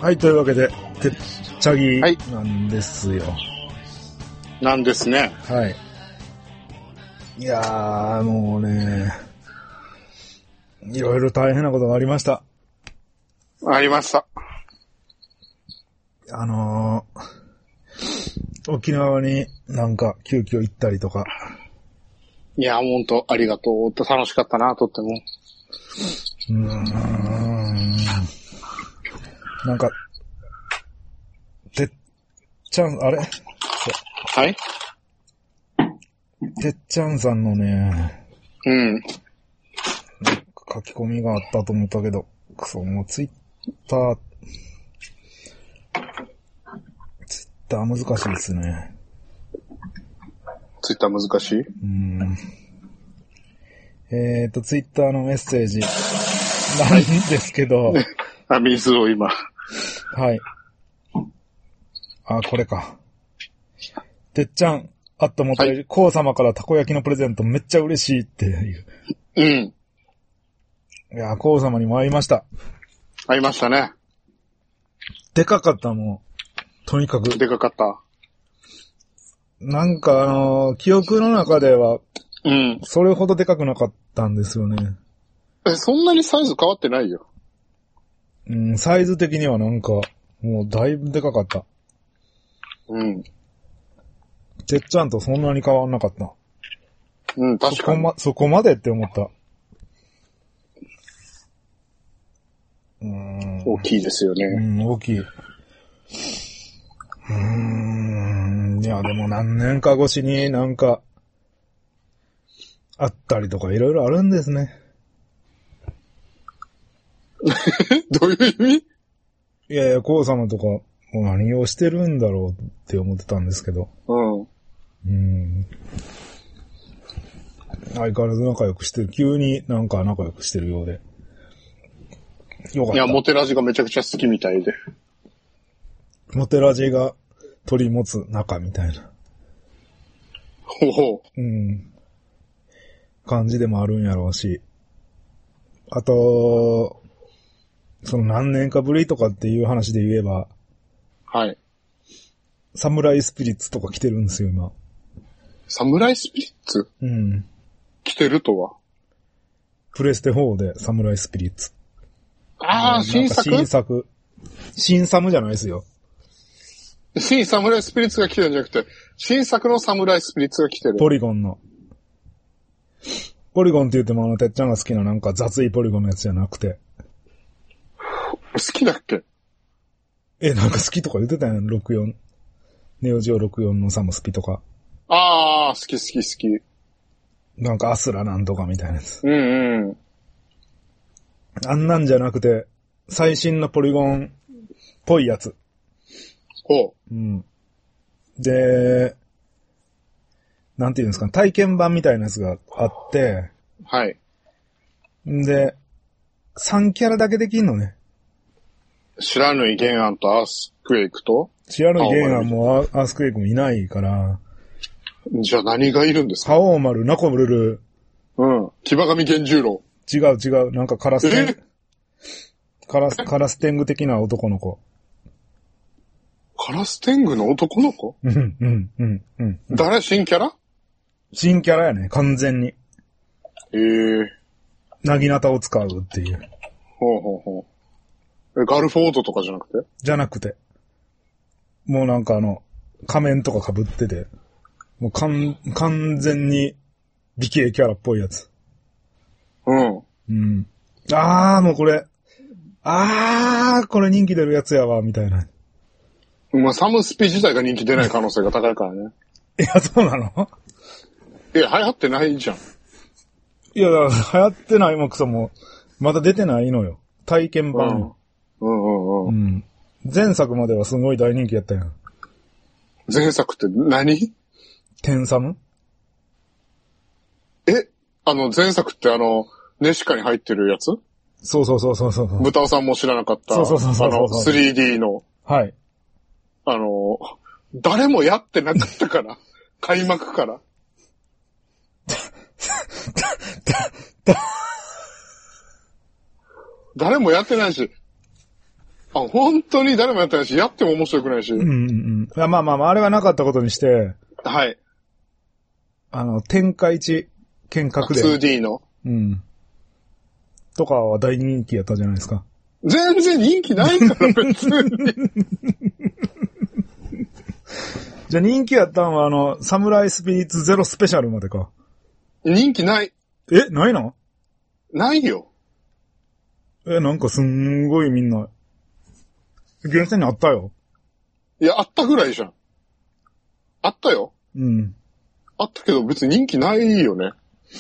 はい、というわけで、てっちゃぎなんですよ。 なんですね。 はい。いやー、もうね、いろいろ大変なことがありました。 ありました。 沖縄になんか急遽行ったりとか。 いや、ほんと、ありがとう。楽しかったな、とっても。 なんか、てっちゃん、あれはい。 てっちゃんさんのね、 うん。 書き込みがあったと思ったけど、もうツイッター難しいですね。 ツイッター難しい？ ツイッターのメッセージなんですけど。 あ、水を今。 はい。あ、これか。てっちゃん、あったもとより、こう様からたこ焼きのプレゼントめっちゃ嬉しいっていう。 うん。 いや、こう様にも会いました。 会いましたね。 でかかったもん。とにかく。 でかかった。 なんか記憶の中では、 うん。 それほどでかくなかったんですよね。 そんなにサイズ変わってないよ。 サイズ的にはなんか、もうだいぶでかかった。 うん。 てっちゃんとそんなに変わんなかった。 うん、確かに。 そこまでって思った。 大きいですよね。 大きい。いや、でも何年か越しになんか、あったりとかいろいろあるんですね。 どういう意味？ いやいや、こう様とか、もう何をしてるんだろうって思ってたんですけど。相変わらず仲良くしてる。急になんか仲良くしてるようで。よかった。 いや、モテラジがめちゃくちゃ好きみたいで。 モテラジが取り持つ仲みたいな。 ほうほう。 感じでもあるんやろうし。あと、その何年かぶりとかっていう話で言えば。 はい。 サムライスピリッツとか来てるんですよ、今。 サムライスピリッツ？来てるとは。 プレステ4でサムライスピリッツ。 ああ、新作。 新サムじゃないですよ。 新サムライスピリッツが来てるんじゃなくて、新作のサムライスピリッツが来てる。 ポリゴンの。ポリゴンって言ってもてっちゃんが好きななんか雑いポリゴンのやつじゃなくて。 好きだっけ？ なんか好きとか言ってたやん、64。ネオジオ64のサムスピとか。 ああ、好き。 なんかアスラなんとかみたいなやつ。あんなんじゃなくて、最新のポリゴンっぽいやつ。で、なんていうんですか、体験版みたいなやつがあって、 はい。 で、3キャラだけできんのね。 知らぬい原案とアースクエイクと知らぬい原案もアースクエイクもいないから。 じゃあ何がいるんですか？ 覇王丸、ナコブルル。 騎馬神源十郎。 違う。なんかカラステング的な男の子。 カラステングの男の子？誰？新キャラ？ 新キャラやね、完全に。なぎなたを使うっていう。 ほう。ガルフォードとかじゃなくて？ じゃなくて。もうなんか仮面とか被ってて、もう完全に美形キャラっぽいやつ。もうこれ人気出るやつやわ、みたいな。 サムスピ自体が人気出ない可能性が高いからね。 いや、そうなの？ 流行ってないじゃん。 いや、だから流行ってないもクソも、まだ出てないのよ。体験版よ。前作まではすごい大人気やったやん。 前作って何？ テンサム？ 前作ってネシカに入ってるやつ？ そう。 豚尾さんも知らなかった。 そう。 3D の。 はい。 誰もやってなかったから。開幕から。誰もやってないし、 あ、本当に誰もやってないし、やっても面白くないし。 うんうん。いや、まあまあまあ、あれがなかったことにして、 はい。 天下一見学で。 2D の。 うん。とかは大人気やったじゃないですか。 全然人気ないから、別に。 じゃあ人気やったんはサムライスピリッツゼロスペシャルまでか。 人気ない。 え、ないの？ ないよ。 なんかすんごいみんな、ゲームセンにあったよ。 いや、あったぐらいじゃん。あったよ。 うん。 あったけど別に人気ないよね。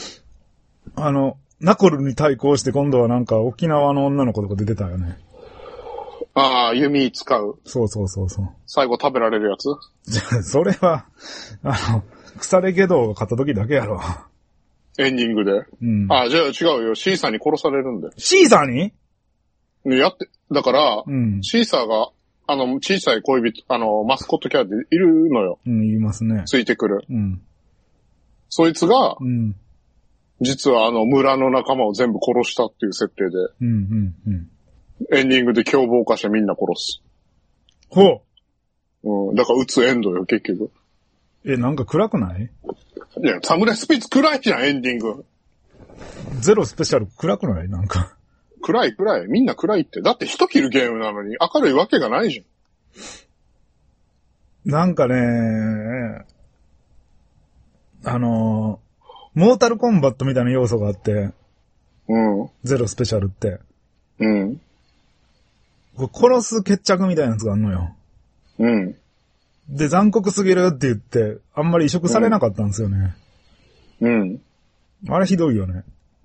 ナコルに対抗して今度はなんか沖縄の女の子とか出てたよね。 ああ、弓使う。 そうそうそうそう。 最後食べられるやつ？ じゃあ、それは、腐れ下道が勝った時だけやろ。 エンディングで。 うん。 ああ、じゃあ違うよ。シーサーに殺されるんだよ。 シーサーに？ だから、 うん。 シーサーが、小さい恋人、マスコットキャラでいるのよ。 うん、言いますね。 ついてくる。 うん。 そいつが、 うん。 実は村の仲間を全部殺したっていう設定で。 うん、うん、うん。 エンディングで凶暴化してみんな殺す。 ほう。うん。だから撃つエンドよ、結局。 なんか暗くない？ いや、サムライスピッツ暗いじゃん、エンディング。 ゼロスペシャル暗くないなんか。 暗い。みんな暗いって。だって人切るゲームなのに明るいわけがないじゃん。なんかね、モータルコンバットみたいな要素があって、 うん。 ゼロスペシャルって。 うん。 殺す決着みたいなやつがあんのよ。 うん。 で、残酷すぎるって言って、あんまり移植されなかったんですよね。 うん。 あれひどいよね。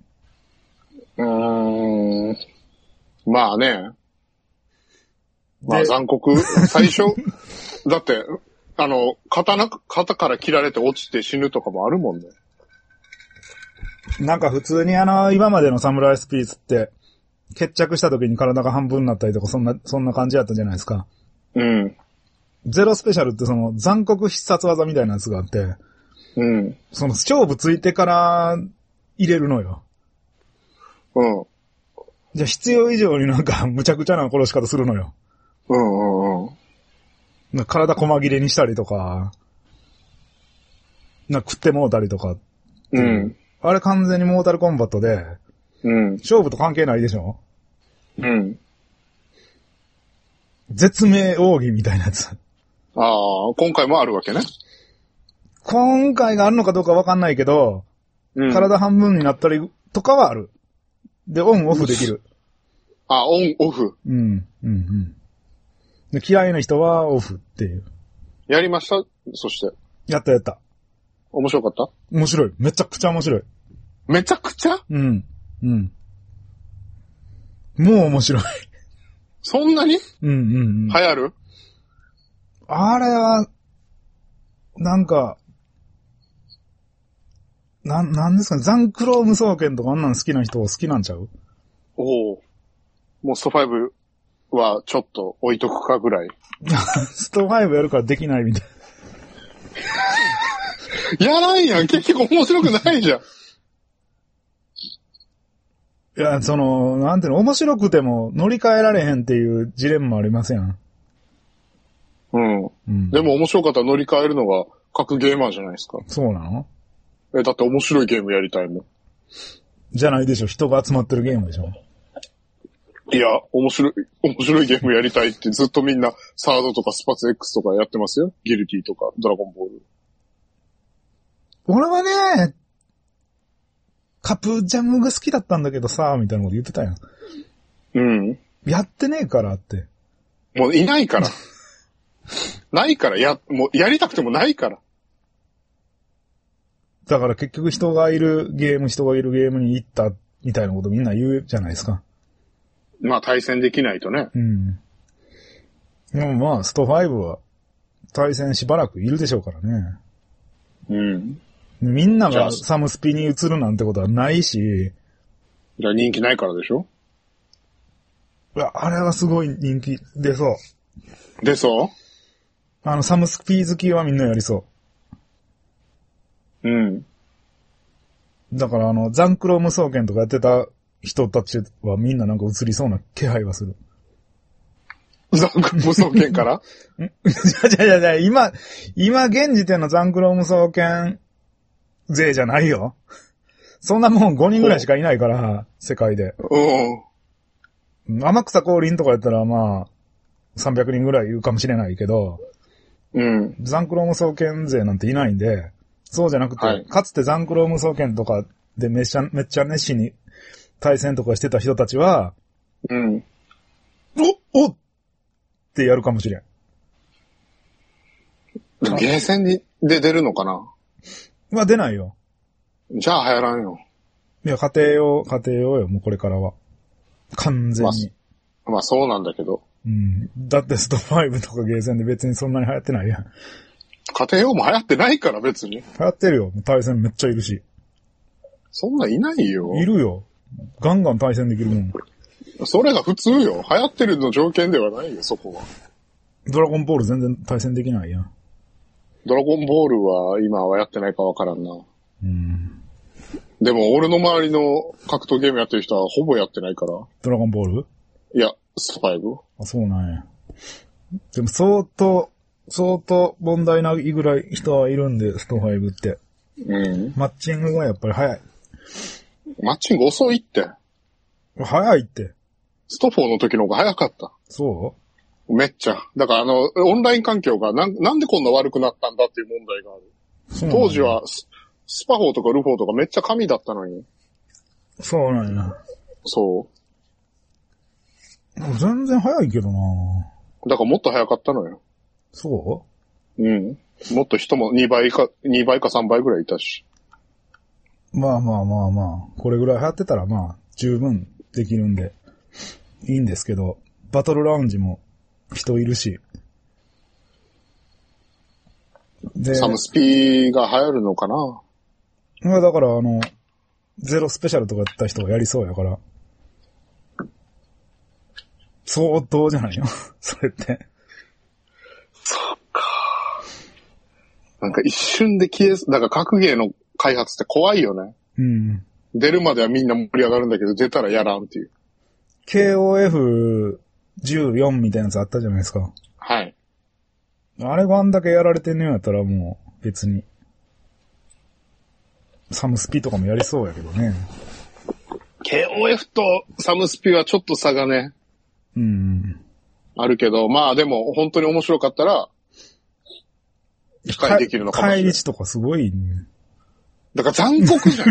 まあね。まあ残酷。最初、だって、肩から切られて落ちて死ぬとかもあるもんね。 なんか普通に今までのサムライスピースって、決着した時に体が半分になったりとか、そんな感じだったじゃないですか。 うん。 ゼロスペシャルって残酷必殺技みたいなやつがあって、 うん。 勝負ついてから入れるのよ。 うん。 じゃあ必要以上になんか無茶苦茶な殺し方するのよ。体細切れにしたりとか、食ってもうたりとか。 うん。 あれ完全にモータルコンバットで、 うん。 勝負と関係ないでしょ？ うん。 絶命奥義みたいなやつ。 ああ、今回もあるわけね。 今回があるのかどうかわかんないけど、うん、体半分になったりとかはある。で、オンオフできる。 あ、オンオフ。 うん、うん、うん。で、嫌いな人はオフっていう。 やりました？そして。 やった。 面白かった？ 面白い。めちゃくちゃ面白い。 めちゃくちゃ？ うん。うん。もう面白い。 そんなに？ うんうんうん。 流行る？ あれは、なんか、なんですかね、ザンクロー無双剣とかあんなん好きな人好きなんちゃう？ おお。もうスト5はちょっと置いとくかぐらい。 スト5やるからできないみたい。 やらんやん。結局面白くないじゃん。 いや、なんていうの、面白くても乗り換えられへんっていうジレンマありますやん。 うん。うん、でも面白かったら乗り換えるのが各ゲーマーじゃないですか。 そうなの？ だって面白いゲームやりたいもん。 じゃないでしょ。人が集まってるゲームでしょ。 いや、面白いゲームやりたいってずっとみんなサードとかスパツ X とかやってますよ。ギルティとかドラゴンボール。 俺はね、カプジャムが好きだったんだけどさ、みたいなこと言ってたやん。 うん。 やってねえからって。 もういないから。ないから、もうやりたくてもないから。 だから結局人がいるゲームに行ったみたいなことみんな言うじゃないですか。 まあ対戦できないとね。 うん。でもまあ、スト5は対戦しばらくいるでしょうからね。 うん。 みんながサムスピに移るなんてことはないし。 じゃあ人気ないからでしょ？ いや、あれはすごい人気出そう。 出そう？ サムスピ好きはみんなやりそう。 うん。 だからザンクロー無双剣とかやってた人たちはみんななんか移りそうな気配はする。 残酷無双剣から今現時点の残酷無双剣勢じゃないよ。そんなもん5人ぐらいしかいないから、世界で。天草降臨とかやったらまあ、300人ぐらいいるかもしれないけど、残酷無双剣勢なんていないんで、そうじゃなくて、はい、かつて残酷無双剣とかでめっちゃ熱心に対戦とかしてた人たちは、おってやるかもしれん。 ゲーセンで出るのかな？ まあ出ないよ。 じゃあ流行らんよ。 いや、家庭用よ、もうこれからは。完全に。 まあそうなんだけど。 だってスト5とかゲーセンで別にそんなに流行ってないやん。 家庭用も流行ってないから別に。 流行ってるよ。対戦めっちゃいるし。 そんないないよ。 いるよ。ガンガン対戦できるもん。 それが普通よ。流行ってるの条件ではないよ、そこは。 ドラゴンボール全然対戦できないやん。 ドラゴンボールは今はやってないかわからんな。でも俺の周りの格闘ゲームやってる人はほぼやってないから。 ドラゴンボール？ いや、スト5。 あ、そうなんや。でも相当問題ないぐらい人はいるんで、スト5って。マッチングがやっぱり早い。 マッチング遅いって。 早いって。 スト4の時の方が早かった。 そうめっちゃ。だからオンライン環境がなんでこんな悪くなったんだっていう問題がある。当時はスパフォーとかルフォーとかめっちゃ神だったのに。 そうなんや。 そう。 全然早いけどな。 だからもっと早かったのよ。 そう？ もっと人も2倍か3倍ぐらいいたし。 まあ。これぐらい流行ってたらまあ、十分できるんで、いいんですけど、バトルラウンジも人いるし。 で、サムスピが流行るのかな？ まあだからゼロスペシャルとかやった人がやりそうやから。相当じゃないよ。それって。 そうか。なんか一瞬でだから格ゲーの開発って怖いよね。出るまではみんな盛り上がるんだけど、出たらやらんっていう。 KOF14 みたいなやつあったじゃないですか。 はい。 あれがあんだけやられてんのやったらもう別に。サムスピとかもやりそうやけどね。 KOF とサムスピはちょっと差がね。あるけど、まあでも本当に面白かったら、理解できるのかもしれない。 返り値とかすごい、ね。 だから残酷じゃ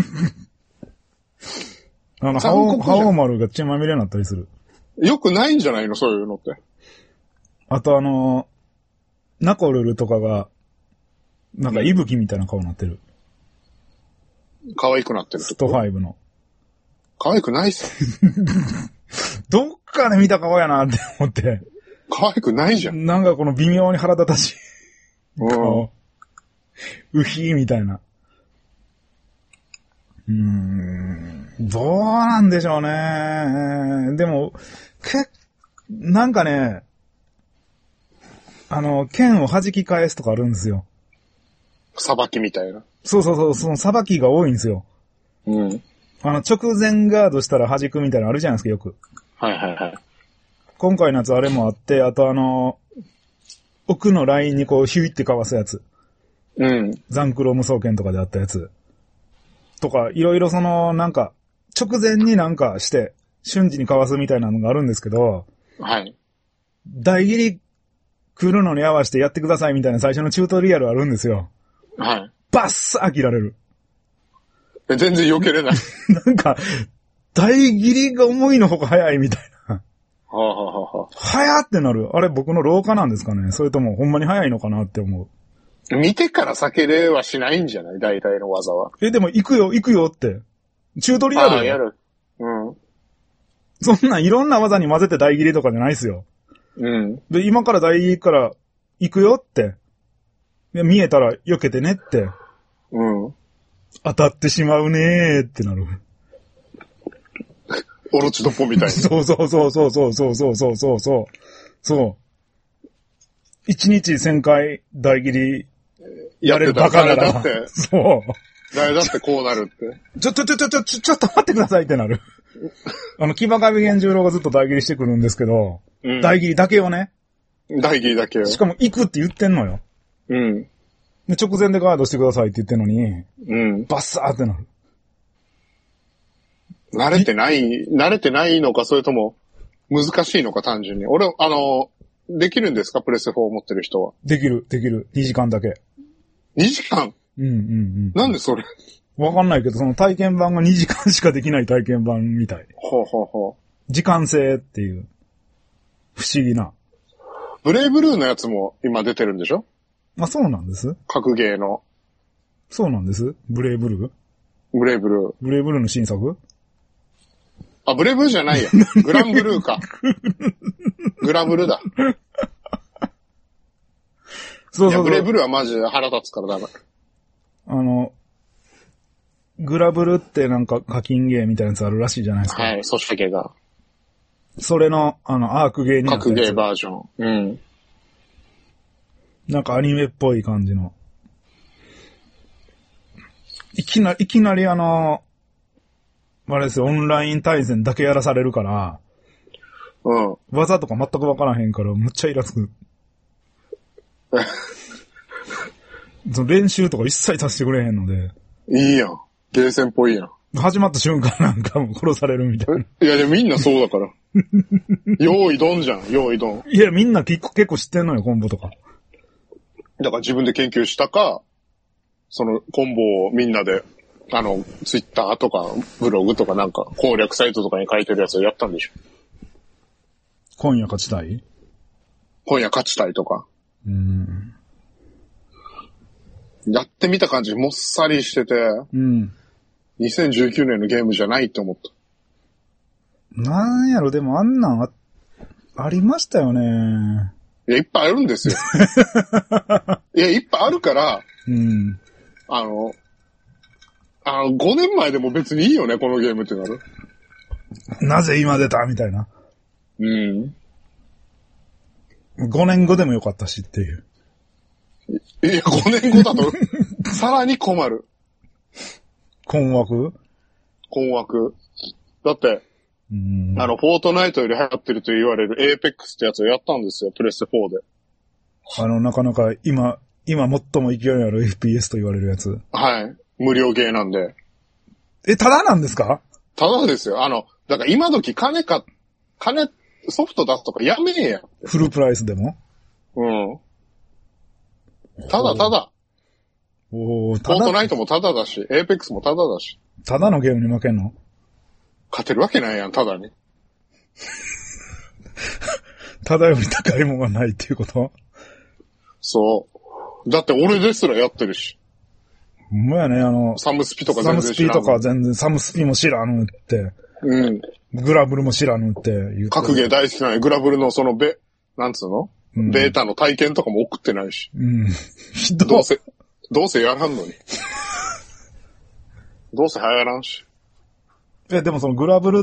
ん。 ハオマルが血まみれになったりする。 よくないんじゃないのそういうのって。 あとナコルルとかが、なんか息吹みたいな顔になってる。 可愛くなってる。 スト5の。 可愛くないっす。 どっかで見た顔やなって思って。 可愛くないじゃん。 なんかこの微妙に腹立たしい顔。ウヒーみたいな。どうなんでしょうね。でも、なんかね、剣を弾き返すとかあるんですよ。 さばきみたいな。 そう、そのさばきが多いんですよ。直前ガードしたら弾くみたいなのあるじゃないですか、よく。 はい。 今回のやつあれもあって、あと奥のラインにこうヒュイってかわすやつ。残クロ無双剣とかであったやつ。とか、いろいろなんか、直前になんかして、瞬時にかわすみたいなのがあるんですけど、 はい。 大切り来るのに合わせてやってくださいみたいな最初のチュートリアルあるんですよ。 はい。 バッサー切られる。 全然避けれない。 なんか、大切りが思いのほか早いみたいな。早ってなる。あれ僕の老化なんですかね？それともほんまに早いのかなって思う。 見てから避けれはしないんじゃない？大体の技は。 でも行くよって。チュートリアルやる。 そんないろんな技に混ぜて大切りとかじゃないっすよ。で、今から大切りから行くよって。で見えたら避けてねって。当たってしまうねーってなる。 オロチドッポみたいに。 そう。1日1000回大切りやれるバカなら。 そう。誰だってこうなるって。 ちょっと待ってくださいってなる。 木場上源十郎がずっと代切りしてくるんですけど、うん、代切りだけをね。 代切りだけを。 しかも行くって言ってんのよ。 うん。 で、直前でガードしてくださいって言ってんのに、 うん。 バッサーってなる。 慣れてないのか、それとも、難しいのか、単純に。俺、できるんですかプレス4を持ってる人は。 できる。2時間だけ。 2時間？ うん。 なんでそれ？ わかんないけど、その体験版が2時間しかできない体験版みたい。 ほう。 時間制っていう。不思議な。 ブレイブルーのやつも今出てるんでしょ？ あ、そうなんです。 格ゲーの。 そうなんです。ブレイブルーの新作？ あ、ブレイブルーじゃないや。グランブルーか。グラブルだ。そう。いや、ブレイブルーはマジで腹立つからダメ。 グラブルってなんか課金ゲーみたいなやつあるらしいじゃないですか。 はい、ソシャゲが。 それの、アークゲーになったやつ。 格ゲーバージョン。うん。 なんかアニメっぽい感じの。いきなりあれですよ、オンライン対戦だけやらされるから、 うん。 技とか全くわからへんから、むっちゃイラつく。その練習とか一切させてくれへんので。 いいやん。ゲーセンっぽいやん。 始まった瞬間なんかもう殺されるみたいな。 いや、でもみんなそうだから。用意ドンじゃん、用意ドン。 いや、みんな結構知ってんのよ、コンボとか。 だから自分で研究したか、そのコンボをみんなで、ツイッターとかブログとかなんか攻略サイトとかに書いてるやつをやったんでしょ。 今夜勝ちたいとか。やってみた感じもっさりしてて、2019年のゲームじゃないって思った。 なんやろ、でもあんなんありましたよね。 いや、いっぱいあるんですよ。いや、いっぱいあるから、5年前でも別にいいよね、このゲームってなる。 なぜ今出たみたいな。 うん。 5年後でもよかったしっていう。 いや、5年後だと、さらに困る。 困惑。 だって、フォートナイトより流行ってると言われるエーペックスってやつをやったんですよ、プレステ4で。 なかなか今最も勢いのある FPS と言われるやつ。 はい。無料ゲーなんで。 ただなんですか？ ただですよ。だから今時ソフト出すとかやめえや。 フルプライスでも？ うん。ただ。フォートナイトもただだし、エーペックスもただだし。 ただのゲームに負けんの？ 勝てるわけないやん、ただに。 ただより高いもんがないっていうこと？ そう。だって俺ですらやってるし。 ほんまやね、 サムスピとか全然知らん。 サムスピも知らぬって。 うん。グラブルも知らぬって言って。 格ゲー大好きなのグラブルのなんつうの、ベータの体験とかも送ってないし。どうせやらんのに。どうせ流行らんし。 でもそのグラブル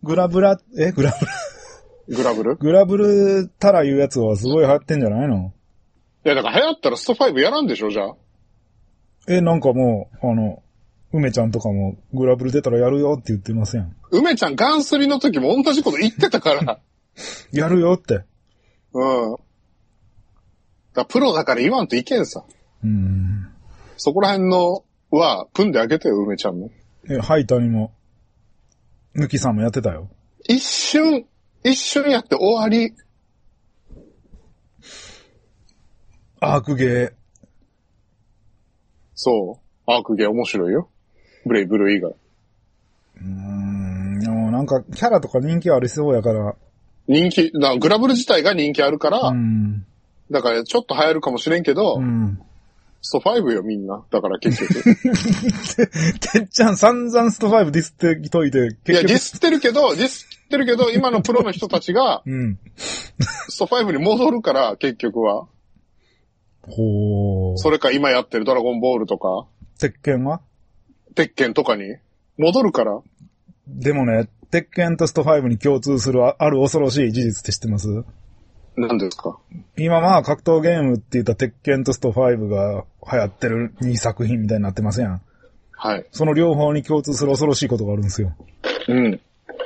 たらいうやつはすごい流行ってんじゃないの？ いや、だから流行ったらスト5やらんでしょ、じゃあ。 なんかもう、梅ちゃんとかもグラブル出たらやるよって言ってません。 梅ちゃんガンスリの時も同じこと言ってたから。 やるよって。 プロだから言わんといけんさ。そこら辺は、組んであげてよ、梅ちゃんも。 ハイタにも、ぬきさんもやってたよ。 一瞬やって終わり。 アークゲー。 そう。アークゲー面白いよ。ブレイブルー以外。 でもなんかキャラとか人気ありそうやから。 グラブル自体が人気あるから、だからちょっと流行るかもしれんけど、スト5よみんな。だから結局。 てっちゃん散々スト5ディスってきといて、結局。 いや、ディスってるけど、今のプロの人たちが、スト5に戻るから、結局は。それか今やってるドラゴンボールとか。 鉄拳とかに戻るから。 でもね、鉄拳とスト5に共通するある恐ろしい事実って知ってます？ 何ですか？ 今格闘ゲームって言ったら鉄拳とスト5が流行ってる2作品みたいになってますやん。 はい。 その両方に共通する恐ろしいことがあるんですよ。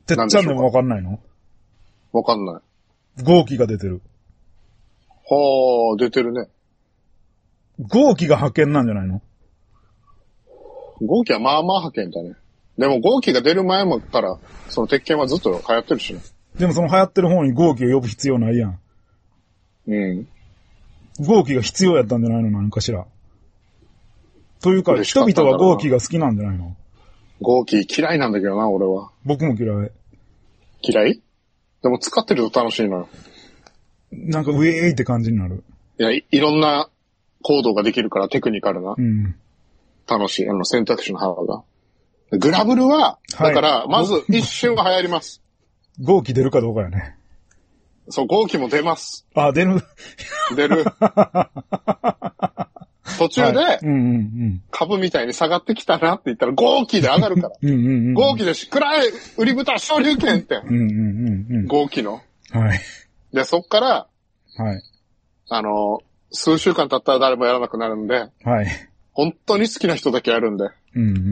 てっちゃんでもわかんないの？ わかんない。 号機が出てる。 はあ、出てるね。 号機が派遣なんじゃないの？ 号機はまあまあ派遣だね。でも号機が出る前もから、その鉄拳はずっと流行ってるしね。 でもその流行ってる方に号機を呼ぶ必要ないやん。 うん。 号機が必要やったんじゃないの？何かしら。というか、人々は号機が好きなんじゃないの？ 号機嫌いなんだけどな、俺は。 僕も嫌い。 嫌い？でも使ってると楽しいのよ。 なんかウェーイって感じになる。 いや、いろんな行動ができるからテクニカルな。 うん。 楽しい。選択肢の幅が。グラブルは、だから、まず一瞬は流行ります。 号機出るかどうかやね。 そう、号機も出ます。 あ、出る。 出る。途中で、 はい、うんうんうん、 株みたいに下がってきたなって言ったら、号機で上がるから。 うんうんうん、 号機でくらえ、売り豚昇竜拳って。 うんうんうんうん、 号機の。 はい。 で、そっから、 はい。 数週間経ったら誰もやらなくなるんで、 はい。 本当に好きな人だけやるんで。 うんうん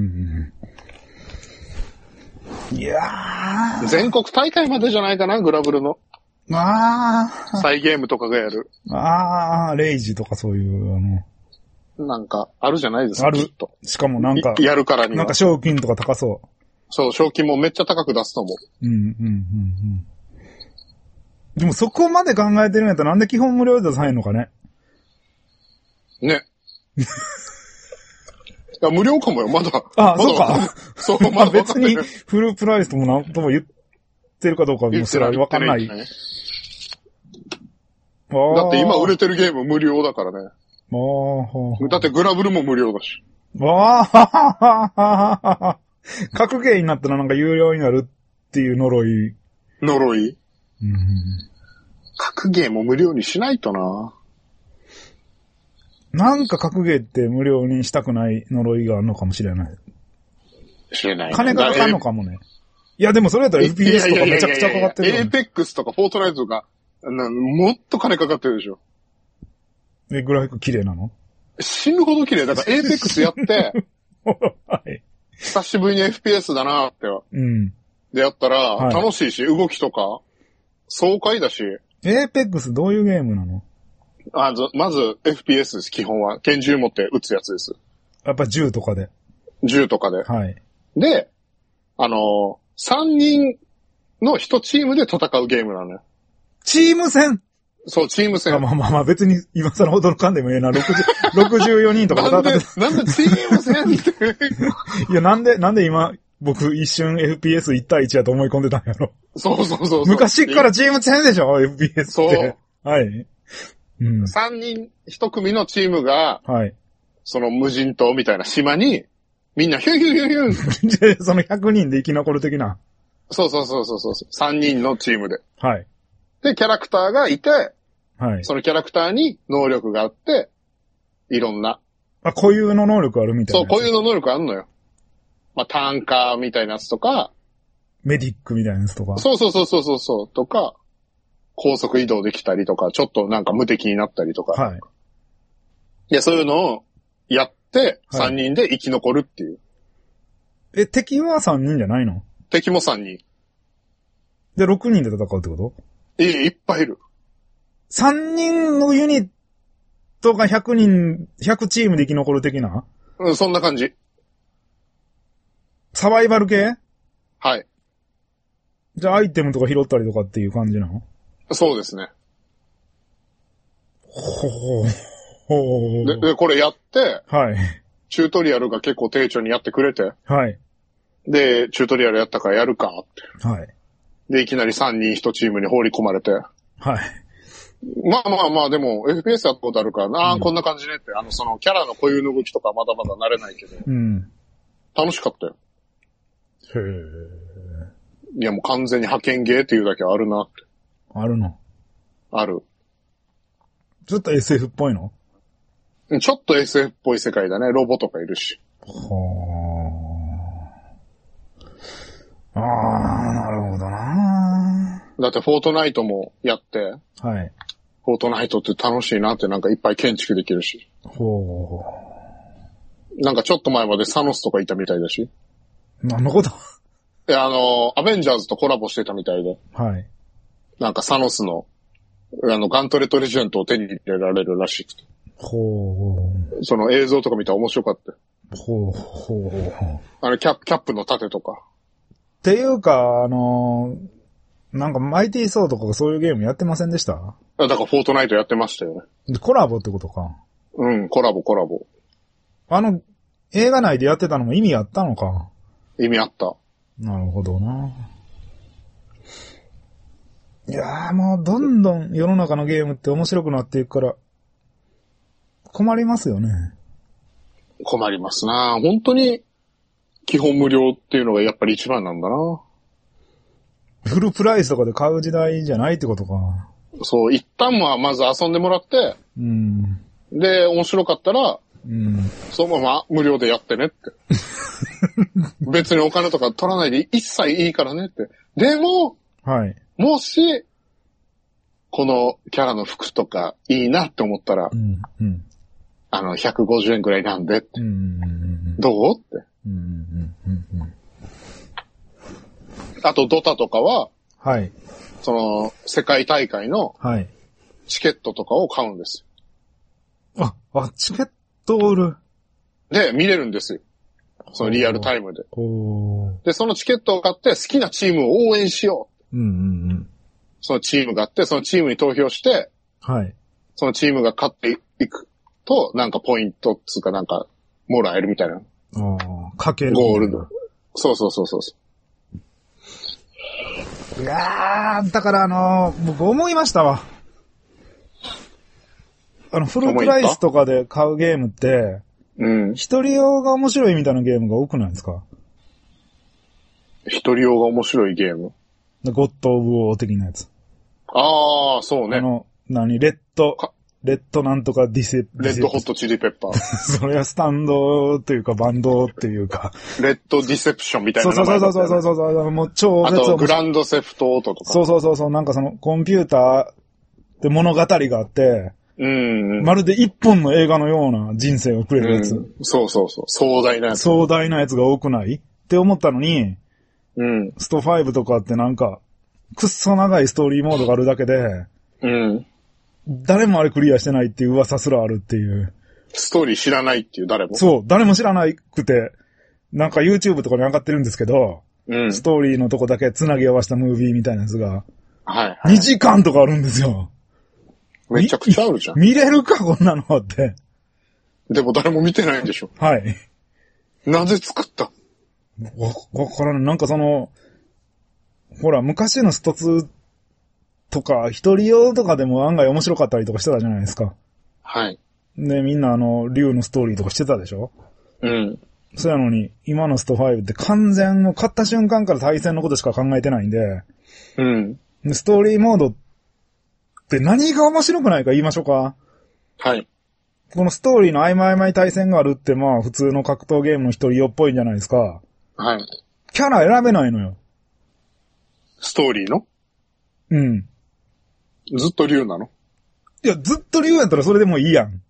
うん。いやー。 全国大会までじゃないかな、グラブルの。 あー。 サイゲームとかがやる。 レイジとかそういう、 なんか、あるじゃないですか。 ある。しかもなんか、 やるからには。 なんか賞金とか高そう。 そう、賞金もめっちゃ高く出すと思う。 うんうんうんうん。でもそこまで考えてるんやったらなんで基本無料で出さへんのかね。 ね。いや、無料かもよ、まだ。 あ、そうか。 そう、まだ別にフルプライスともなんとも言ってるかどうかもそれはわかんない。だって今売れてるゲーム無料だからね。だってグラブルも無料だし。 格ゲーになったらなんか有料になるっていう呪い。 呪い？ うん、 格ゲーも無料にしないとな。 なんか格ゲーって無料にしたくない呪いがあるのかもしれない。 知れない。 金がかかるのかもね。いやでもそれやったら FPS とかめちゃくちゃかかってるよ、ね。 エーペックスとかフォートナイトとか、もっと金かかってるでしょ。 グラフィック綺麗なの？ 死ぬほど綺麗。だからエーペックスやって、 はい、 久しぶりに FPS だなって。 うん。 でやったら、楽しいし、動きとか、爽快だし。 エーペックスどういうゲームなの？ まず FPS です、基本は。拳銃持って撃つやつです。 やっぱ銃とかで。 銃とかで。 はい。 で、3人の1チームで戦うゲームなのよ。チーム戦？ そう、チーム戦。 まあ別に今更驚かんでもええな。64人とかなんでチーム戦って。 いや、なんで今、僕一瞬 FPS1 対1やと思い込んでたんやろ。 そう。 昔からチーム戦でしょ ?FPS って。 そう。 はい。うん、 3人1組のチームが、 はい。 その無人島みたいな島に、みんなヒュンヒュンヒュンヒュン。 その100人で生き残る的な。 そう。3人のチームで。 はい。 で、キャラクターがいて、 はい。 そのキャラクターに能力があって、いろんな。 固有の能力あるみたいな。 そう、固有の能力あるのよ。タンカーみたいなやつとか、 メディックみたいなやつとか。 そう、とか、高速移動できたりとか、ちょっとなんか無敵になったりとか。 はい。 で、そういうのをやって、3人で生き残るっていう。 敵は3人じゃないの？ 敵も3人。 で、6人で戦うってこと？ いっぱいいる。 3人のユニットが100チームで生き残る的な？ うん、そんな感じ。 サバイバル系？ はい。 じゃあアイテムとか拾ったりとかっていう感じなの？ そうですね。 ほう。で、これやって、 はい。 チュートリアルが結構丁重にやってくれて、 はい。 で、チュートリアルやったからやるかって。 はい。 で、いきなり3人1チームに放り込まれて。 はい。 まあ、でも、FPS やったことあるからな、こんな感じねって、そのキャラの固有の動きとかまだまだ慣れないけど。 うん。 楽しかったよ。 へいや、もう完全に派遣ゲーっていうだけあるなって。 あるの？ある。 ちょっと SF っぽいの？ ちょっと SF っぽい世界だね。ロボとかいるし。 なるほどな。 だってフォートナイトもやって。 はい。 フォートナイトって楽しいなってなんかいっぱい建築できるし。なんかちょっと前までサノスとかいたみたいだし。 何のこと？ アベンジャーズとコラボしてたみたいで。 はい。 なんかサノスの、ガントレットレジェントを手に入れられるらしくて。 ほう。 その映像とか見たら面白かった。 ほう。 キャップの盾とか。 っていうか、なんかマイティーソーとかそういうゲームやってませんでした？ だからフォートナイトやってましたよね。コラボってことか。 うん、コラボ。 映画内でやってたのも意味あったのか。 意味あった。 なるほどな。いやーもうどんどん世の中のゲームって面白くなっていくから、困りますよね。 困りますな。本当に、基本無料っていうのがやっぱり一番なんだな。 フルプライスとかで買う時代じゃないってことか。 そう、一旦はまず遊んでもらって、で、面白かったら、そのまま無料でやってねって。別にお金とか取らないで一切いいからねって。でも、 はい。 もし、このキャラの服とかいいなって思ったら、150円くらいなんでって。どうって。あと、ドタとかは、 はい。 その、世界大会の、 はい。 チケットとかを買うんですよ。チケットを売る。 で、見れるんですよ。そのリアルタイムで。で、そのチケットを買って好きなチームを応援しよう。そのチームがあって、そのチームに投票して、 はい。そのチームが勝っていくと、なんかポイントつうかなんか、もらえるみたいな。 かける。 ゴールド。そう。 いやー、だから僕思いましたわ。フルプライスとかで買うゲームって、一人用が面白いみたいなゲームが多くないですか？ 一人用が面白いゲーム？ ゴッド・オブ・ウォー的なやつ。 ああ、そうね。 レッドなんとかレッドホットチリペッパー。 それはスタンドというかバンドっていうか。 レッドディセプションみたいな名前だったよね。そう。もう超絶。あと、グランドセフトオートとか。 そう。なんかその、コンピューターって物語があって、まるで一本の映画のような人生を送れるやつ。 そう。壮大なやつが多くないって思ったのに、スト5とかってなんか、くっそ長いストーリーモードがあるだけで、誰もあれクリアしてないっていう噂すらあるっていう。 ストーリー知らないっていう誰も。 そう、誰も知らなくて、なんか YouTube とかに上がってるんですけど、ストーリーのとこだけ繋ぎ合わせたムービーみたいなやつが、2時間とかあるんですよ。 めちゃくちゃあるじゃん。 見れるか、こんなのって。 でも誰も見てないんでしょ。 はい。 なぜ作った？ わからん。なんかほら、昔のスト2とか、一人用とかでも案外面白かったりとかしてたじゃないですか。 はい。 で、みんな竜のストーリーとかしてたでしょ？そうやのに、今のスト5って完全の買った瞬間から対戦のことしか考えてないんで、でストーリーモードって何が面白くないか言いましょうか。 はい。 このストーリーの合間対戦があるってまあ普通の格闘ゲームの一人用っぽいんじゃないですか。 はい。 キャラ選べないのよ。 ストーリーの？ずっと竜なの？ いや、ずっと竜やったらそれでもいいやん。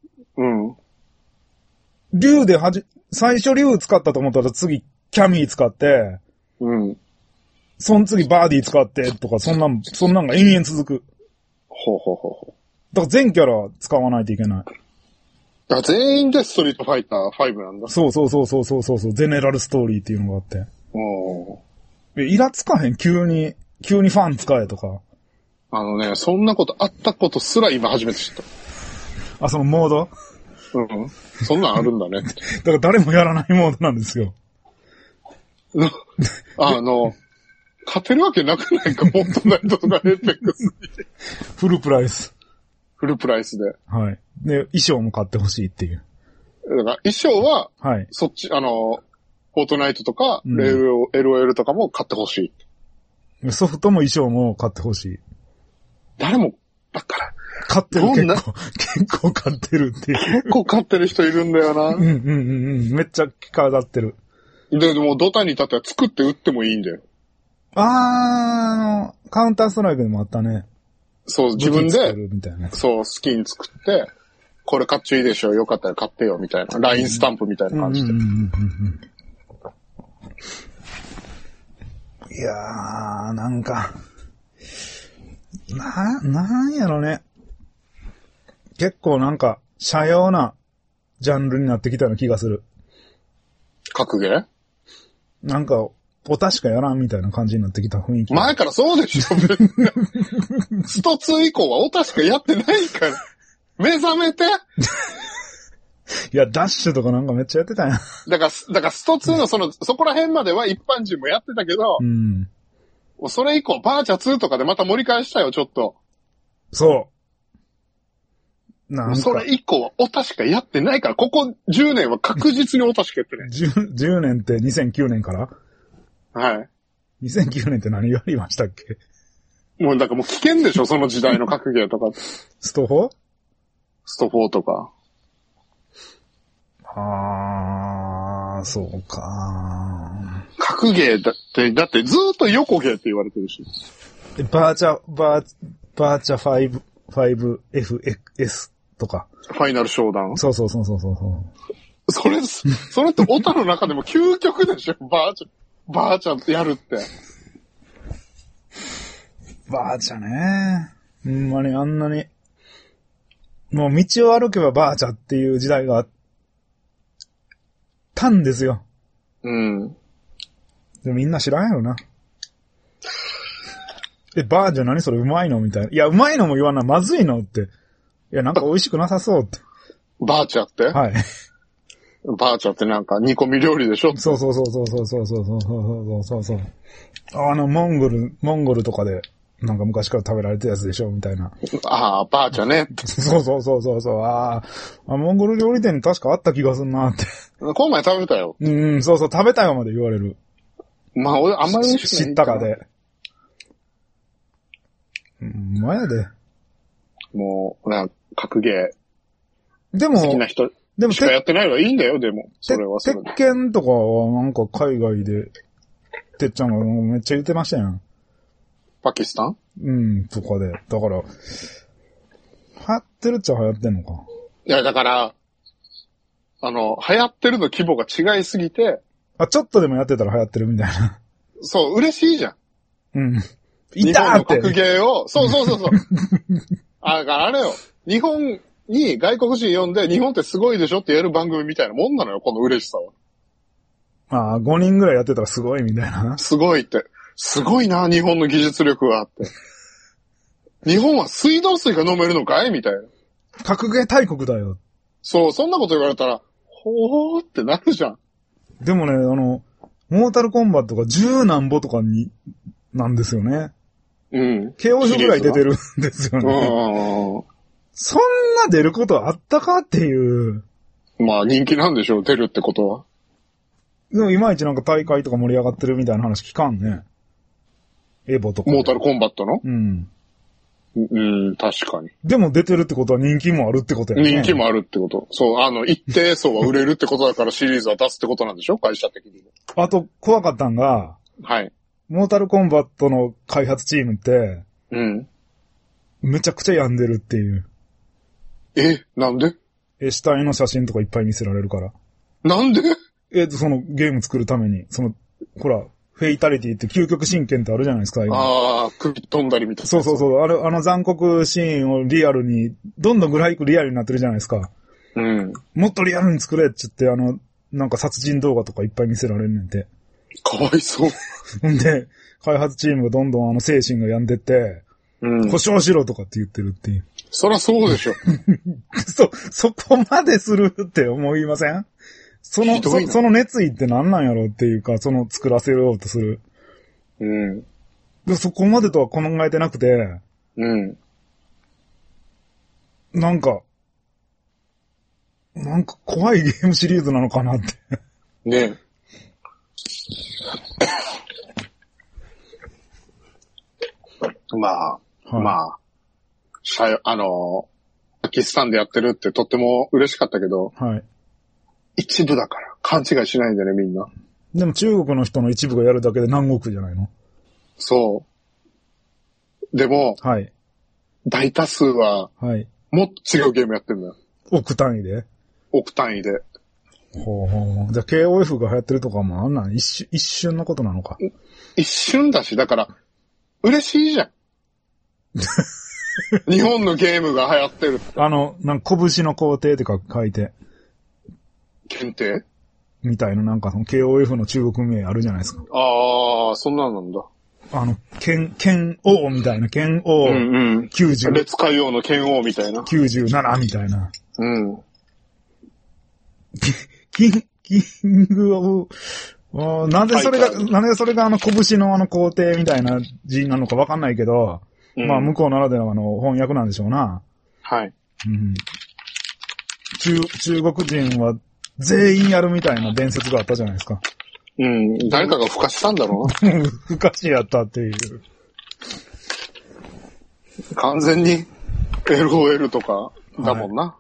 竜で最初竜使ったと思ったら次キャミー使って、その次バーディー使ってとか、そんなんが延々続く。 ほう。 だから全キャラ使わないといけない。 だから全員でストリートファイター5なんだ。 そう、ゼネラルストーリーっていうのがあって。イラつかへん？急にファン使えとか。 そんなことあったことすら今初めて知った。 そのモード？ そんなんあるんだね。だから誰もやらないモードなんですよ。 勝てるわけなくないか、モントナイトとかエーペックスに。 フルプライスで。 はい。で、衣装も買ってほしいっていう。 だから衣装は、 はい。 そっち、フォートナイトとか、LOL とかも買ってほしい。ソフトも衣装も買ってほしい。 誰も、だから。 買ってる結構買ってるっていう。 結構買ってる人いるんだよな。 めっちゃ飾ってる。 でもドタに至っては作って売ってもいいんだよ。 カウンターストライクでもあったね。 そう、自分で、 そう、 スキン作って、これ買っちゃいいでしょ、よかったら買ってよ、みたいな。ラインスタンプみたいな感じで。 いやー、なんか、なんやろね。結構なんか、斜陽なジャンルになってきたような気がする。 格ゲーなんか、オタしかやらんみたいな感じになってきた雰囲気。 前からそうでしょ。スト2以降はオタしかやってないから。目覚めて。 いや、ダッシュとかなんかめっちゃやってたんや。 だからスト2のそこら辺までは一般人もやってたけど、 うん。 もうそれ以降、バーチャ2とかでまた盛り返したよ、ちょっと。 そう。なんかそれ以降はオタしかやってないから、ここ10年は確実にオタしかやってない。 10年って2009年からはい。 2009年って何がありましたっけ？ もうだからもう危険でしょ、その時代の格ゲーとか。 スト 4？ スト4とか。 そうか。 格ゲーだってずーっと横ゲーって言われてるし。 バーチャ 5FS とか。 ファイナルショーダウン。 そう。 それってオタの中でも究極でしょ、バーチャってやるって。 バーチャね。ほんまにあんなに。もう道を歩けばバーチャっていう時代があったんですよ。 うん。 でもみんな知らんやろな。バーチャ何それうまいのみたいな。いや、うまいのも言わんな。まずいのって。いや、なんか美味しくなさそうって。 バーチャって？ はい。 バーチャってなんか煮込み料理でしょ？ そう。モンゴルとかで、なんか昔から食べられてるやつでしょみたいな。 ああ、バーチャね。 そう。モンゴル料理店に確かあった気がすんなって。 この前食べたよ。 そう、食べたよまで言われる。 まあ、俺あんまり美味しくない。 知ったかで。まやで。 もう、格ゲー。 でも、 好きな人しかやってないのはいいんだよ、でも。それはそれで。 鉄拳とかはなんか海外で、てっちゃんがめっちゃ言ってましたやん。 パキスタン？ とかで。だから、流行ってるっちゃ流行ってんのか。 いや、だから、流行ってるの規模が違いすぎて。 ちょっとでもやってたら流行ってるみたいな。 そう、嬉しいじゃん。 いたーって。 日本の格ゲーを、そう。だからあれよ、日本に外国人呼んで、日本ってすごいでしょってやる番組みたいなもんなのよ、この嬉しさは。 5人ぐらいやってたらすごいみたいな。 すごいって。すごいな、日本の技術力があって。日本は水道水が飲めるのかいみたいな。 格ゲー大国だよ。 そう、そんなこと言われたら、ほーってなるじゃん。 でもね、モータルコンバットが10何歩とかに、なんですよね。KO 書ぐらい出てるんですよね。そんな出ることあったかっていう。 まあ人気なんでしょう、出るってことは。 でもいまいちなんか大会とか盛り上がってるみたいな話聞かんね。エボとか。 モータルコンバットの？確かに。 でも出てるってことは人気もあるってことやね。 人気もあるってこと。そう、一定層は売れるってことだからシリーズは出すってことなんでしょ？会社的にも。 あと、怖かったんが、 はい。 モータルコンバットの開発チームって、めちゃくちゃ病んでるっていう。 なんで？ 死体の写真とかいっぱい見せられるから。 なんで？ そのゲーム作るために、ほら、フェイタリティって究極神剣ってあるじゃないですか、今。 首飛んだりみたいな。 そう。残酷シーンをリアルに、どんどんグラフィックリアルになってるじゃないですか。もっとリアルに作れって言って、なんか殺人動画とかいっぱい見せられるねんて。 かわいそう。 で、開発チームがどんどん精神が病んでって、保証しろとかって言ってるっていう。 そらそうでしょ。 そこまでするって思いません？その熱意って何なんやろうっていうか、作らせようとする。でそこまでとは考えてなくて、なんか怖いゲームシリーズなのかなって。 ねまあ、パキスタンでやってるってとっても嬉しかったけど、一部だから勘違いしないんだよね、みんな。 でも中国の人の一部がやるだけで何億じゃないの？ そう。でも、大多数は、もっと違うゲームやってるんだよ。 億単位で。 ほうほう。じゃあ KOF が流行ってるとかもあんなん一瞬のことなのか。 一瞬だし、だから、嬉しいじゃん。日本のゲームが流行ってるって。 なんか拳の皇帝って書いて。 検定みたいな、なんかその KOF の中国名あるじゃないですか。 ああ、そんなんなんだ。 剣王みたいな、剣王90。 列海王の剣王みたいな。 97みたいな。 うん。 キングオブ、なんでそれが拳の皇帝みたいな字なのかわかんないけど、まあ向こうならではの翻訳なんでしょうな。 はい。 うん。中国人は全員やるみたいな伝説があったじゃないですか。 うん。誰かが孵化したんだろうな。 孵化しやったっていう。 完全に LOL とかだもんな。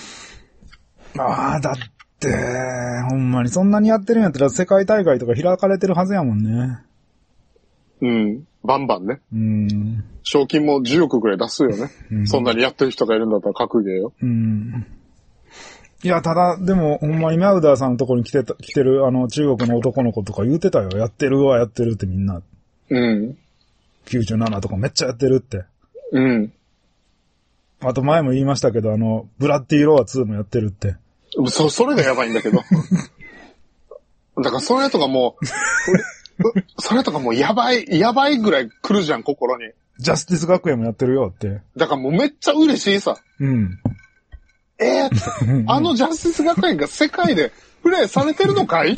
だって、ほんまにそんなにやってるんやったら世界大会とか開かれてるはずやもんね。 うん。バンバンね。賞金も10億くらい出すよね。そんなにやってる人がいるんだったら格ゲーよ。 いや、ただ、でも、ほんまにマウダーさんのところに来てる中国の男の子とか言うてたよ。やってるってみんな。97とかめっちゃやってるって。あと前も言いましたけど、ブラッディロア2もやってるって。 それがやばいんだけど。だからそれとかもうやばいぐらい来るじゃん、心に。 ジャスティス学園もやってるよって。 だからもうめっちゃ嬉しいさ。ジャスティス学園が世界でプレイされてるのかいって。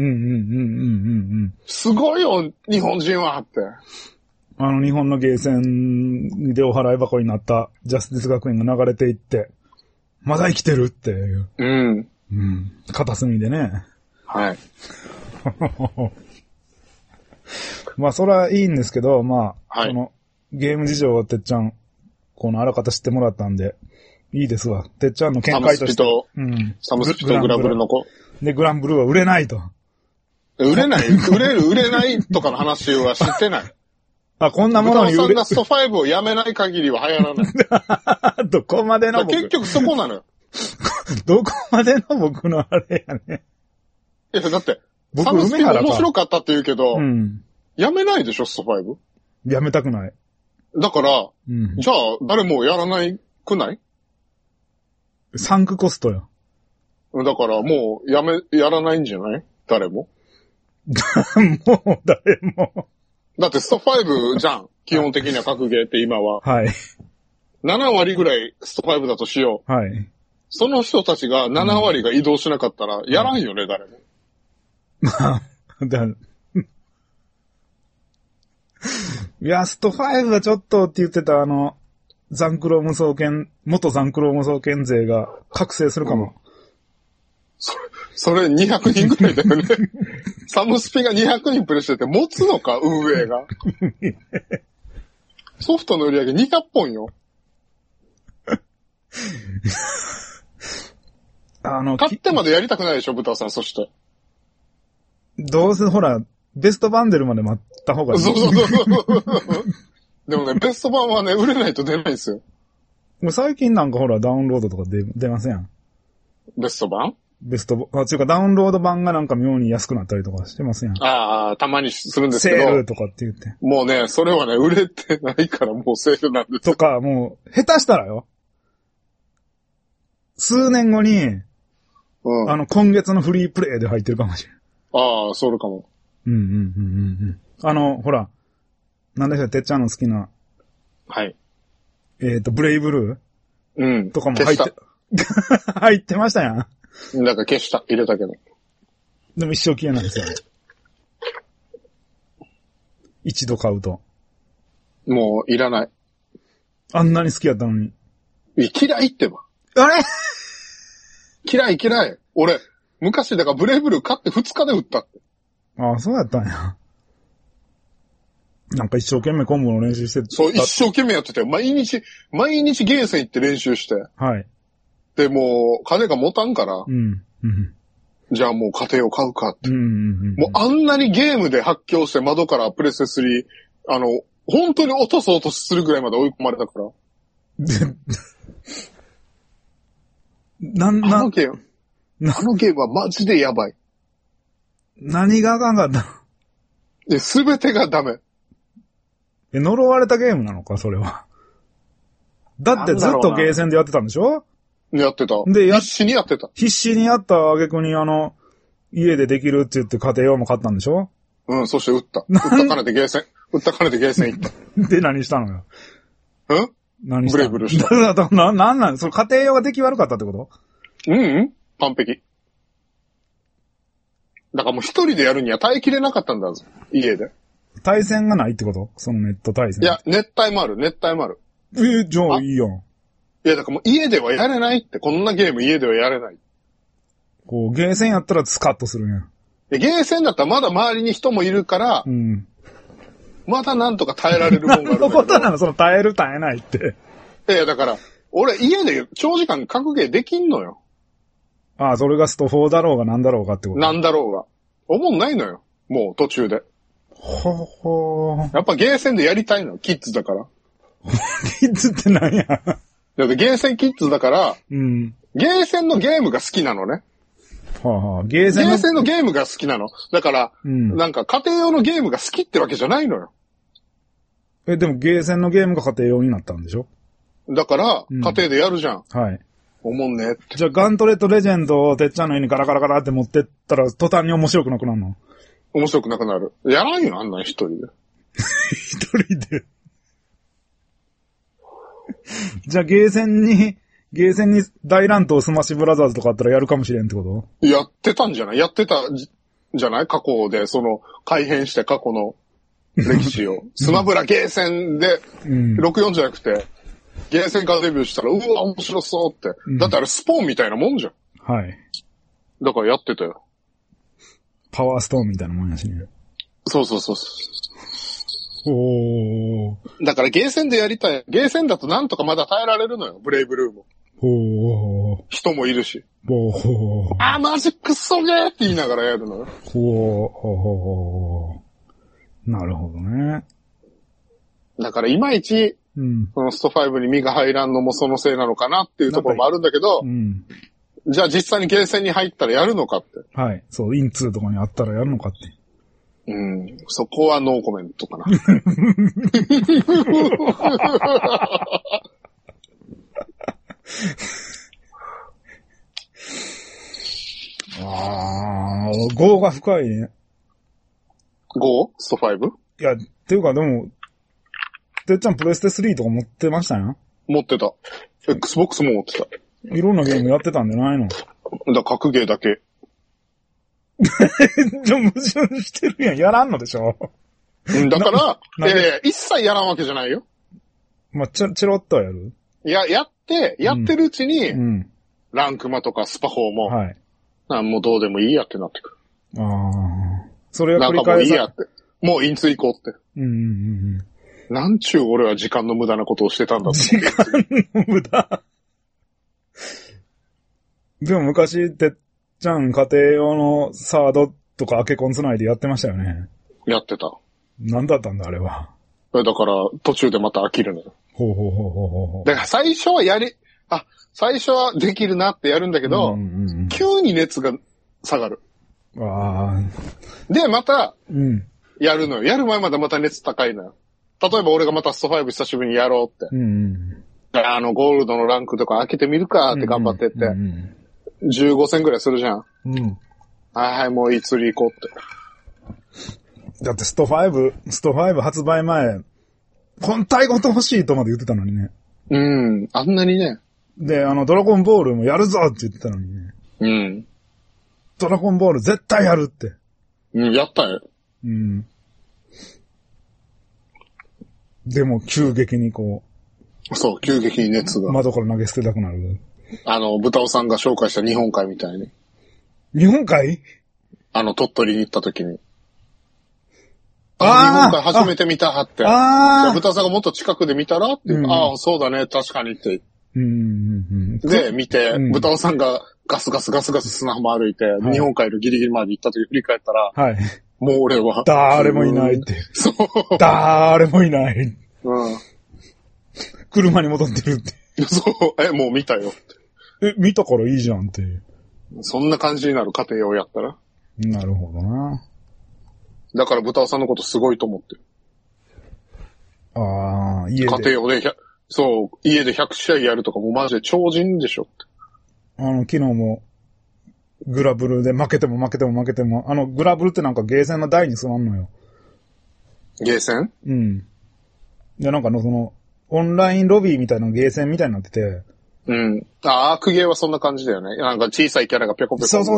すごいよ、日本人はって。 日本のゲーセンでお払い箱になったジャスティス学園が流れていって、まだ生きてるっていう。片隅でね。 はい。 まあ、それはいいんですけど、まあ、その、ゲーム事情はてっちゃん、このあらかた知ってもらったんで、いいですわ。てっちゃんの見解として。 サムスピとグランブルの子。 で、グランブルーは売れないと。 売れないとかの話は知ってない。 こんなものに売れない。スト5をやめない限りは流行らない。 どこまでの結局そこなのよ。 どこまでの僕のあれやね。 いや、だって、サムスピも面白かったって言うけど、やめないでしょ、スト5。 やめたくない。 だから、じゃあ、誰もやらないくない？ サンクコストよ。 だからもうやらないんじゃない？誰も。 もう誰も。 だってスト5じゃん。基本的には格ゲーって今は。 はい。 7割ぐらいスト5だとしよう。はい。 その人たちが7割が移動しなかったら、やらんよね、誰も。 まあ、いや、スト5はちょっとって言ってたザンクロ無双剣、元ザンクロ無双剣勢が覚醒するかも。 それ200人ぐらいだよね。サムスピが200人プレイしてて持つのか、運営が。ソフトの売り上げ200本よ。買ってまでやりたくないでしょ、ブタさん、そして。 どうせほら、ベストバンデルまで待った方がいい。 そう。でもね、ベスト版はね、売れないと出ないんですよ。 もう最近なんかほら、ダウンロードとか出ません。 ベスト版？ っていうかダウンロード版がなんか妙に安くなったりとかしてますやん。 たまにするんですけど。 セールとかって言って。 もうね、それはね、売れてないからもうセールなんですよ。 とか、もう、下手したらよ。数年後に、今月のフリープレイで入ってるかもしれん。 それかも。 ほら、なんでしょう、てっちゃんの好きな。 はい。 ブレイブルーとかも入ってましたやん。 なんか消した、入れたけど。 でも一生消えないですよ。一度買うと。 もう、いらない。 あんなに好きやったのに。 嫌いってば。 あれ嫌い。俺、昔だからブレイブルー買って2日で売ったって。 そうやったんや。なんか一生懸命コンボの練習してそう、一生懸命やってたよ。毎日ゲーセン行って練習して。 はい。 で、もう、金が持たんから。じゃあもう家庭を買うかって。もうあんなにゲームで発狂して窓からプレステ3、本当に落とそうとするぐらいまで追い込まれたから。 あのゲームはマジでやばい。 何があかんかったで、すべてがダメ。 呪われたゲームなのか、それは。だってずっとゲーセンでやってたんでしょ？ やってた。 で、 必死にやってた。 必死にやった挙句に家でできるって言って家庭用も買ったんでしょ？ うん、そして売った。売った金でゲーセン行った。 で、何したのよ。何したの？ ブレブレした。 なんその家庭用が出来悪かったってこと？ 完璧。だからもう一人でやるには耐えきれなかったんだぞ。家で。 対戦がないってこと？そのネット対戦。 いや、熱帯もある。 じゃあいいやん。 いや、だからもう家ではやれないって。こんなゲーム家ではやれない。 こう、ゲーセンやったらスカッとするんや。 でゲーセンだったらまだ周りに人もいるから、まだなんとか耐えられるもんがあるんだけど。 何のことなの？その耐える耐えないって。 いや、だから、俺家で長時間格ゲーできんのよ。 ああ、それがスト4だろうがなんだろうかってこと。 なんだろうが。思んないのよ。もう途中で。やっぱゲーセンでやりたいの。キッズだから。 キッズって何や？ だってゲーセンキッズだから、ゲーセンのゲームが好きなのね。 ゲーセンのゲームが好きなの。だから、なんか家庭用のゲームが好きってわけじゃないのよ。 でもゲーセンのゲームが家庭用になったんでしょ？ だから、家庭でやるじゃん。 はい。 思んねって。 じゃあガントレットレジェンドをてっちゃんの家にガラガラガラって持ってったら途端に面白くなくなるの？ 面白くなくなる。やらんよ、あんなん一人で。 一人で。じゃあゲーセンに大乱闘スマッシュブラザーズとかあったらやるかもしれんってこと？ やってたんじゃないじゃない過去で、改変して過去の歴史を。スマブラゲーセンで、64じゃなくて、ゲーセンからデビューしたら、うわ、面白そうって。だってあれスポーンみたいなもんじゃん。 はい。 だからやってたよ。 パワーストーンみたいなもんやしね。 そう。だからゲーセンでやりたい。ゲーセンだとなんとかまだ耐えられるのよ。ブレイブルーも。人もいるし。マジクソゲーって言いながらやるのよ。 なるほどね。 だからいまいち、そのスト5に身が入らんのもそのせいなのかなっていうところもあるんだけど、じゃあ実際にゲーセンに入ったらやるのかって。 はい。そう、イン2とかにあったらやるのかって。 そこはノーコメントかな。 5が深いね。 5？ スト 5？ いや、っていうかでも、てっちゃんプレステ3とか持ってましたよ。 持ってた。Xbox も持ってた。 いろんなゲームやってたんじゃないの？ 格ゲーだけ。 じゃ矛盾してるやん。やらんのでしょ？ だから、一切やらんわけじゃないよ。 チロッとはやる？ やってるうちに、ランクマとかスパ4も、もうどうでもいいやってなってくる。 それが繰り返さなんかもういいやって。もうインツ行こうって。 うんなんちゅう俺は時間の無駄なことをしてたんだと。 時間の無駄でも昔、てっちゃん家庭用のサードとかアケコンつないでやってましたよね。 やってた。 何だったんだあれは。 だから途中でまた飽きるのよ。 ほう。 だから最初は最初はできるなってやるんだけど、急に熱が下がる。で、また、やるのよ。やる前までまた熱高いのよ。例えば俺がまたスト5久しぶりにやろうって。ゴールドのランクとか開けてみるかって頑張ってって。15戦ぐらいするじゃん。はい、もういい釣り行こうって。 だってスト5発売前、本体ごと欲しいとまで言ってたのにね。 あんなにね。 で、ドラゴンボールもやるぞって言ってたのにね。ドラゴンボール絶対やるって。 やったよ。 でも急激にそう、急激に熱が。 窓から投げ捨てたくなる。 豚尾さんが紹介した日本海みたいに。 日本海？ 鳥取に行った時に。日本海初めて見たって。豚尾さんがもっと近くで見たらって。そうだね、確かにって。で、見て、豚尾さんがガスガス砂浜歩いて、日本海のギリギリまで行った時振り返ったら、もう俺は。 誰もいないって。 そう。 誰もいない。車に戻ってるって。 そう。もう見たよって。 見たからいいじゃんって。 そんな感じになる家庭をやったら。 なるほどな。 だから豚尾さんのことすごいと思ってる。 ああ、家で。 家庭でそう、家で100試合やるとかもマジで超人でしょって。 昨日も、グラブルで負けても、グラブルってなんかゲーセンの台に座んのよ。 ゲーセン？ うん。で、なんかオンラインロビーみたいなゲーセンみたいになってて。 うん。アークゲーはそんな感じだよね。なんか小さいキャラがぴょこぴょこ。 そう。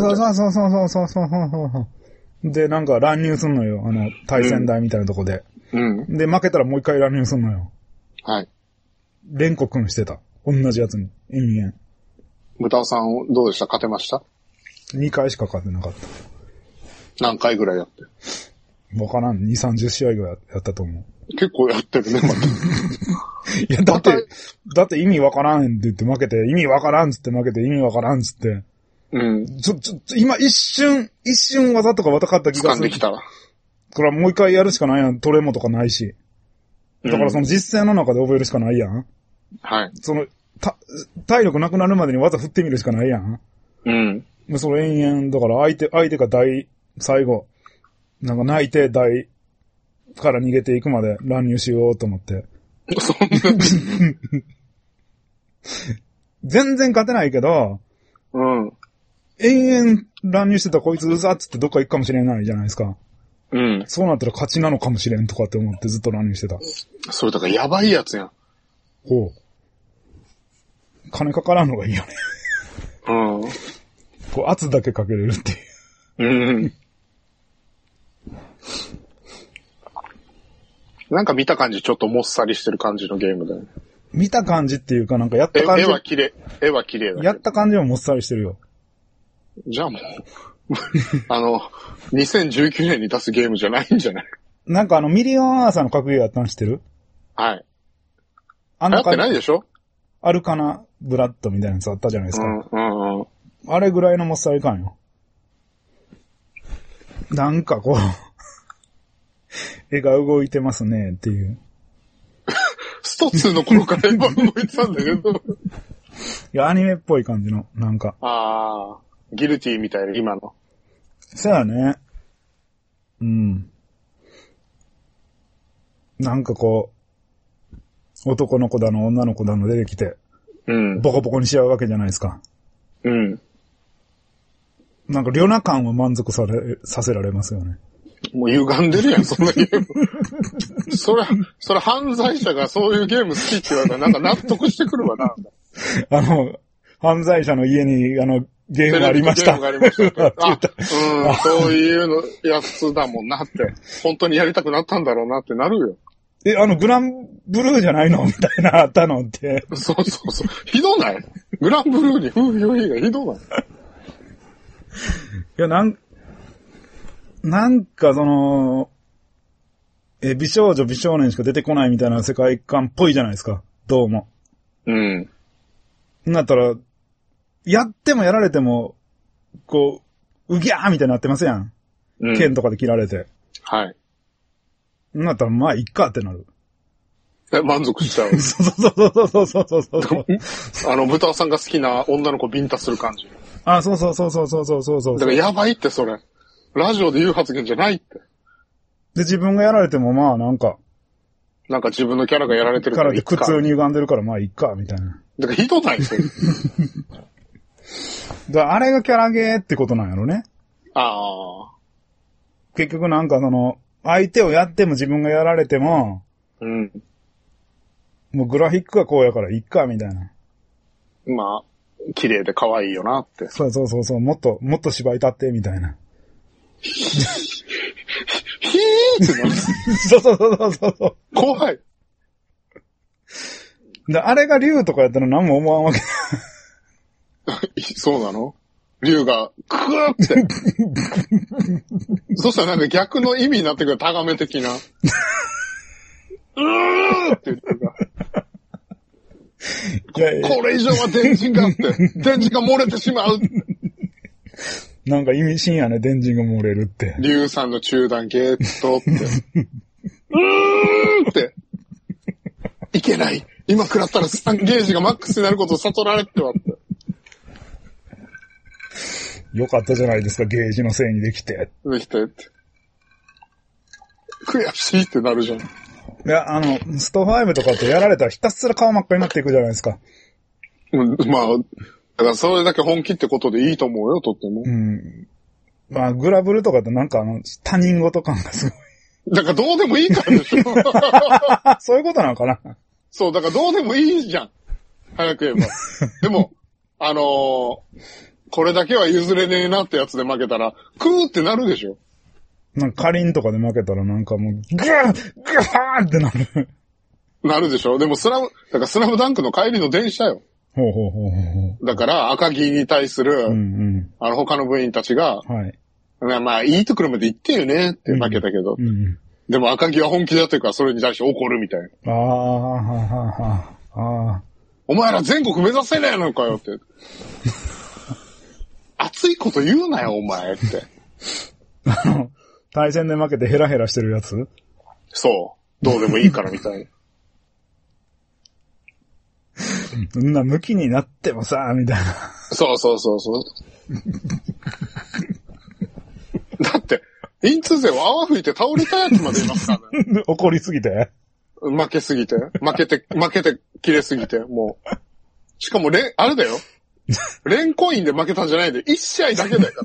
で、なんか乱入すんのよ。対戦台みたいなとこで。 うん。 で、負けたらもう一回乱入すんのよ。 はい。 連呼君してた。同じやつに。延々。 豚尾さんどうでした？勝てました？ 2 回しか勝てなかった。 何回ぐらいやって？ わからん。2、30試合ぐらいやったと思う。 結構やってるね、また。 いや、だって意味わからんって言って負けて、意味わからんっつって負けて、意味わからんっつって。 うん。 今一瞬技とかわたかった気がする。 掴んできたら。 これはもう一回やるしかないやん。トレモとかないし。だからその実践の中で覚えるしかないやん。 はい。 体力なくなるまでに技振ってみるしかないやん。 うん。 それ延々、だから相手が最後、なんか泣いて台から逃げていくまで乱入しようと思って。 そんな全然勝てないけど、 うん。 延々乱入してたらこいつうざっつってどっか行くかもしれないじゃないですか。 うん。 そうなったら勝ちなのかもしれんとかって思ってずっと乱入してた。 それだからやばいやつやん。 ほう。金かからんのがいいよね。 うん。 こう圧だけかけれるっていう。 うん。なんか見た感じちょっともっさりしてる感じのゲームだよね。 見た感じっていうかなんかやった感じ。 絵は綺麗だ。 やった感じはもっさりしてるよ。 じゃあもう、2019年に出すゲームじゃないんじゃない？ なんかミリオンアーサーの格ゲーやったの知ってる？ はい。 流行ってないでしょ？ アルカナブラッドみたいなやつあったじゃないですか。 うん。 あれぐらいのもっさり感よ。なんかこう、絵が動いてますねっていう。 スト2の頃から今動いてたんだけど。いや、アニメっぽい感じの、なんか。 ああ、ギルティみたいな、今の。 そうやね。うん。なんかこう、男の子だの女の子だの出てきて、 うん。 ボコボコにしちゃうわけじゃないですか。 うん。 なんか、両ナ感を満足させられますよね。 もう歪んでるやん、そんなゲーム。それ犯罪者がそういうゲーム好きって言われたらなんか納得してくるわな。 犯罪者の家に、ゲームがありました。 ゲームがありました。そういうの、やつだもんなって。本当にやりたくなったんだろうなってなるよ。 グランブルーじゃないのみたいな、あったのって。 そう。ひどない？グランブルーに風評被害ひどない？ いや、なんか美少女美少年しか出てこないみたいな世界観っぽいじゃないですか。どうも。 うん。 なったら、やってもやられても、こう、うぎゃーみたいになってますやん。 うん。 剣とかで切られて。 はい。 なったら、まあ、いっかってなる。 満足しちゃう。 そう。 豚尾さんが好きな女の子ビンタする感じ。 あ、そう。だからやばいってそれ。ラジオで言う発言じゃないって。 で、自分がやられてもまあなんか自分のキャラがやられてるからで苦痛に歪んでるからまあいっか、みたいな。 だからひどないですよ。 だからあれがキャラゲーってことなんやろね。 ああ。 結局なんか相手をやっても自分がやられても、 うん。 もうグラフィックがこうやからいっか、みたいな。 まあ、綺麗で可愛いよなって。 そう。もっと芝居立って、みたいな。 ひーってなる。 そう。 怖い。 で、あれが竜とかやったら何も思わんわけ。 そうなの？竜が、クーって。そしたらなんか逆の意味になってくる、タガメ的な。って言ってるから。いやこれ以上は電人があって、電人が漏れてしまう。 なんか意味深やね、電人が漏れるって。 竜さんの中段ゲートって。って。いけない。今食らったら3ゲージがマックスになることを悟られてはって。 よかったじゃないですか、ゲージのせいにできて。 できてって。悔しいってなるじゃん。いや、スト5とかってやられたらひたすら顔真っ赤になっていくじゃないですか。 まあ、だからそれだけ本気ってことでいいと思うよ、とっても。 まあ、グラブルとかってなんか他人事感がすごい。 だからどうでもいいからでしょ。 そういうことなのかな。 そう、だからどうでもいいじゃん。早く言えば。でも、これだけは譲れねえなってやつで負けたら、クーってなるでしょ。 なんか、カリンとかで負けたらなんかもう、グーってなる。 なるでしょ。でもスラムダンクの帰りの電車よ。 ほう。 だから、赤木に対する、他の部員たちが、はい。まあ、いいところまで行ってよねって負けたけど、でも赤木は本気だというか、それに対して怒るみたいな。お前ら全国目指せねえのかよって。熱いこと言うなよ、お前って。 対戦で負けてヘラヘラしてるやつ？ そう。どうでもいいからみたいな。 そんな向きになってもさ、みたいな。 そう。だって、インツー勢は泡吹いて倒れたやつまでいますからね。 怒りすぎて負けて切れすぎて、もう。しかもあれだよ。連コインで負けたんじゃないで、1試合だけだよ。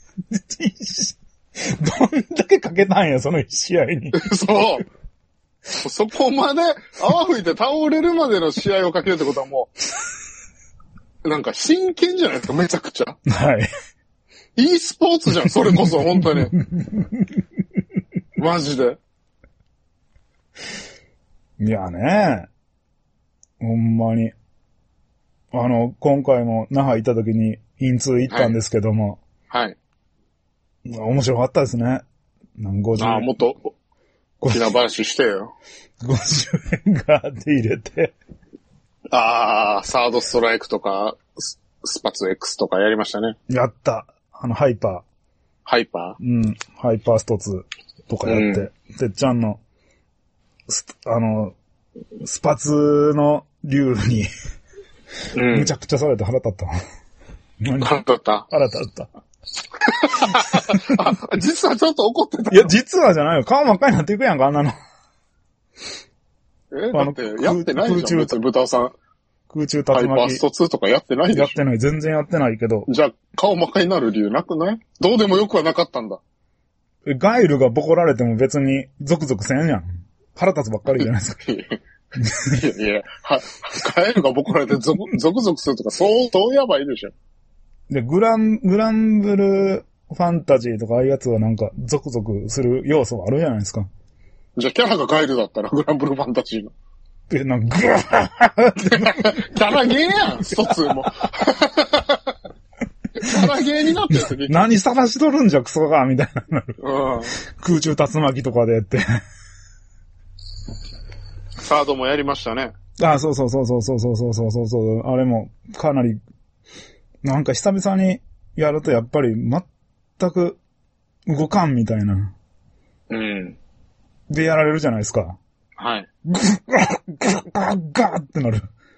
どんだけかけたんや、その1試合に。 そう。そこまで泡吹いて倒れるまでの試合をかけるってことはもう、なんか真剣じゃないですか、めちゃくちゃ。 はい。 e スポーツじゃん、それこそ、本当に。マジで。 いやね。ほんまに。今回も那覇行った時にインツー行ったんですけども。 はい。 面白かったですね。50 もっと、大きな話してよ。 50円ガーって入れて。 サードストライクとか、スパツ X とかやりましたね。 やった。ハイパー。 ハイパーハイパースト2とかやって。てっちゃんの、スパツの竜に、むちゃくちゃされて腹立った。 腹立った。実はちょっと怒ってた。 いや、実はじゃないよ。顔真っ赤になっていくやんか、あんなの。 だって、やってないじゃん、別に豚さん。 空中竜巻。 ハイパースト2とかやってないでしょ。 やってない。全然やってないけど。 じゃあ、顔真っ赤になる理由なくない？どうでもよくはなかったんだ。 ガイルがボコられても別にゾクゾクせんやん。腹立つばっかりじゃないですか。 いや、ガイルがボコられてゾクゾクするとか相当やばいでしょ。 で、グランブルファンタジーとかああいうやつはなんかゾクゾクする要素はあるじゃないですか。 じゃあキャラがガイルだったらグランブルファンタジーの。 なんかグワーって。 キャラゲーやん、スト2も。キャラゲーになってる。 何探しとるんじゃクソが、みたいな。空中竜巻とかでって。 サードもやりましたね。 そう。あれもかなり、なんか久々にやるとやっぱり全く動かんみたいな。でやられるじゃないですか。 はい。 ガーってなる。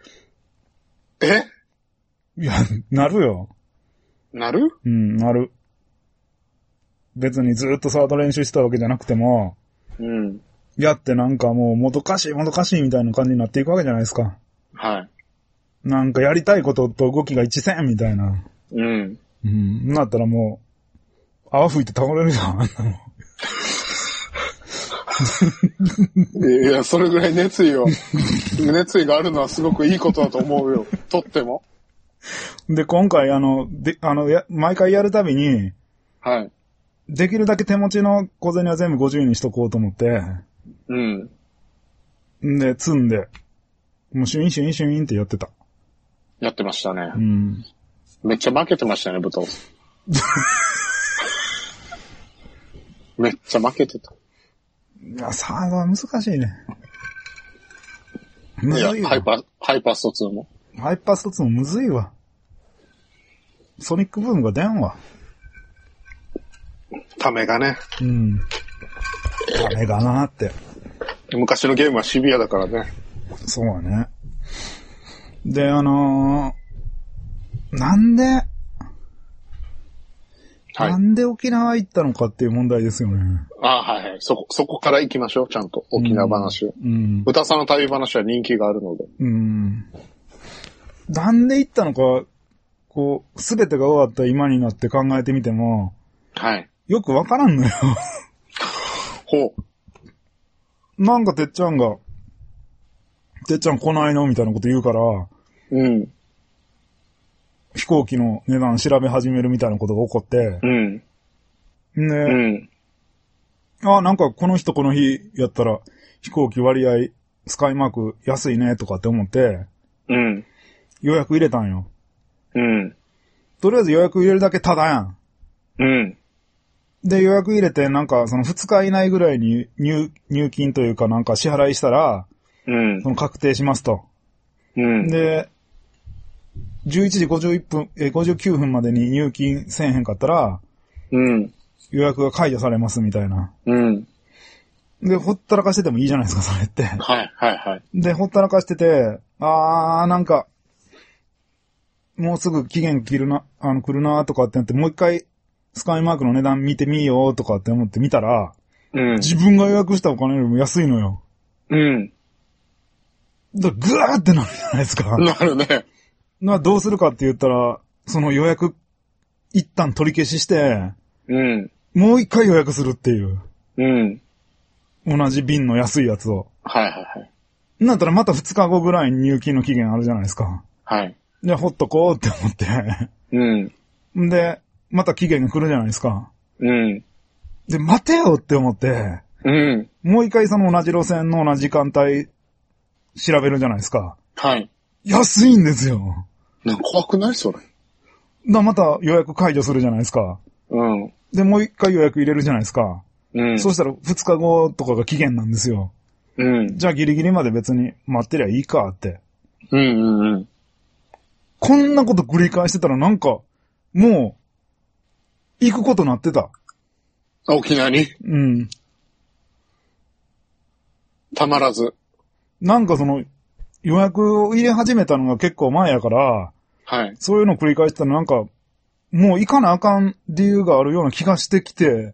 いや、なるよ。 なる？ なる。別にずっとサード練習したわけじゃなくても、やってなんかもうもどかしいみたいな感じになっていくわけじゃないですか。 はい。 なんかやりたいことと動きが一致せんみたいな。なったらもう、泡吹いて倒れるじゃん。 いや、それぐらい熱意があるのはすごくいいことだと思うよ。とっても。 で、今回毎回やるたびに、 はい。 できるだけ手持ちの小銭は全部50円にしとこうと思って、で、積んで、もうシュインってやってた。 やってましたね。めっちゃ負けてましたね、豚尾。めっちゃ負けてた。 いや、サードは難しいね。 いや、ハイパースト2も。 ハイパースト2もむずいわ。ソニックブームが出んわ。 ためがね。 ためがなーって。 昔のゲームはシビアだからね。 そうだね。で、なんで、 はい。 なんで沖縄行ったのかっていう問題ですよね。 はいはい。そこから行きましょう、ちゃんと。沖縄話を。歌さんの旅話は人気があるので。 なんで行ったのか、こう、すべてが終わった今になって考えてみても、 はい。 よくわからんのよ。 ほう。なんかてっちゃん来ないのみたいなこと言うから、飛行機の値段調べ始めるみたいなことが起こって、なんかこの日とこの日やったら飛行機割合スカイマーク安いねとかって思って、予約入れたんよ。とりあえず予約入れるだけタダやん。で、予約入れてなんかその2日以内ぐらいに入金というかなんか支払いしたら、その確定しますと。で、11時59分までに入金せえへんかったら、予約が解除されますみたいな。で、ほったらかしててもいいじゃないですか、それって。 はい。 で、ほったらかしてて、なんか、もうすぐ期限来るなとかってなって、もう一回、スカイマークの値段見てみようとかって思って見たら、自分が予約したお金よりも安いのよ。だからぐわーってなるじゃないですか。 なるね。 どうするかって言ったら、その予約、一旦取り消しして、もう一回予約するっていう。同じ便の安いやつを。なったらまた2日後ぐらいに入金の期限あるじゃないですか。で、ほっとこうって思って。で、また期限が来るじゃないですか。で、待てよって思って、もう一回その同じ路線の同じ時間帯調べるじゃないですか。安いんですよ。 怖くないそれ。 また予約解除するじゃないですか。で、もう一回予約入れるじゃないですか。そうしたら2日後とかが期限なんですよ。じゃあギリギリまで別に待ってりゃいいかって。こんなこと繰り返してたらなんか、もう、行くことなってた。 沖縄にたまらず。 なんかその、予約を入れ始めたのが結構前やから、そういうの繰り返してたらなんか、もう行かなあかん理由があるような気がしてきて、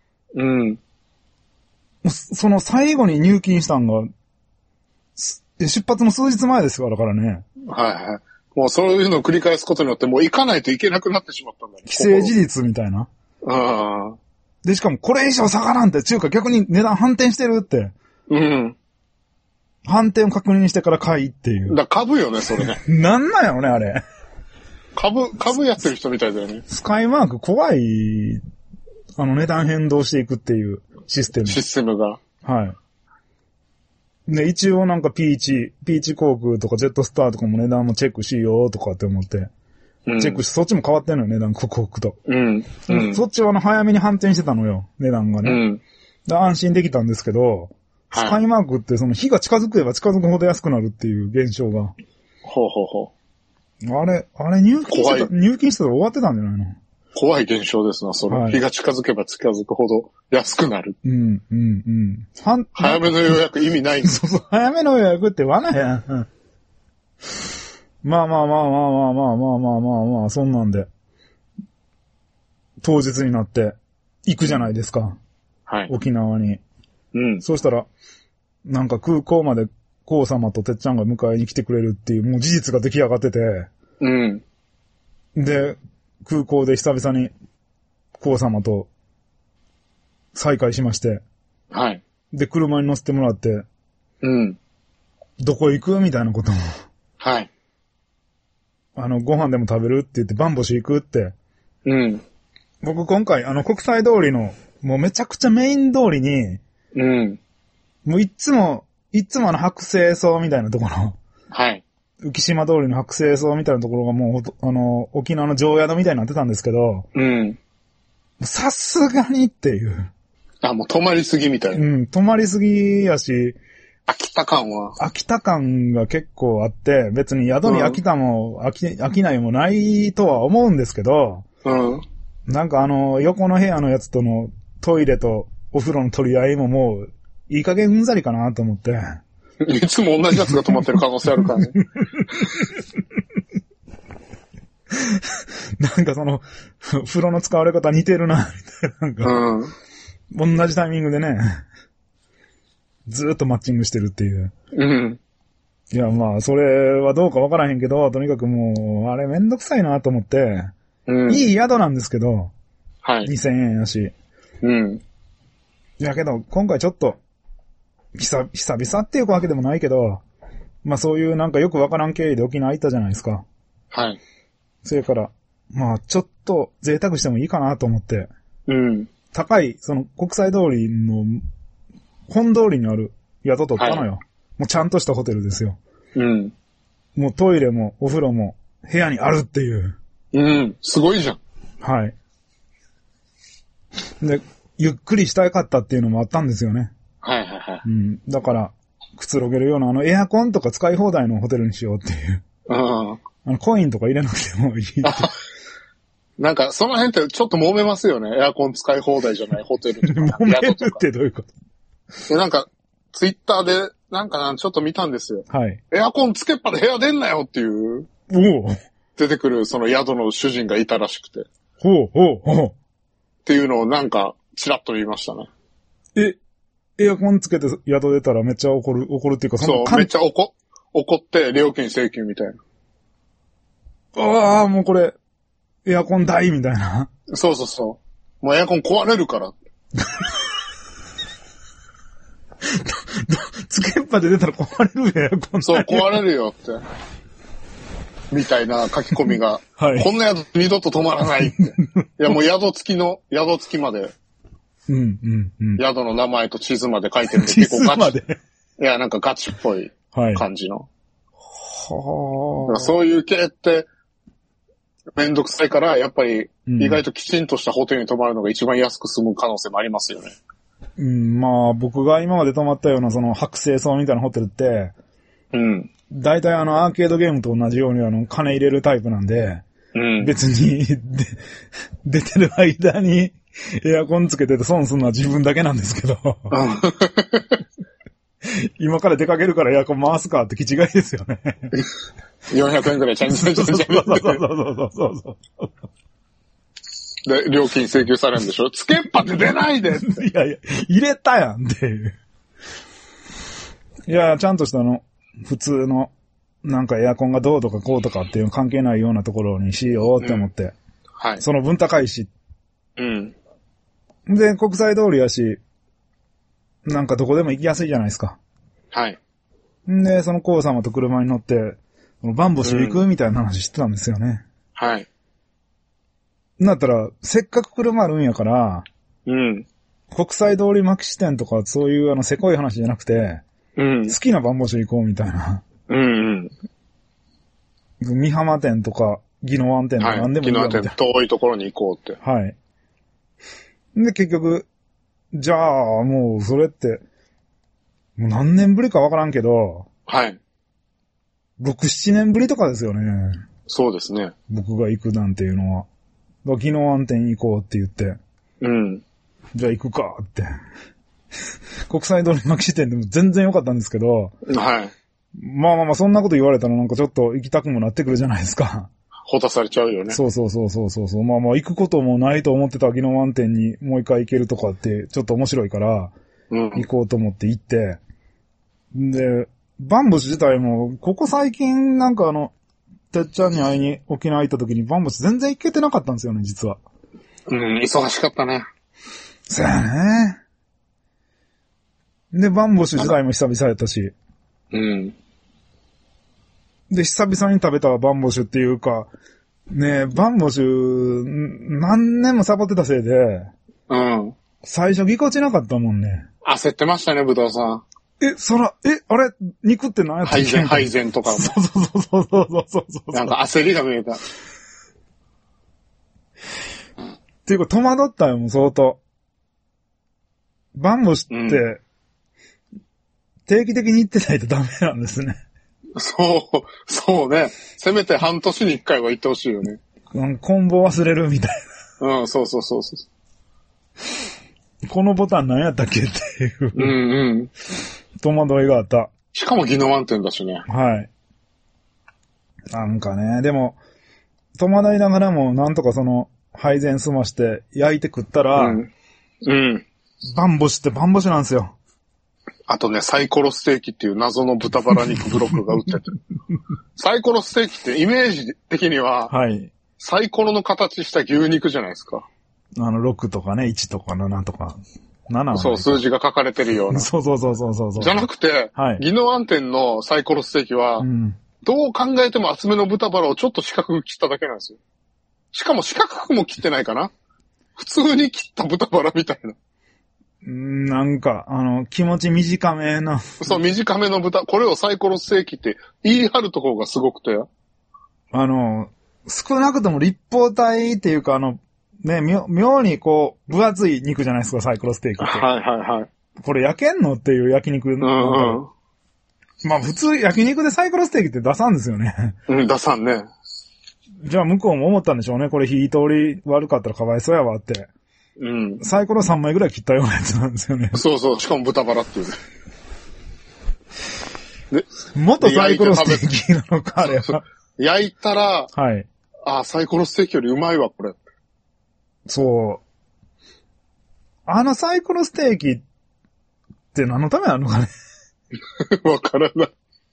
その最後に入金したんが、出発の数日前ですからね。 もうそういうのを繰り返すことによってもう行かないといけなくなってしまったんだね。 既成事実みたいな。で、しかもこれ以上下がらんって、中華逆に値段反転してるって。反転を確認してから買いっていう。 株よね、それね。 なんなんやろね、あれ。 株やってる人みたいだよね。 スカイマーク怖い、値段変動していくっていうシステムが。 で、一応なんかピーチ航空とかジェットスターとかも値段もチェックしようとかって思って、チェックして、そっちも変わってんのよ、値段刻々と。そっちは早めに反転してたのよ、値段がね。で、安心できたんですけど、スカイマークってその日が近づけば近づくほど安くなるっていう現象が。あれ入金してたら終わってたんじゃないの？ 怖い現象ですな、それ。日が近づけば近づくほど安くなる。早めの予約意味ないんです。 そう、早めの予約って罠やん。まあ、そんなんで。当日になって行くじゃないですか。沖縄に。そうしたら、なんか空港までコウ様とてっちゃんが迎えに来てくれるっていう、もう事実が出来上がってて。で、空港で久々にコウ様と再会しまして。で、車に乗せてもらって。どこ行くみたいなことも。ご飯でも食べるって言ってバンボシ行くって。僕今回国際通りのもうめちゃくちゃメイン通りに、もういつも白清荘みたいなところ。浮島通りの白清荘みたいなところがもう、沖縄の常宿みたいになってたんですけど、さすがにっていう。 もう泊まりすぎみたいな。 泊まりすぎやし、 飽きた感が結構あって、別に宿に飽きたも、飽きないもないとは思うんですけど、なんか横の部屋のやつとのトイレとお風呂の取り合いももう、いい加減うんざりかなと思って。 いつも同じやつが泊まってる可能性あるからね。 なんかその、風呂の使われ方似てるな、みたいな。なんか、同じタイミングでね、ずーっとマッチングしてるっていう。いや、まあ、それはどうかわからへんけど、とにかくもう、あれめんどくさいなと思って、いい宿なんですけど、 はい。 2000円やし。いやけど、今回ちょっと、久々っていうわけでもないけど、まあそういうなんかよくわからん経緯で沖縄行ったじゃないですか。 はい。 それから、まあちょっと贅沢してもいいかなと思って。高い、その国際通りの、本通りにある宿取ったのよ。はい、もうちゃんとしたホテルですよ。もうトイレもお風呂も部屋にあるっていう。 すごいじゃん。 はい。で、ゆっくりしたかったっていうのもあったんですよね。だから、くつろげるようなエアコンとか使い放題のホテルにしようっていう。コインとか入れなくてもいいって。 なんか、その辺ってちょっと揉めますよね。エアコン使い放題じゃないホテルとか。 揉めるってどういうこと？なんか、ツイッターで、なんかちょっと見たんですよ。 はい。 エアコンつけっぱで部屋出んなよっていう。出てくるその宿の主人がいたらしくて。っていうのをなんか、チラッと言いましたね。 エアコンつけて宿出たらめっちゃ怒るっていうか、 そう、めっちゃ怒って料金請求みたいな。ああ、もうこれ、エアコン代みたいな。 そう。もうエアコン壊れるから。 つけっぱで出たら壊れるエアコン代。 そう、壊れるよって。みたいな書き込みが。はい。こんな宿二度と止まらないって。いや、もう宿付きまで。宿の名前と地図まで書いてるんで結構ガチ。いや、なんかガチっぽい感じの。そういう系って、めんどくさいから、やっぱり、意外ときちんとしたホテルに泊まるのが一番安く済む可能性もありますよね。 まあ、僕が今まで泊まったような、その、白清荘みたいなホテルって、大体アーケードゲームと同じように金入れるタイプなんで、別に出てる間に、エアコンつけてて損するのは自分だけなんですけど。今から出かけるからエアコン回すかって気違いですよね。 400円くらいチャンジで、料金請求されるんでしょ？つけっぱって出ないでって。 いや、入れたやんっていう。いや、ちゃんとした普通の、なんかエアコンがどうとかこうとかっていう関係ないようなところにしようって思って。 はい。 その分高いし。で、国際通りやし、なんかどこでも行きやすいじゃないですか。 はい。 で、そのコウ様と車に乗って、バンボシ行くみたいな話してたんですよね。 はい。 だったら、せっかく車あるんやから、国際通りマキシ店とかそういうせこい話じゃなくて、好きなバンボシ行こうみたいな。美浜店とか、宜野湾店とか何でもいいよみたいな。 遠いところに行こうって。 はい。で、結局、じゃあ、もう、それって、もう何年ぶりかわからんけど、 はい。 6、7年ぶりとかですよね。 そうですね。 僕が行くなんていうのは。宜野湾店行こうって言って。じゃあ行くかって。国際通りマキシ店でも全然良かったんですけど。 はい。 まあ、そんなこと言われたらなんかちょっと行きたくもなってくるじゃないですか。 ほたされちゃうよね。 そう。まあ、行くこともないと思ってた宜野湾店にもう一回行けるとかってちょっと面白いから、行こうと思って行って、で、バンボシ自体も、ここ最近なんかてっちゃんに会いに沖縄行った時にバンボシ全然行けてなかったんですよね、実は。 忙しかったね。 そうやね。で、バンボシ自体も久々やったし。で、久々に食べたバンボシュっていうか、ねえ、バンボシュ、何年もサボってたせいで、最初ぎこちなかったもんね。 焦ってましたね、ぶどうさん。 あれ、肉って何やったっけ？ 配膳とかも。 そう。 なんか焦りが見えた。 っていうか、戸惑ったよ、もう相当。バンボシって、定期的に行ってないとダメなんですね。 そうね。せめて半年に一回は行ってほしいよね。 コンボ忘れるみたいな。そう。 このボタン何やったっけっていう。戸惑いがあった。 しかも宜野湾店だしね。 はい。なんかね、でも、 戸惑いながらも、なんとかその、配膳済まして焼いて食ったら、うん。 うん。 バンボシってバンボシなんですよ。 あとね、サイコロステーキっていう謎の豚バラ肉ブロックが売ってて。サイコロステーキってイメージ的には、はい。サイコロの形した牛肉じゃないですか。 6とかね、1とか7とか。7 そう、数字が書かれてるような。 そう。 じゃなくて、はい。宜野湾店のサイコロステーキは、うん、どう考えても厚めの豚バラをちょっと四角く切っただけなんですよ。しかも四角くも切ってないかな？普通に切った豚バラみたいな。 なんか、気持ち短めな。 そう、短めの豚。これをサイコロステーキって言い張るところがすごくて。 少なくとも立方体っていうかね、妙にこう、分厚い肉じゃないですか、サイコロステーキって。 はい。 これ焼けんのっていう焼肉。うん。まあ普通焼肉でサイコロステーキって出さんですよね。 うん、出さんね。 じゃあ向こうも思ったんでしょうね。これ火通り悪かったらかわいそうやわって。うん。サイコロ3枚ぐらい切ったようなやつなんですよね。 そう。しかも豚バラっていう。 で、元サイコロステーキなのか、あれは。 焼いたら、 はい。 サイコロステーキよりうまいわ、これ。 そう。サイコロステーキって何のためなのかね。 わからない。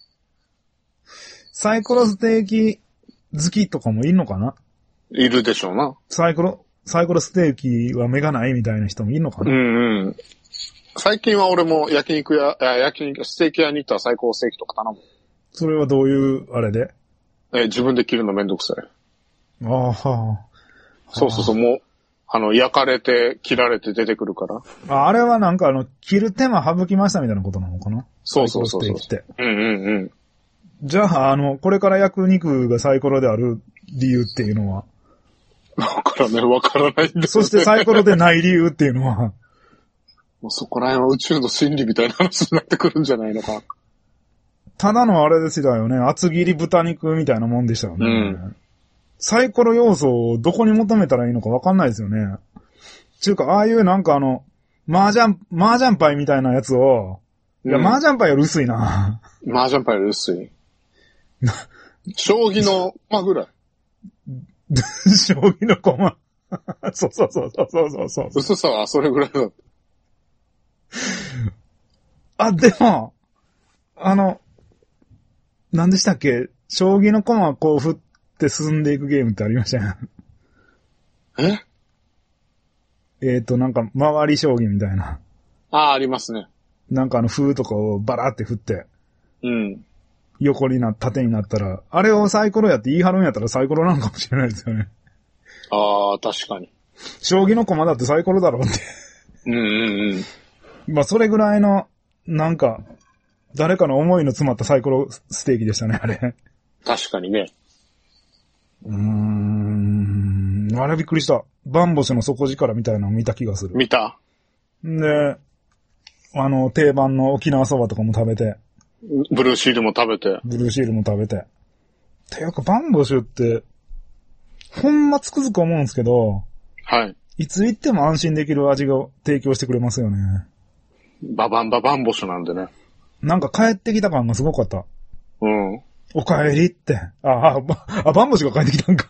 サイコロステーキ好きとかもいるのかな？ いるでしょうな。 サイコロステーキは目がないみたいな人もいるのかな？ うん。最近は俺もステーキ屋に行ったらサイコロステーキとか頼む。 それはどういう、あれで？ 自分で切るのめんどくさい。 ああ、はあ。そう、もう、焼かれて、切られて出てくるから。 あれはなんか切る手間省きましたみたいなことなのかな？ そう。 サイコロステーキって。 うん。 じゃあ、これから焼く肉がサイコロである理由っていうのは？ わからないんだ、ね。 そしてサイコロでない理由っていうのは？ もうそこら辺は宇宙の真理みたいな話になってくるんじゃないのか。 ただのあれですよね。厚切り豚肉みたいなもんでしたよね。うん。サイコロ要素をどこに求めたらいいのかわかんないですよね。ちゅうか、ああいうなんか麻雀パイみたいなやつを、いや、麻雀パイより薄いな。 麻雀パイより薄い。将棋の駒ぐらい。 将棋の駒。そう。 薄さはそれぐらいだった。 でも、何でしたっけ？将棋の駒をこう振って進んでいくゲームってありましたよ。なんか、回り将棋みたいな。 ありますね。 なんか歩とかをバラって振って。 うん。 横に縦になったら、あれをサイコロやって言い張るんやったらサイコロなのかもしれないですよね。 確かに。 将棋の駒だってサイコロだろうって。まあ、それぐらいの、なんか、誰かの思いの詰まったサイコロステーキでしたね、あれ。 確かにね。 あれびっくりした。バンボシの底力みたいなのを見た気がする。 見た？ で、定番の沖縄そばとかも食べて。 ブルーシールも食べて。 ていうか、バンボシュって、ほんまつくづく思うんですけど、 はい。 いつ行っても安心できる味を提供してくれますよね。 ババンボシュなんでね。 なんか帰ってきた感がすごかった。 うん。 お帰りって。バンボシュが帰ってきたんか。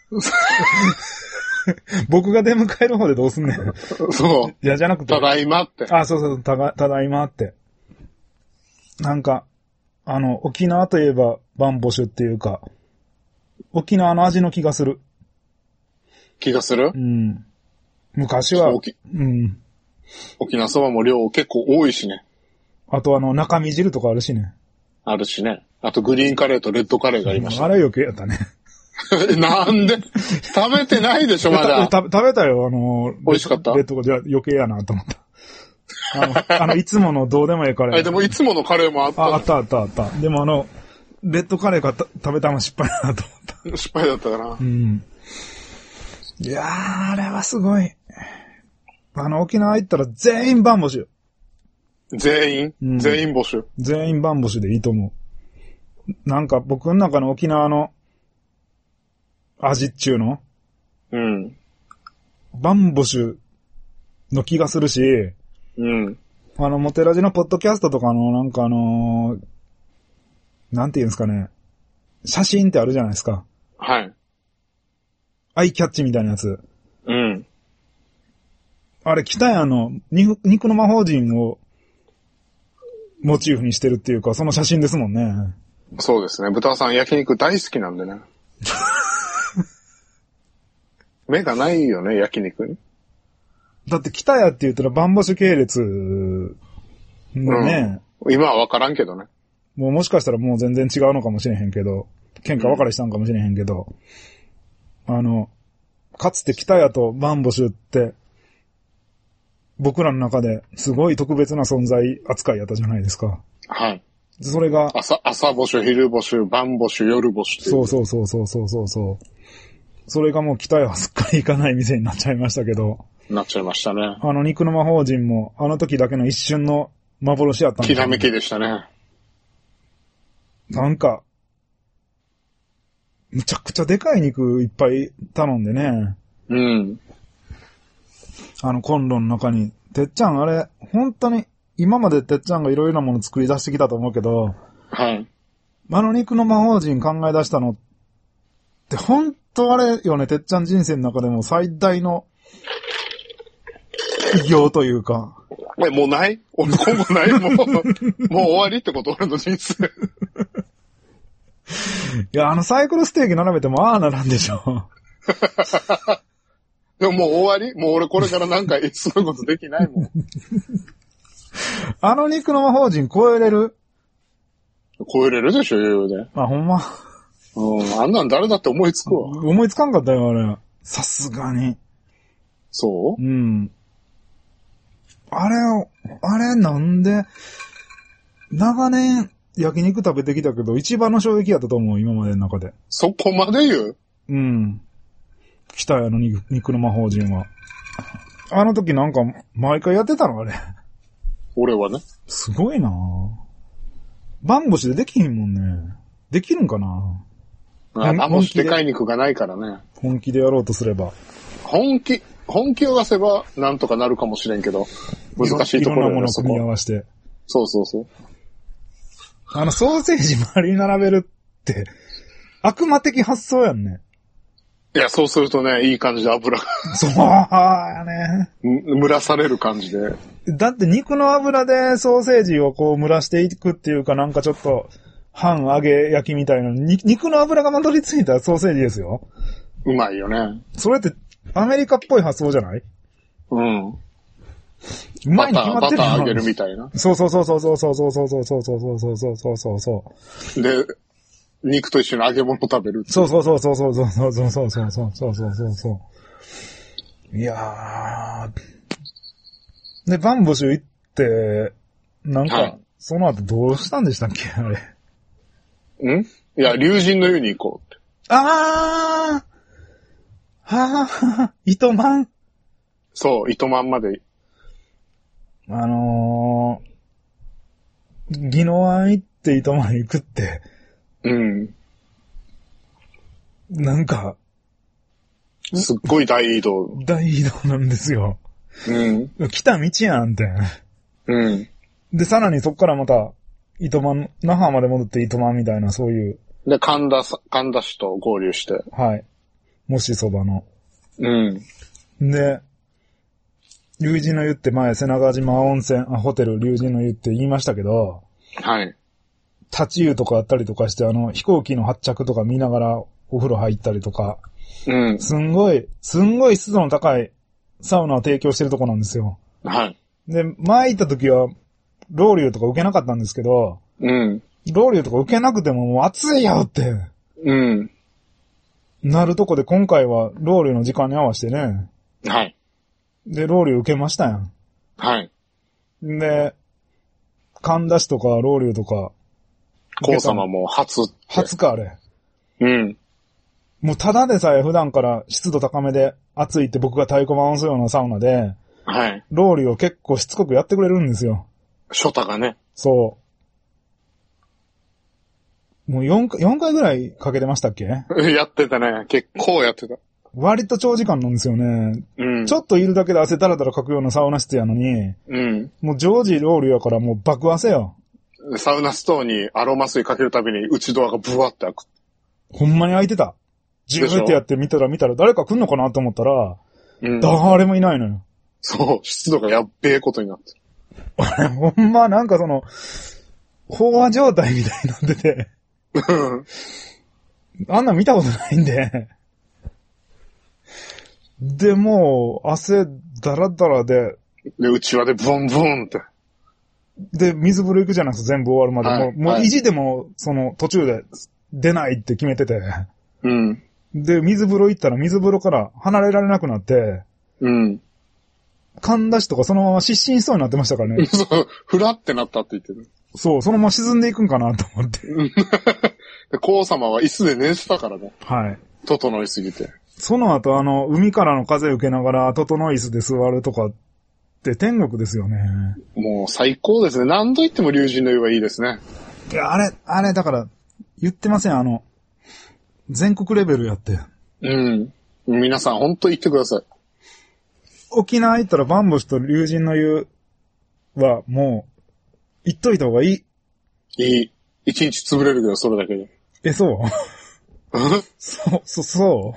僕が出迎える方でどうすんねん。 そう。 いや、じゃなくて。 ただいまって。 そう、ただいまって。なんか、沖縄といえばバンボシュっていうか、沖縄の味の気がする。 気がする？ うん。昔は、うん。 沖縄そばも量結構多いしね。 あと中身汁とかあるしね。 あるしね。あとグリーンカレーとレッドカレーがありました。 あれ余計やったね。 なんで食べてないでしょ、まだ。 食べたよ、 美味しかった？ レッドカレー余計やなと思った。いつものどうでもいいカレー。 でもいつものカレーもあった。 あった。でもレッドカレーが食べたの失敗だなと思った。 失敗だったかな。 うん。いやー、あれはすごい。沖縄行ったら全員バンボシュ。 全員ボシュ。 全員バンボシュでいいと思う。なんか僕の中の沖縄の味っちゅうの？ うん。 バンボシュの気がするし、 うん。 モテラジのポッドキャストとかのなんかなんていうんですかね。写真ってあるじゃないですか。 はい。 アイキャッチみたいなやつ。 うん。 あれ、北谷の肉の魔法陣をモチーフにしてるっていうか、その写真ですもんね。 そうですね。豚さん焼肉大好きなんでね。目がないよね、焼肉に。 だって北谷って言ったらバンボシュ系列のね、 今はわからんけどね。 もしかしたらもう全然違うのかもしれへんけど、喧嘩別れしたんかもしれへんけど、かつて北谷とバンボシュって、僕らの中ですごい特別な存在扱いやったじゃないですか。 はい。 それが、 朝募集、昼募集、晩募集、夜募集。 そう。それがもう北谷はすっかり行かない店になっちゃいましたけど。 なっちゃいましたね。 肉の魔法陣も、あの時だけの一瞬の幻やったんです、ね。きらめきでしたね。 なんか、むちゃくちゃでかい肉いっぱい頼んでね。 うん。 コンロの中に。てっちゃんあれ、本当に、今までてっちゃんがいろいろなもの作り出してきたと思うけど、 はい。 肉の魔法陣考え出したのって、本当あれよね、てっちゃん人生の中でも最大の偉業というか。 もうない俺今後ないもう終わりってこと俺の人生。 いや、サイクルステーキ並べてもああならんでしょ。 でももう終わりもう俺これからなんかそういうことできないもん。 肉の魔法陣超えれるでしょ、余裕で。 あ、ほんま。 あんなん誰だって思いつくわ。 思いつかんかったよ、あれ。さすがに。 そう？ うん。あれなんで、長年焼肉食べてきたけど、一番の衝撃やったと思う、今までの中で。 そこまで言う？ うん。北谷の肉の魔法陣は。あの時なんか、毎回やってたのあれ。 俺はね。 すごいなぁ。バンボシでできひんもんね。できるんかなぁ。バンボシでかい肉がないからね。 本気でやろうとすれば。 本気を出せば、なんとかなるかもしれんけど、難しいところいろんなものを組み合わせて。 そう。 ソーセージ周りに並べるって、悪魔的発想やんね。 いや、そうするとね、いい感じで油が。 そうやね。 蒸らされる感じで。 だって肉の油でソーセージをこう蒸らしていくっていうかなんかちょっと、半揚げ焼きみたいな、肉の油がまとりついたソーセージですよ。 うまいよね。 それってアメリカっぽい発想じゃない？ うん。 うまいに決まってるバター揚げるみたいな。 そう。 で、肉と一緒に揚げ物食べる。 そう。いやー。で、バンボシュ行って、なんか、その後どうしたんでしたっけあれ。 いや、龍神の湯に行こうって。 糸満。 そう、糸満まで。 宜野湾行って糸満行くって。 うん。 なんか、 すっごい大移動。 大移動なんですよ。 うん。 来た道やんって。 うん。 で、さらにそっからまた、糸満、那覇まで戻って糸満みたいな、そういう。 で、神田市と合流して。 はい。もしそばの。 うん。 で、龍神の湯って前、瀬長島温泉、ホテル龍神の湯って言いましたけど、 はい。 立ち湯とかあったりとかして、飛行機の発着とか見ながらお風呂入ったりとか、 うん。 すんごい湿度の高いサウナを提供してるとこなんですよ。 はい。 で、前行った時は、ロウリュとか受けなかったんですけど、 うん。 ロウリュとか受けなくてももう暑いよって、 うん。 なるとこで今回はロウリュの時間に合わせてね。 はい。 で、ロウリュ受けましたやん。 はい。 で、神田市とかロウリュとか。 黄様も初かあれ。 うん。 もうただでさえ普段から湿度高めで暑いって僕が太鼓判を押すようなサウナで、 はい。 ロウリュを結構しつこくやってくれるんですよ。 ショタがね。 そう。もう4回ぐらいかけてましたっけ？ やってたね。結構やってた。 割と長時間なんですよね。 うん。 ちょっといるだけで汗だらだらかくようなサウナ室やのに、 うん。 もう常時ロウリュやからもう爆汗よ。 サウナストーンにアロマ水かけるたびに内ドアがブワって開く。 ほんまに開いてた。 ジューってやって見たら誰か来んのかなと思ったら、誰もいないのよ。 そう、湿度がやっべえことになってる。ほんまなんかその、飽和状態みたいになってて。あんなん見たことないんで。で、もう、汗だらだらで。 で、内輪でブンブンって。 で、水風呂行くじゃないですか、全部終わるまで。はい、もう意地でも、途中で出ないって決めてて。 うん。 で、水風呂行ったら水風呂から離れられなくなって、 うん。 神田氏とかそのまま失神しそうになってましたからね。 そう、ふらってなったって言ってる。 そう、そのまま沈んでいくんかなと思って。 で、皇様は椅子で寝てたからね。 はい。 整いすぎて。 その後海からの風受けながら、整い椅子で座るとかって天国ですよね。 もう最高ですね。何度言っても龍神の湯はいいですね。 いや、あれ、だから、言ってません、全国レベルやって。 うん。皆さん、ほんと言ってください。 沖縄行ったらバンボシと龍神の湯はもう、行っといた方がいい。 いい。一日潰れるけど、それだけで。 そうそう。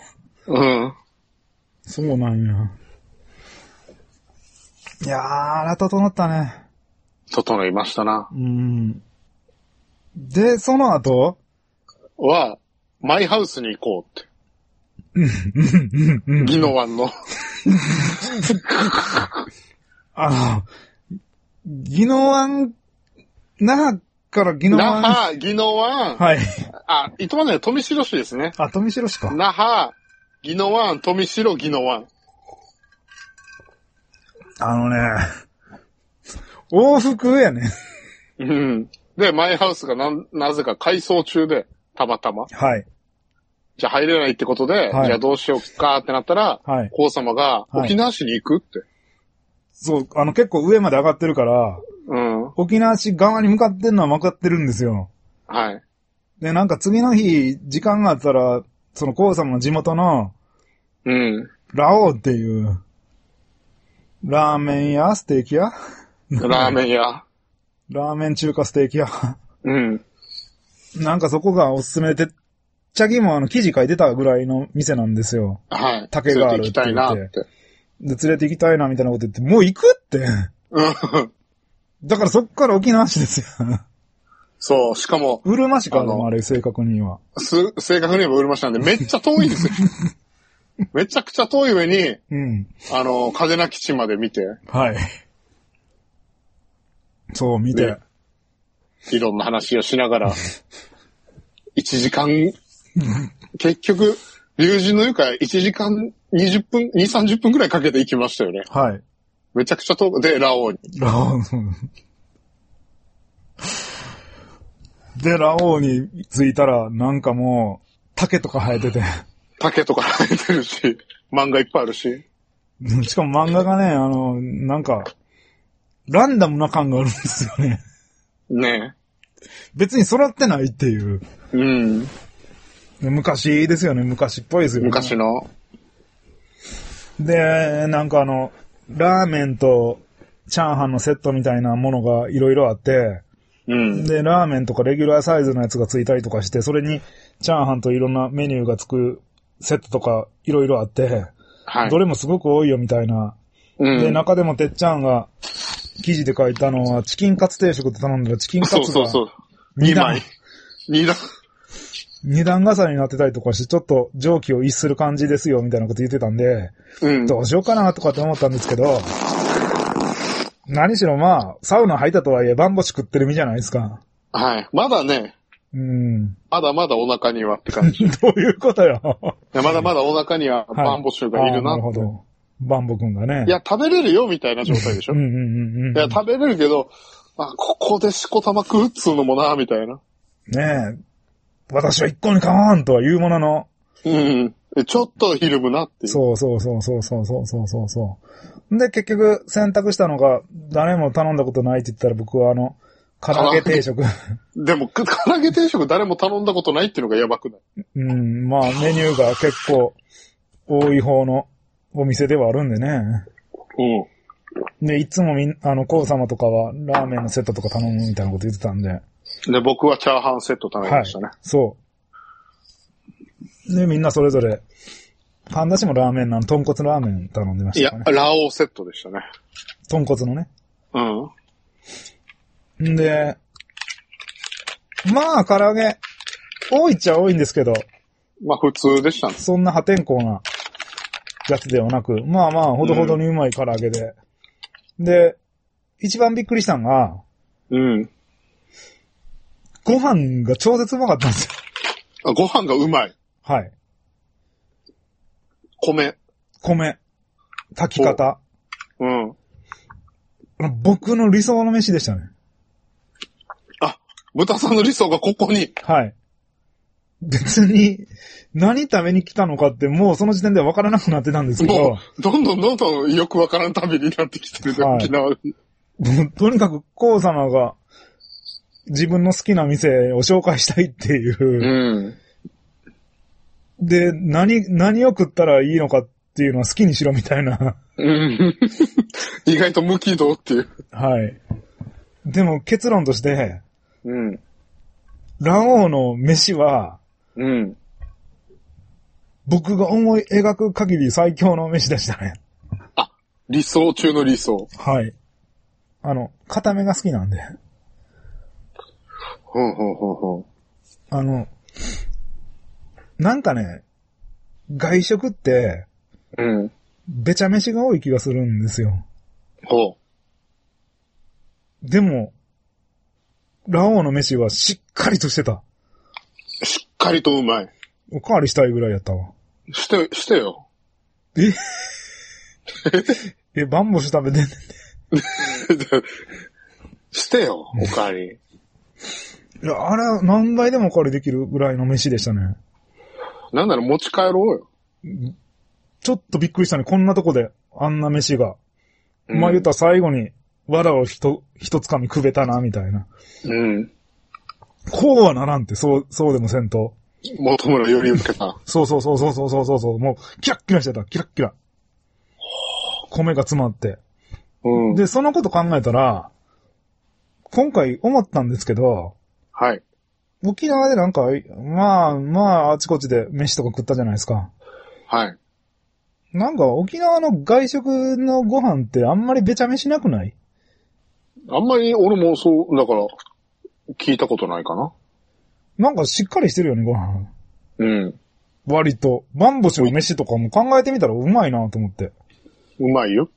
うん。 そうなんや。いやー、あら、整ったね。 整いましたな。 で、その後は、マイハウスに行こうって。宜野湾の。 宜野湾、那覇から宜野湾。 那覇、宜野湾。 はい。 糸満の富城市ですね。 富城市か。 那覇、宜野湾、富城、宜野湾。 往復やね。 うん。で、マイハウスがなぜか改装中で、たまたま。 はい。 じゃあ入れないってことで、はい、じゃあどうしようかってなったら、はい、皇様が沖縄市に行くって。 そう、結構上まで上がってるから、 うん。 沖縄市側に向かってるのは分かってるんですよ。 はい。 で、なんか次の日、時間があったら、その皇様の地元の、 うん。 ラオウっていう、ラーメン屋ステーキ屋ラーメン屋。 ラーメン中華ステーキ屋。 うん。 なんかそこがおすすめで、チャギも記事書いてたぐらいの店なんですよ。 はい。 竹があるって言って。連れて行きたいなって。で、連れて行きたいなみたいなこと言って、もう行くって。だからそっから沖縄市ですよ。 そう、しかも。 うるま市かな、あれ、正確には。 正確に言えばうるま市なんで、めっちゃ遠いですよ。めちゃくちゃ遠い上に、 うん。 風な基地まで見て。 はい。そう、見て。 いろんな話をしながら、1時間、結局、龍神の湯から1時間20分、30分くらいかけて行きましたよね。 はい。 めちゃくちゃ遠くで、ラオウに。 で、ラオウに着いたら、なんかもう、竹とか生えてて。 竹とか生えてるし、漫画いっぱいあるし。 しかも漫画がね、なんか、ランダムな感があるんですよね。 ねえ。 別に揃ってないっていう。 うん。 昔ですよね、昔っぽいですよね。 昔の。 で、なんかラーメンとチャーハンのセットみたいなものがいろいろあって、 うん。 で、ラーメンとかレギュラーサイズのやつがついたりとかして、それにチャーハンといろんなメニューがつくセットとかいろいろあって、はい。どれもすごく多いよみたいな。うん。で、中でもてっちゃんが記事で書いたのは、チキンカツ定食って頼んだらチキンカツが 2枚。 二段重ねになってたりとかして、ちょっと蒸気を逸する感じですよ、みたいなこと言ってたんで、うん、どうしようかなとかって思ったんですけど、何しろまあ、サウナ入ったとはいえ、バンボシ食ってる身じゃないですか。 はい。まだね。まだまだお腹にはって感じ。 どういうことよ。 まだまだお腹にはバンボシュがいるなって。 なるほど。バンボ君がね。 いや、食べれるよ、みたいな状態でしょ。いや、食べれるけど、ここでしこたま食うっつうのもな、みたいな。 ねえ。私は一向に買わんとは言うものの。 うん。ちょっとひるむなっていう。 そう。で、結局選択したのが、誰も頼んだことないって言ったら僕は唐揚げ定食。 でも、唐揚げ定食誰も頼んだことないっていうのがやばくない？ まあメニューが結構多い方のお店ではあるんでね。 うん。 で、いつも皇様とかはラーメンのセットとか頼むみたいなこと言ってたんで。 で、僕はチャーハンセット頼みましたね。 はい、そで、みんなそれぞれ、パンダ氏もラーメン豚骨ラーメン頼んでましたかね。 いや、ラオウセットでしたね。 豚骨のね。 うん。 んで、まあ、唐揚げ、多いっちゃ多いんですけど。 まあ、普通でしたね。 そんな破天荒なやつではなく、まあまあ、ほどほどにうまい唐揚げで。で、一番びっくりしたのが、 うん。 ご飯が超絶うまかったんですよ。 あ、ご飯がうまい。 はい。 米。 炊き方。 うん。 僕の理想の飯でしたね。 あ、豚さんの理想がここに。 はい。別に、何食べに来たのかってもうその時点では分からなくなってたんですけど。 もう、どんどんよく分からん旅になってきてる、はい、沖縄に。 とにかく、コウ様が自分の好きな店を紹介したいっていう。うん。で、何を食ったらいいのかっていうのは好きにしろみたいな。 うん。意外と無軌道っていう。 はい。でも結論として、 うん。 ラオウの飯は、 うん。 僕が思い描く限り最強の飯でしたね。 あ、理想中の理想。 はい。固めが好きなんで。 ほう。 なんかね、外食って、 うん。 べちゃ飯が多い気がするんですよ。 ほう。 でも、ラオウの飯はしっかりとしてた。 しっかりとうまい。 おかわりしたいぐらいやったわ。 してよ。 バンボシ食べてんねんで。してよ、おかわり。 いや、あれ、何倍でもおかわりできるぐらいの飯でしたね。 なんなら持ち帰ろうよ。 ちょっとびっくりしたね。こんなとこで、あんな飯が。まあ言ったら最後に、わらを一つかみくべたな、みたいな。 うん。 こうはならんって、そうでもせんと。 元村より受けた。 そう。もう、キラッキラしてた、キラッキラ。米が詰まって。 うん。 で、そのこと考えたら、今回思ったんですけど、 はい。 沖縄でなんか、まあ、あちこちで飯とか食ったじゃないですか。 はい。 なんか沖縄の外食のご飯ってあんまりべちゃ飯なくない？ あんまり俺もそう、だから、聞いたことないかな。 なんかしっかりしてるよね、ご飯。 うん。 割と。バンボシの飯とかも考えてみたらうまいなと思って。 うまいよ。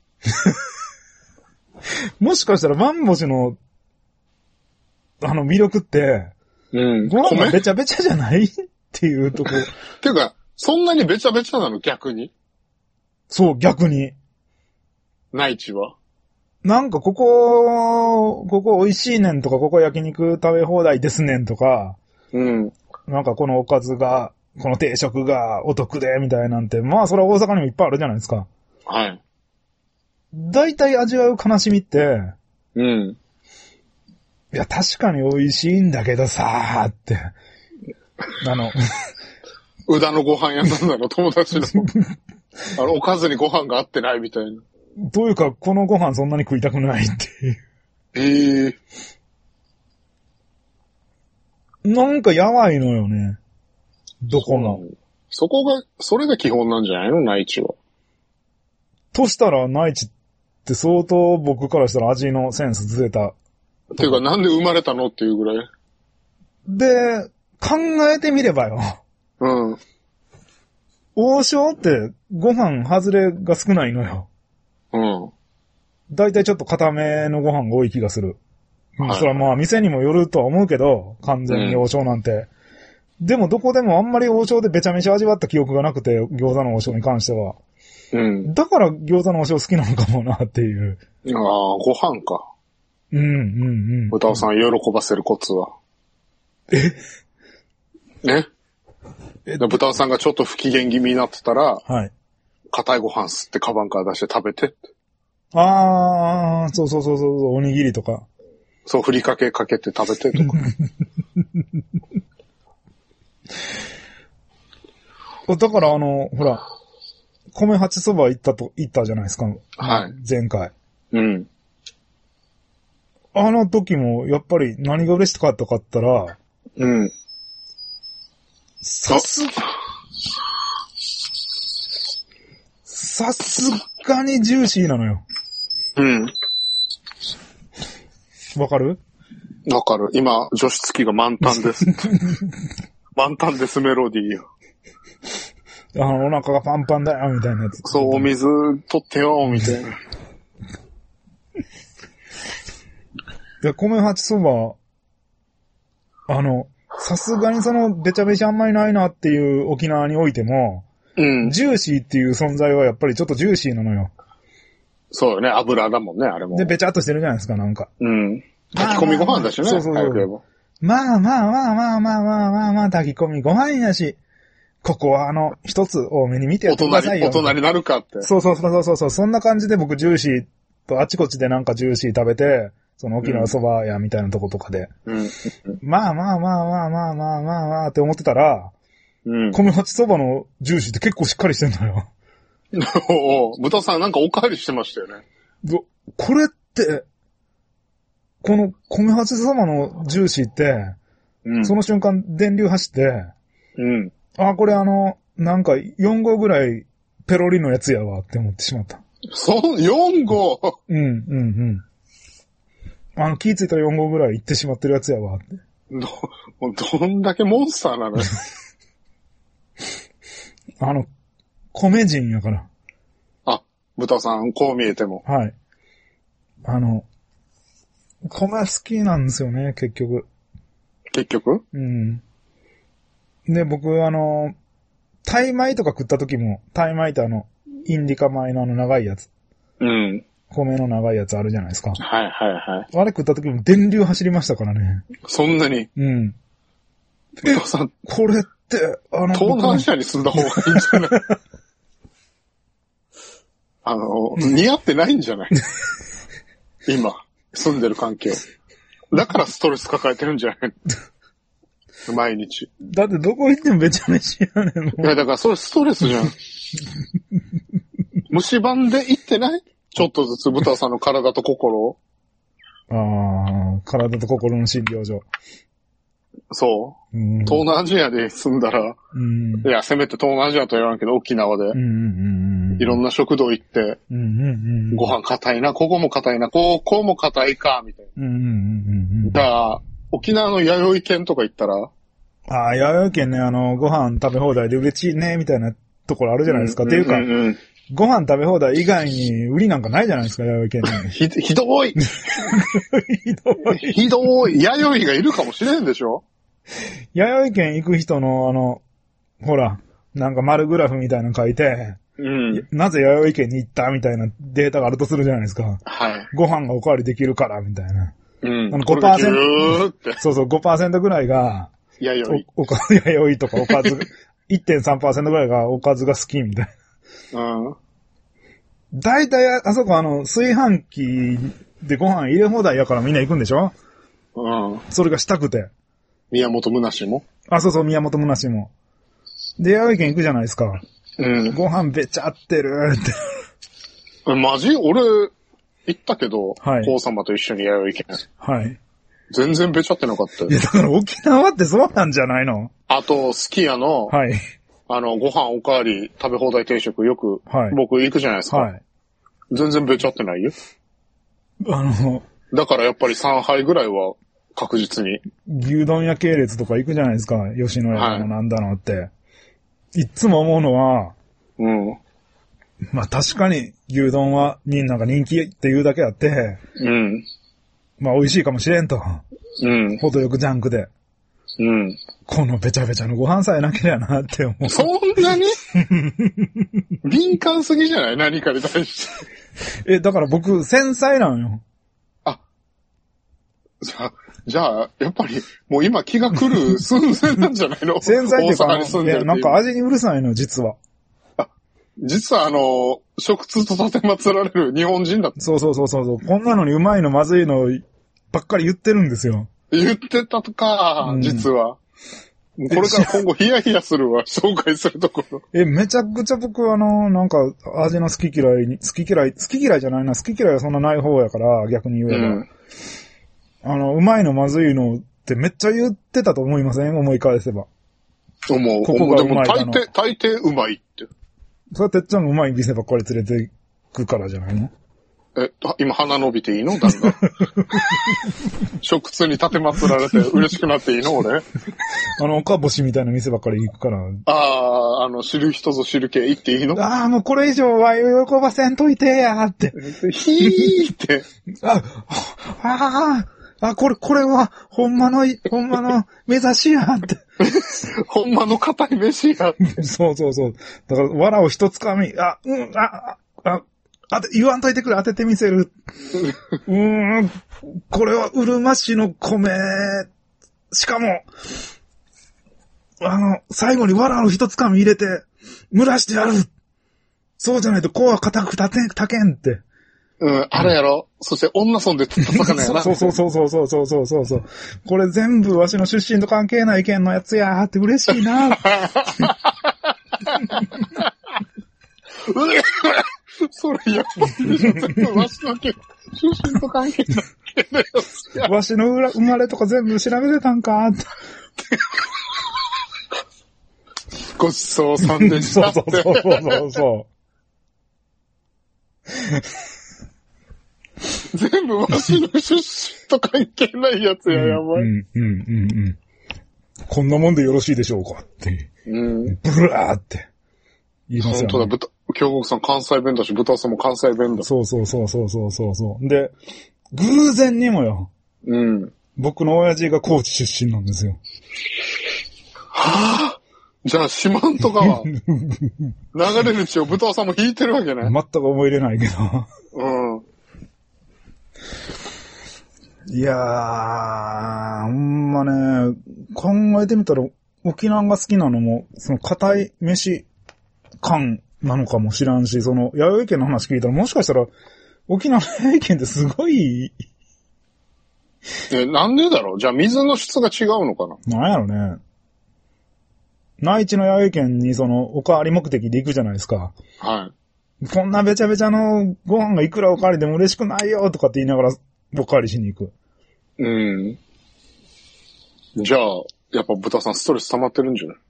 もしかしたらバンボシの、魅力って、 うん。 ご飯がべちゃべちゃじゃないっていうとこ。 ていうか、そんなにべちゃべちゃなの逆に？ そう、逆に。 内地はなんかここ美味しいねんとか、ここ焼肉食べ放題ですねんとか、 うん。 なんかこのおかずが、この定食がお得で、みたいなんて、まあそれは大阪にもいっぱいあるじゃないですか。 はい。 大体味わう悲しみって、 うん。 いや、確かに美味しいんだけどさーって。 うだのご飯屋さんなの、友達の。おかずにご飯が合ってないみたいな。 というか、このご飯そんなに食いたくないっていう。なんかやばいのよね。どこも。 それが基本なんじゃないの内地は。 としたら内地って相当僕からしたら味のセンスずれた。 っていうかなんで生まれたのっていうぐらい。 で、考えてみればよ。 うん。 王将ってご飯外れが少ないのよ。 うん。 だいたいちょっと固めのご飯が多い気がする。 はい、 それはまあ店にもよるとは思うけど、完全に王将なんて。でもどこでもあんまり王将でべちゃめちゃ味わった記憶がなくて、餃子の王将に関しては。 うん。 だから餃子の王将好きなのかもなっていう。 ああ、ご飯か。歌尾さん喜ばせるコツは。ね豚尾さんがちょっと不機嫌気味になってたら、 はい。 硬いご飯吸ってカバンから出して食べてって。 ああ、そう、おにぎりとか。 そう、ふりかけかけて食べてとか。 だからほら、米八そば行ったじゃないですか。 はい。 前回。 うん。 あの時も、やっぱり何が嬉しかったかったら、 うん。 さすさすがにジューシーなのよ。 うん。 わかる？ わかる。今、除湿機が満タンです。満タンですメロディーよ。 お腹がパンパンだよ、みたいなやつ。 そう、お水取ってよ、みたいな。 で、米八そば、さすがにその、べちゃべちゃあんまりないなっていう沖縄においても、 うん。 ジューシーっていう存在はやっぱりちょっとジューシーなのよ。 そうよね、油だもんね、あれも。 で、べちゃっとしてるじゃないですか、なんか。 うん。炊き込みご飯だしね、 そうそうそう。まあ、炊き込みご飯やし、ここは一つ多めに見てやってくださいよ。 大人になるかって。 そう、そんな感じで僕ジューシーとあちこちでなんかジューシー食べて、その沖縄そば屋みたいなとことかで。 うん。 まあって思ってたら、米八そばのジューシーって結構しっかりしてんのよ。 豚さんなんかおかわりしてましたよね。 これって、この米八そばのジューシーって、その瞬間電流走って、これなんか4号ぐらいペロリのやつやわって思ってしまった。 4号気ぃついたら4号ぐらい行ってしまってるやつやわって。 どんだけモンスターなのよ。 米人やから。 あ、豚さん、こう見えても。 はい。米好きなんですよね、結局。 結局？ うん。で、僕、タイ米とか食った時も、タイ米ってインディカ米の長いやつ。 うん。 米の長いやつあるじゃないですか。 はい。あれ食った時も電流走りましたからね。 そんなに？ うん。 豚さん。 これって、 東南アジアに住んだ方がいいんじゃない似合ってないんじゃない今、住んでる環境。だからストレス抱えてるんじゃない毎日。 だってどこ行ってもべちゃべちゃやねんもん。 いや、だからそれストレスじゃん。虫歯で行ってない？ちょっとずつ豚さんの体と心を。 体と心の診療所。 そう。東南アジアで住んだら、いや、せめて東南アジアとは言わんけど、沖縄で、いろんな食堂行って、ご飯硬いな、ここも硬いな、こうも硬いか、みたいな。だから、沖縄の弥生県とか行ったら、 弥生県ね、ご飯食べ放題で嬉しいね、みたいなところあるじゃないですか。っていうか、ご飯食べ放題以外に売りなんかないじゃないですか、弥生県に。 ひどいひどい弥生がいるかもしれんでしょ？ 弥生県行く人のほら、なんか丸グラフみたいなの書いて、なぜ弥生県に行ったみたいなデータがあるとするじゃないですか。 はい。 ご飯がおかわりできるから、みたいな。 5%。 そうそう、5% ぐらいが、 弥生とかおかず、1.3% ぐらいがおかずが好きみたいな。だいたいあそこ炊飯器でご飯入れ放題やからみんな行くんでしょ？それがしたくて。 宮本むなしも？ そうそう、宮本むなしも。で、弥生県行くじゃないですか。ご飯べちゃってるって。 マジ？俺、行ったけど、王様と一緒に弥生県。 はい。 全然べちゃってなかったよ。 いや、だから沖縄ってそうなんじゃないの？ あと、すき家の、 はい。 ご飯おかわり食べ放題定食よく、僕行くじゃないですか。はい。全然べちゃってないよ。だからやっぱり3杯ぐらいは確実に。 牛丼屋系列とか行くじゃないですか。吉野家のなんだのって。いつも思うのは、まあ確かに牛丼はなんか人気っていうだけあって、まあ美味しいかもしれんと。程よくジャンクで。このべちゃべちゃのご飯さえなければなって思う。 そんなに敏感すぎじゃない？何かに対して。 だから僕、繊細なのよ。 じゃあ、やっぱり、もう今気が来る寸前なんじゃないの？ 繊細っていうか、 大阪に住んでるなんか味にうるさいの、実は。 実は食通と立てまつられる日本人だった。 そう。こんなのにうまいのまずいのばっかり言ってるんですよ。 言ってたとか、実は。これから今後ヒヤヒヤするわ、紹介するところ。 めちゃくちゃ僕なんか味の好き嫌いじゃないな、好き嫌いはそんなない方やから、逆に言えば。うまいのまずいのってめっちゃ言ってたと思いません？思い返せば。 思う。ここがうまい。でも大抵うまいって。 それはてっちゃんがうまい店ばっかり連れてくからじゃないの？ 今鼻伸びていいの？だんだん。食通に立てまつられて嬉しくなっていいの俺。 岡星みたいな店ばっかり行くから。 知る人ぞ知る系行っていいの？ もうこれ以上は喜ばせんといてやって。 ひーって。 これは、ほんまの目指しやって。 ほんまの硬い飯やって。 そう。だから、藁を一つかみ、言わんといてくれ、当ててみせる。これはうるま市の米。しかも、最後に藁を一つかみ入れて、蒸らしてやる。そうじゃないと、こうは硬く炊けんって。 あれやろ。そして、女村で叩かないやな。 そう。これ全部わしの出身と関係ない県のやつやーって嬉しいな。 それやっぱり、全部わしの県、出身と関係ない県のやつや。 わしの生まれとか全部調べてたんかって。 ごちそうさんでしたって。 そう。 全部わしの出身と関係ないやつや、やばい。 こんなもんでよろしいでしょうかって。ブラーって言いますよね。 本当だ、京極さん関西弁だし、豚さんも関西弁だ。 そう。で、偶然にもよ。僕の親父が高知出身なんですよ。 はぁ、じゃあ、四万十川。流れる血を豚さんも引いてるわけね。 全く思い入れないけど。いやー、ほんまね、考えてみたら、沖縄が好きなのも、その硬い飯感なのかもしらんし、その、弥生県の話聞いたら、もしかしたら、沖縄の弥生県ってすごい。 なんでだろう？じゃあ水の質が違うのかな？ なんやろね。内地の弥生県にその、おかわり目的で行くじゃないですか。 はい。 こんなべちゃべちゃのご飯がいくらおかわりでも嬉しくないよとかって言いながら、おかわりしに行く。 じゃあ、やっぱ豚さんストレス溜まってるんじゃない？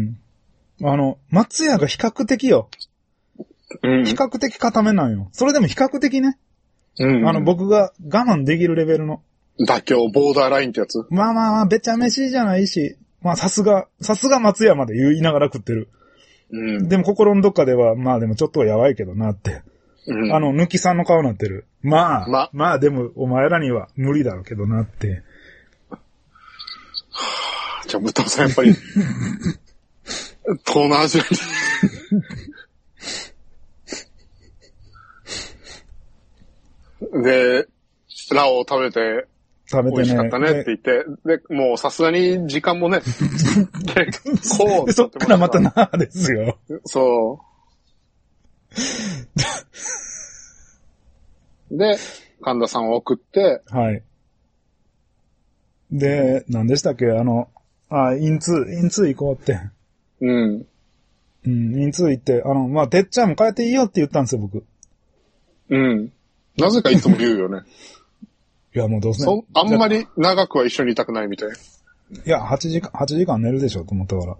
松屋が比較的よ。比較的固めなんよ。それでも比較的ね。僕が我慢できるレベルの。 妥協、ボーダーラインってやつ？ まあ、べちゃ飯じゃないし、さすが松屋まで言いながら食ってる。でも心のどっかでは、まあでもちょっとはやばいけどなって。抜きさんの顔になってる。まあでもお前らには無理だろうけどなって。 じゃあ豚さんやっぱり、東南アジアに。で、ラオを食べて美味しかったねって言って、で、もうさすがに時間もね、結構。 そっからまたなですよ。 そう。で、神田さんを送って、 はい。で、何でしたっけインツー行こうって。インツー行って、てっちゃんも帰っていいよって言ったんですよ、僕。 なぜかいつも言うよね。 いや、もうどうせ。 あんまり長くは一緒にいたくないみたい。 いや、8時間寝るでしょと思ったから。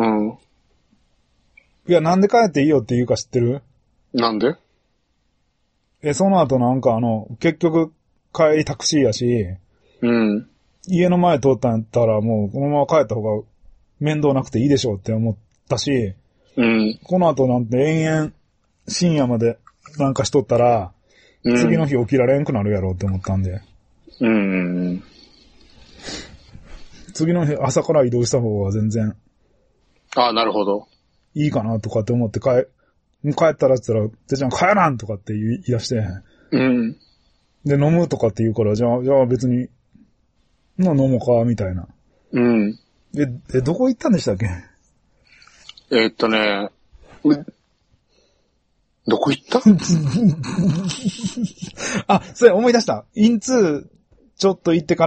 いや、なんで帰っていいよって言うか知ってる？ なんで？ その後なんか結局帰りタクシーやし、家の前通ったんやったらもうこのまま帰った方が面倒なくていいでしょうって思ったし、この後なんて延々深夜までなんかしとったら、次の日起きられんくなるやろうって思ったんで。次の日朝から移動した方が全然。 なるほど。 いいかなとかって思って帰ったらって言ったら、てちゃん帰らんとかって言い出して。で、飲むとかって言うから、じゃあ別に、飲もうか、みたいな。どこ行ったんでしたっけ？ どこ行ったそれ思い出した。インツー、ちょっと行ってから、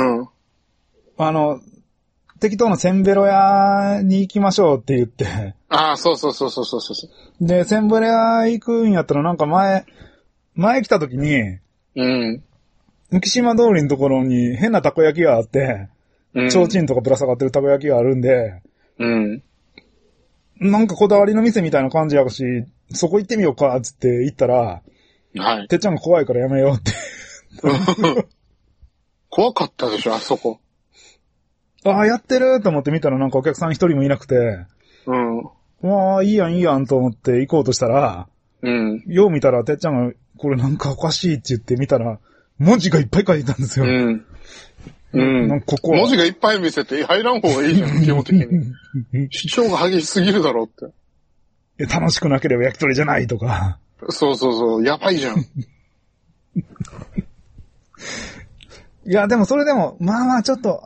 適当なセンベロ屋に行きましょうって言って。 そう。 で、センベロ屋行くんやったらなんか前来た時に、浮島通りのところに変なたこ焼きがあって、提灯とかぶら下がってるたこ焼きがあるんで、 なんかこだわりの店みたいな感じやし、そこ行ってみようか、つって行ったら、 はい。 てっちゃんが怖いからやめようって。 怖かったでしょ、あそこ。 ああ、やってると思って見たらなんかお客さん一人もいなくて、 うん。 わあ、いいやんいいやんと思って行こうとしたら、 うん。 よう見たらてっちゃんが、これなんかおかしいって言って見たら、文字がいっぱい書いてたんですよ。 うん。うん。 なんかここ文字がいっぱい見せて入らん方がいいじゃん、基本的に。主張が激しすぎるだろうって。 楽しくなければ焼き鳥じゃないとか。 そうそうそう、やばいじゃん。 いや、でもそれでも、まあまあちょっと、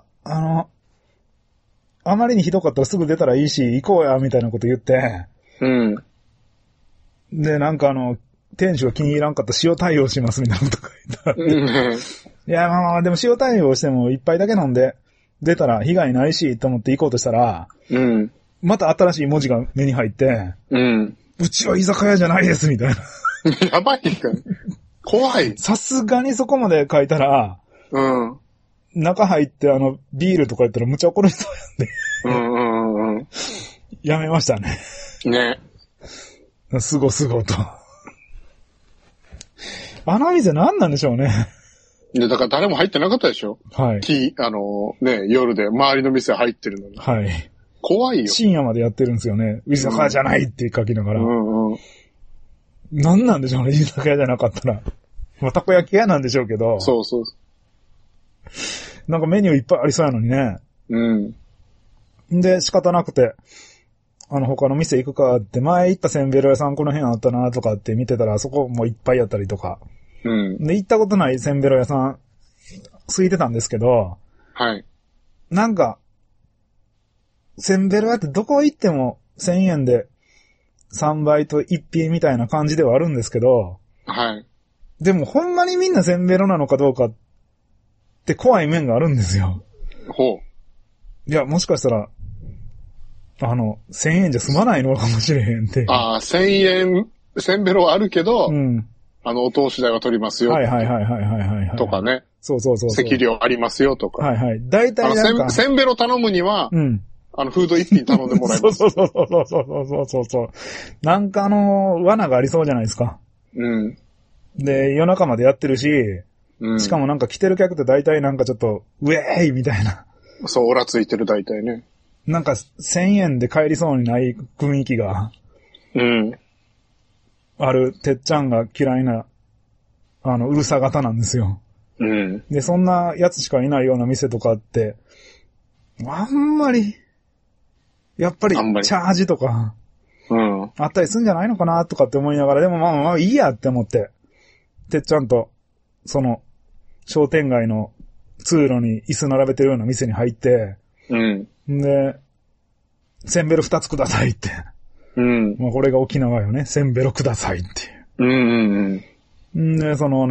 あまりにひどかったらすぐ出たらいいし、行こうや、みたいなこと言って。 うん。 で、なんか店主が気に入らんかった塩対応しますみたいなこと書いてあって。いや、まあまあ、でも塩対応しても一杯だけ飲んで、出たら被害ないし、と思って行こうとしたら、 うん。 また新しい文字が目に入って、 うん。 うちは居酒屋じゃないです、みたいな。 やばいか。怖い。 さすがにそこまで書いたら、 うん。 中入ってビールとか言ったらむちゃ怒る人やんで。 うん。 やめましたね。 ね。 すごすごと。あの店何なんでしょうね。 で、だから誰も入ってなかったでしょ？ はい。 夜で周りの店入ってるのに。 はい。 怖いよ。 深夜までやってるんですよね。居酒屋じゃないって書きながら。 うんうん。 何なんでしょうね、居酒屋じゃなかったら。まあ、たこ焼き屋なんでしょうけど。 そうそう。 なんかメニューいっぱいありそうやのにね。 うん。 で、仕方なくて、他の店行くかって、前行ったせんべろ屋さんこの辺あったなとかって見てたら、そこもいっぱいやったりとか。 うん。 で、行ったことないせんべろ屋さん、空いてたんですけど、 はい。 なんか、せんべろ屋ってどこ行っても1000円で3倍と1品みたいな感じではあるんですけど、 はい。 でもほんまにみんなせんべろなのかどうかって怖い面があるんですよ。 ほう。 いや、もしかしたら、1000円じゃ済まないのかもしれへんって。 ああ、1000円、せんべろはあるけど、 うん。 お通し代は取りますよ。 はい。 とかね。 そう。 席料ありますよとか。 はい。大体なんか。 せんべろ頼むには、 うん。 フード一品頼んでもらいます。 そう。なんか罠がありそうじゃないですか。 うん。 で、夜中までやってるし、 うん、 しかもなんか来てる客って大体なんかちょっと、ウェーイみたいな。 そう、オラついてる大体ね。 なんか1000円で帰りそうにない雰囲気が。 うん。 ある、てっちゃんが嫌いな、うるさ型なんですよ。 うん。 で、そんなやつしかいないような店とかって、あんまり、やっぱり、チャージとか、 うん。 あったりするんじゃないのかなとかって思いながら、でもまあいいやって思って、てっちゃんと、商店街の通路に椅子並べてるような店に入って、 うん。 で、せんべろ2つくださいって。 うん。 もうこれが沖縄よね。せんべろくださいっていう。で、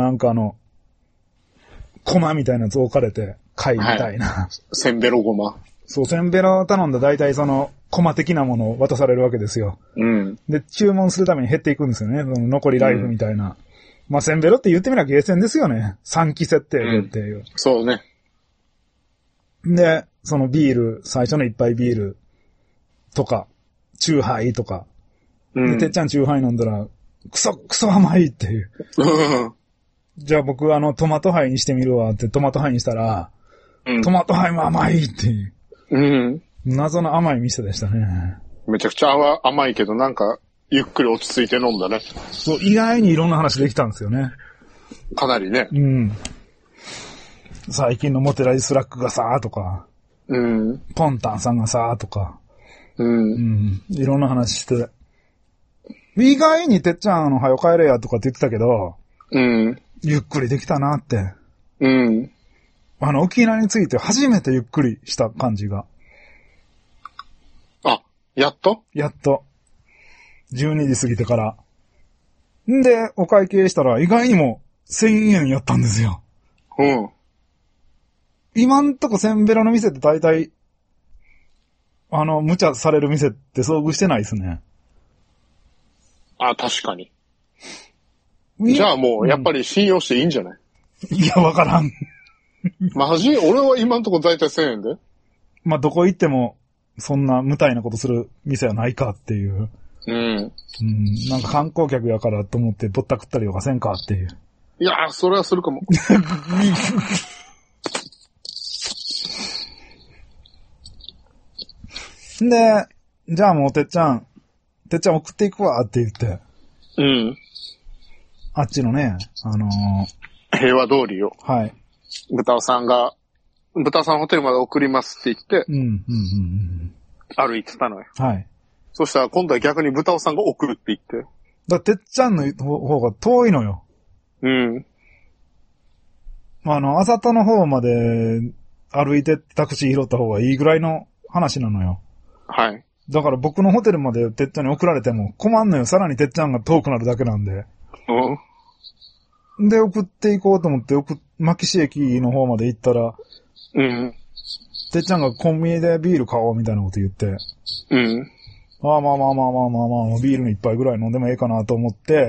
コマみたいなやつ置かれて、貝みたいな。はい、 せんべろごま。 そう、せんべろ頼んだ大体コマ的なものを渡されるわけですよ。 うん。 で、注文するために減っていくんですよね。残りライフみたいな。まあ、せんべろって言ってみればゲーセンですよね。3期設定でっていう。 そうね。 で、ビール、最初の一杯ビールとか、チューハイとか。で、てっちゃんチューハイ飲んだら、クソ甘いっていう。じゃあ僕トマトハイにしてみるわってトマトハイにしたら、トマトハイも甘いっていう。謎の甘い店でしたね。 めちゃくちゃ甘いけどなんか、ゆっくり落ち着いて飲んだね。 そう、意外にいろんな話できたんですよね。 かなりね。 うん。最近のモテラジスラックがさーとか、ポンタンさんがさーとか、いろんな話して、意外にてっちゃんはよ帰れやとかって言ってたけど、ゆっくりできたなって。沖縄について初めてゆっくりした感じが。 あ、やっと。 12時過ぎてから。んで、お会計したら意外にも1000円やったんですよ。今んとこせんべろの店って大体、無茶される店って遭遇してないですね。 あ、確かに。じゃあもう、やっぱり信用していいんじゃない？ いや、わからん。 マジ？俺は今んとこ大体1000円で。 まあ、どこ行ってもそんな無体なことする店はないかっていう。 うん。 なんか観光客やからと思ってぼったくったりとかせんかっていう。 いやー、それはするかも。 で、じゃあもうてっちゃん送っていくわって言って。 うん。 あっちのね、 平和通りを。 はい。 豚尾さんホテルまで送りますって言って、歩いてたのよ。 はい。 そしたら今度は逆に豚尾さんが送るって言って。 てっちゃんの方が遠いのよ。 うん。 あさとの方まで歩いてタクシー拾った方がいいぐらいの話なのよ。 はい。 だから僕のホテルまでてっちゃんに送られても困んのよ。さらにてっちゃんが遠くなるだけなんで。で、送っていこうと思って牧師駅の方まで行ったら、 うん。 てっちゃんがコンビニでビール買おうみたいなこと言って、 うん。 まあ、ビールの一杯ぐらい飲んでもええかなと思って、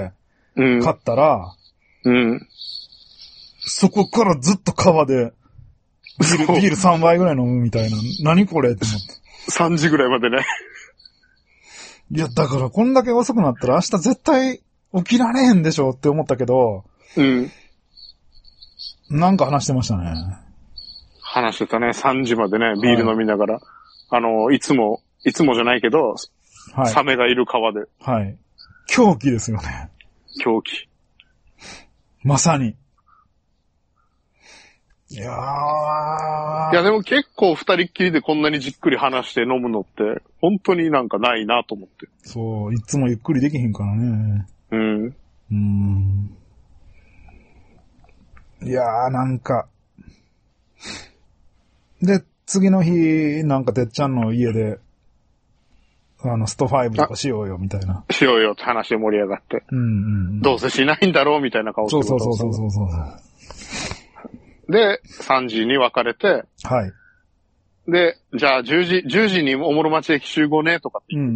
うん。 買ったら、 うん。 そこからずっと川で、ビール3杯ぐらい飲むみたいな。何これって思って。 3時ぐらいまでね。 いや、だからこんだけ遅くなったら明日絶対起きられへんでしょって思ったけど、 うん。 なんか話してましたね。 話してたね。3時までね、ビール飲みながら。はい、いつもじゃないけど、はい、サメがいる川で。 はい。狂気ですよね。 狂気。 まさに。いやでも結構二人っきりでこんなにじっくり話して飲むのって、本当になんかないなと思って。 そう、いつもゆっくりできへんからね。 うん。 いやー、なんか。で、次の日、なんかてっちゃんの家で、スト5とかしようよ、みたいな。 しようよって話で盛り上がって。どうせしないんだろう、みたいな顔してそう。 で、3時に別れて。 はい。 で、じゃあ10時におもろ町駅集合ね、とかって言って。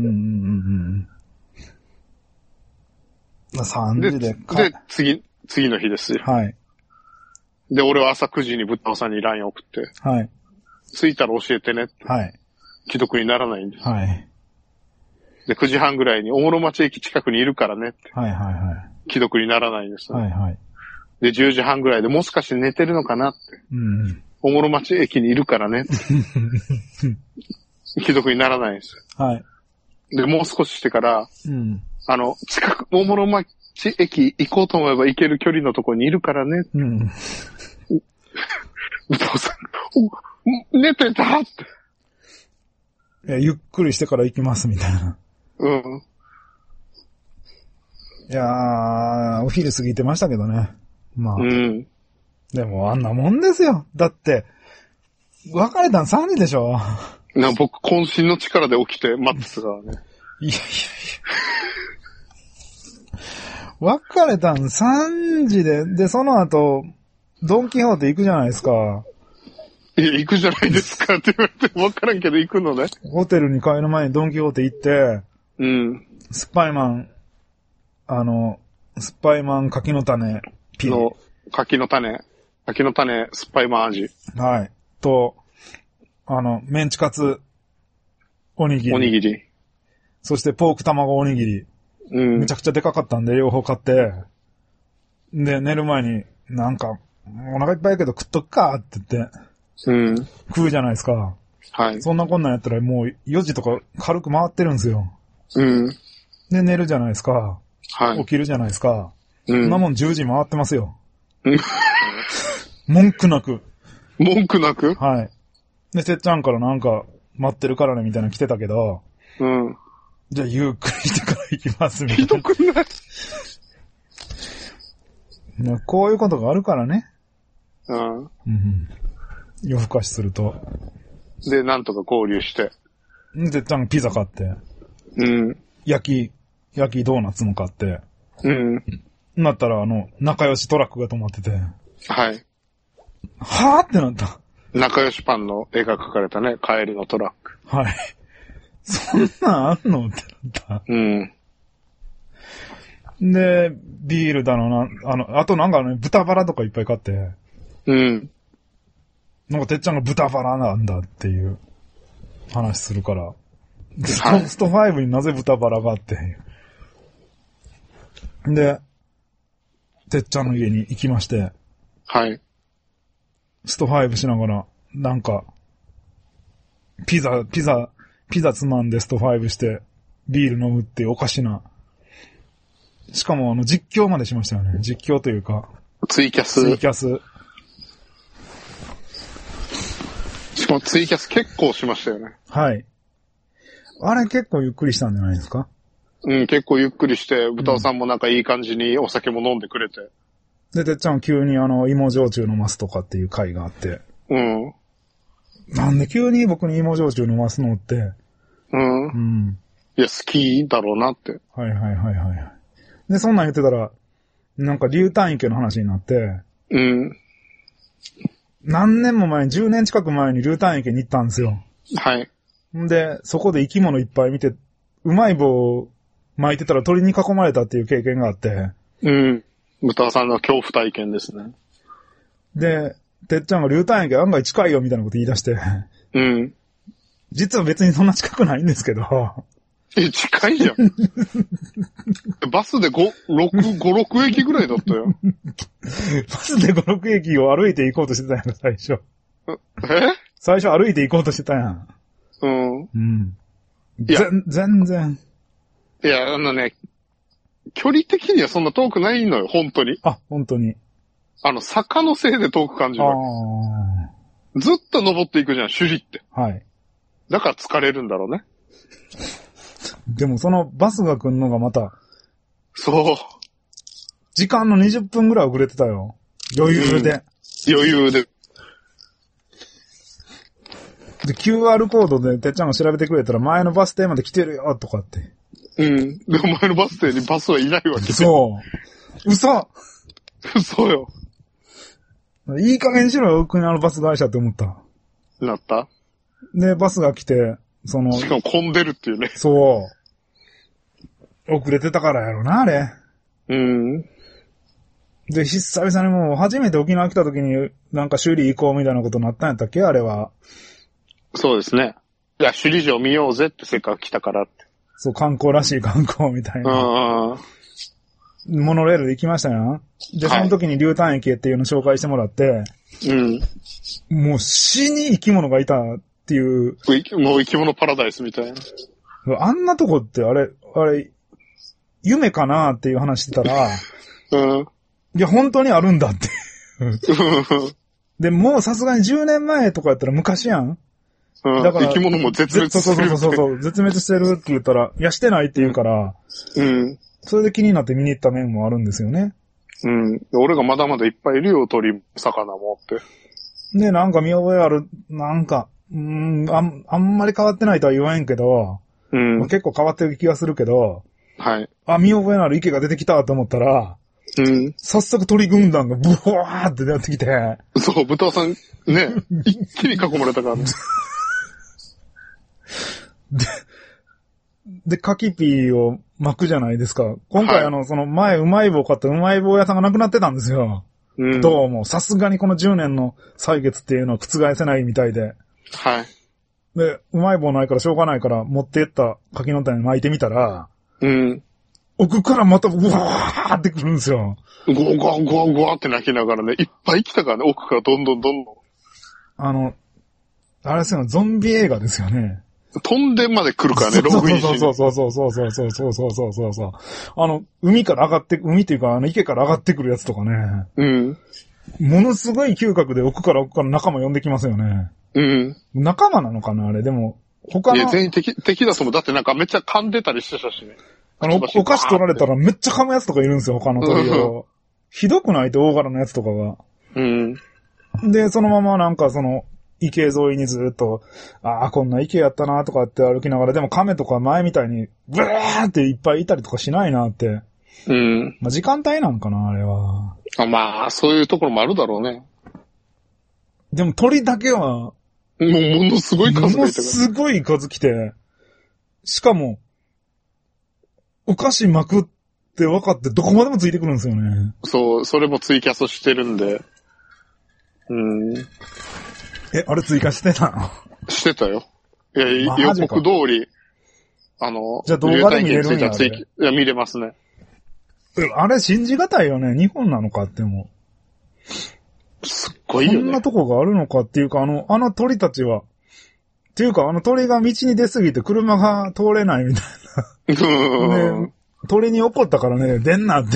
3時で。 で、次の日ですよ。 はい。 で、俺は朝9時に豚尾さんに LINE 送って。 はい。 着いたら教えてねって。 はい。 既読にならないんです。 はい。 で、9時半ぐらいに、おもろ町駅近くにいるからねって。 はい。 既読にならないんです。 はい。 で、10時半ぐらいで、もしかして寝てるのかなって。おもろ町駅にいるからねって。既読にならないんですよ。 はい。 で、もう少ししてから、おもろ町駅行こうと思えば行ける距離のところにいるからね。お父さん、寝てたって。 ゆっくりしてから行きますみたいな。いやー、お昼過ぎてましたけどね。まあ。でもあんなもんですよ。だって、別れたん3時でしょ。 僕、渾身の力で起きて待ってたからね。 いや。別れたん3時で、その後、ドンキホーテ行くじゃないですか。 いや、行くじゃないですかって言われて分からんけど行くのね。 ホテルに帰る前にドンキホーテ行って、スパイマン柿の種、 柿の種、スパイマン味。 はい。と、メンチカツ、おにぎり。そしてポーク卵おにぎり。めちゃくちゃでかかったんで、両方買って。で、寝る前に、なんか、お腹いっぱいやけど食っとくかって言って。食うじゃないですか。 はい。 そんなこんなんやったらもう4時とか軽く回ってるんですよ。で、寝るじゃないですか。 はい。 起きるじゃないですか。そんなもん10時回ってますよ。文句なく。はい。で、てっちゃんからなんか、待ってるからねみたいなの来てたけど。じゃあ、ゆっくりしてから行きますみたいな。 ひどくない？ こういうことがあるからね。夜更かしすると。 で、なんとか交流して。 てっちゃんがピザ買って。焼きドーナツも買って。なったら、仲良しトラックが止まってて。 はい。 はぁってなった。 仲良しパンの絵が描かれたね、カエルのトラック。 はい。そんなんあんのってなった。で、ビールだのな、あとなんかね、豚バラとかいっぱい買って。なんかてっちゃんが豚バラなんだっていう。 話するから。 はい、 スト5になぜ豚バラがあって。で、てっちゃんの家に行きまして。 はい。 スト5しながら、なんか、ピザつまんでスト5して、ビール飲むっていうおかしな。しかも実況までしましたよね。実況というか。 ツイキャス。しかもツイキャス結構しましたよね。 はい。あれ結構ゆっくりしたんじゃないですか？ うん、結構ゆっくりして、豚尾さんもなんかいい感じにお酒も飲んでくれて。 で、てっちゃん急に芋焼酎飲ますとかっていう回があって。 うん。 なんで急に僕に芋焼酎飲ますのって。 うん。うん。いや、好きだろうなって。 はい。で、そんなん言ってたら、なんか竜炭池の話になって。 うん。 何年も前に、10年近く前に竜炭池に行ったんですよ。 はい。 んで、そこで生き物いっぱい見て、うまい棒巻いてたら鳥に囲まれたっていう経験があって。 うん。豚尾さんの恐怖体験ですね。 で、てっちゃんが竜炭池案外近いよみたいなこと言い出して。 うん。 実は別にそんな近くないんですけど。 近いじゃん。バスで6駅ぐらいだったよ。 バスで5、6駅を歩いて行こうとしてたやん、最初。最初歩いて行こうとしてたやん。 うん。 うん。全然。 いや、距離的にはそんな遠くないのよ、本当に。 あ、本当に。 坂のせいで遠く感じるわけ。ずっと登っていくじゃん、首里って。 はい。 だから疲れるんだろうね。 でもそのバスが来んのがまた。 そう。 時間の20分ぐらい遅れてたよ。余裕で。 余裕で。 で、QR コードでてっちゃんが調べてくれたら前のバス停まで来てるよ、とかって。 うん。で、前のバス停にバスはいないわけ。 そう。嘘よ。 いい加減にしろよ、奥にバス会社って思った。 なった？ で、バスが来て、 しかも混んでるっていうね。 そう。遅れてたからやろな、あれ。 うん。 で、久々にもう初めて沖縄来た時になんか首里行こうみたいなことになったんやったっけ、あれは。 そうですね。いや、首里城見ようぜってせっかく来たからって。 そう、観光らしい観光みたいな。モノレールで行きましたよ。で、その時に竜炭池っていうのを紹介してもらって、 うん。 もう死に生き物がいたっていう。 もう生き物パラダイスみたいな。 あんなとこってあれ、夢かなっていう話してたら、 うん。 いや、本当にあるんだって。で、もうさすがに10年前とかやったら昔やん。 うん、だから生き物も絶滅してる。 そう、絶滅してるって言ったら、いや、してないって言うから、 うん。 それで気になって見に行った面もあるんですよね。 うん。俺がまだまだいっぱいいるよ、鳥、魚もって。 で、なんか見覚えある、なんか、あんまり変わってないとは言わへんけど、 うん。 結構変わってる気がするけど、 はい。 見覚えのある池が出てきたと思ったら、 うん。 早速鳥軍団がブワーって出てきて。 そう、豚尾さん、ね、一気に囲まれたからね。 で、柿ピーを巻くじゃないですか。今回はい、 その前うまい棒買ったうまい棒屋さんがなくなってたんですよ。 うん。 どうも、さすがにこの10年の歳月っていうのは覆せないみたいで。 はい。 で、うまい棒ないからしょうがないから持ってった柿の種に巻いてみたら、 うん。 奥からまたうわーってくるんですよ。 ゴワゴワゴワって泣きながらね、いっぱい来たからね、奥からどんどん。 あれですよ、ゾンビ映画ですよね。 飛んでまで来るからね、ログインしに。 そう。海から上がって、海っていうか、池から上がってくるやつとかね。 うん。 ものすごい嗅覚で奥から仲間呼んできますよね。 うん。 仲間なのかなあれ、でも、他の。 いや、全員敵だと思う。だってなんかめっちゃ噛んでたりしてたしね。 お菓子取られたらめっちゃ噛むやつとかいるんですよ、他の鳥を。ひどくないと大柄なやつとかが。 うん。 で、そのままなんか池沿いにずっと、こんな池やったなとかって歩きながら、でも亀とか前みたいに、ブワーっていっぱいいたりとかしないなって。 うん。 まあ、時間帯なんかな、あれは。 まあ、そういうところもあるだろうね。 でも鳥だけは、 ものすごい数がいたから。 ものすごい数来て、しかも、お菓子巻くって分かってどこまでもついてくるんですよね。 そう、それもツイキャスしてるんで。 あれ追加してたの？ してたよ。 いや、予告通り、 じゃあ動画で見れるんや。 いや、見れますね。 あれ信じがたいよね。日本なのかっても。 すっごいよね。 こんなとこがあるのかっていうか、あの鳥たちは、っていうか鳥が道に出すぎて車が通れないみたいな。ね、鳥に怒ったからね、出んなって。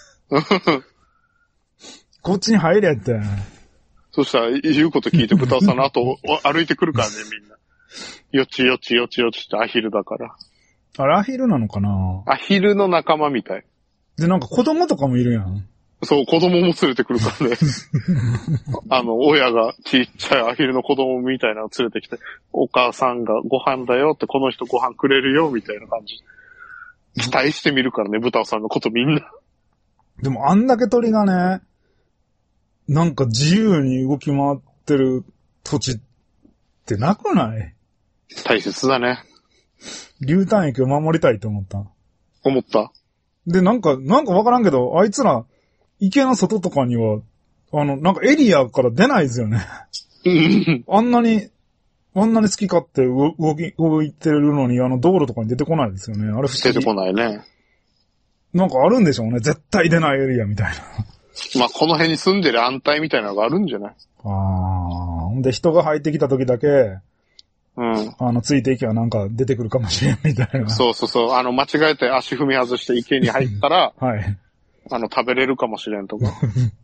こっちに入れって。 そしたら言うこと聞いて豚さんの後を歩いてくるからね、みんな。よちよちよちよちってアヒルだから。 あれアヒルなのかな？ アヒルの仲間みたい。 で、なんか子供とかもいるやん。 そう、子供も連れてくるからね。親がちっちゃいアヒルの子供みたいなのを連れてきて、お母さんがご飯だよって、この人ご飯くれるよみたいな感じ。期待してみるからね、豚さんのことみんな。 でもあんだけ鳥がね、なんか自由に動き回ってる土地ってなくない？ 大切だね。 流体域を守りたいと思った。 思った。 で、なんかわからんけど、あいつら、池の外とかには、なんかエリアから出ないですよね。あんなに好き勝手動いてるのに、道路とかに出てこないですよね。あれ不思議。 出てこないね。 なんかあるんでしょうね。絶対出ないエリアみたいな。 まあ、この辺に住んでる安泰みたいなのがあるんじゃない？ ほんで、人が入ってきた時だけ、ついていけばなんか出てくるかもしれんみたいな。 そう。間違えて足踏み外して池に入ったら、 はい。 食べれるかもしれんとか。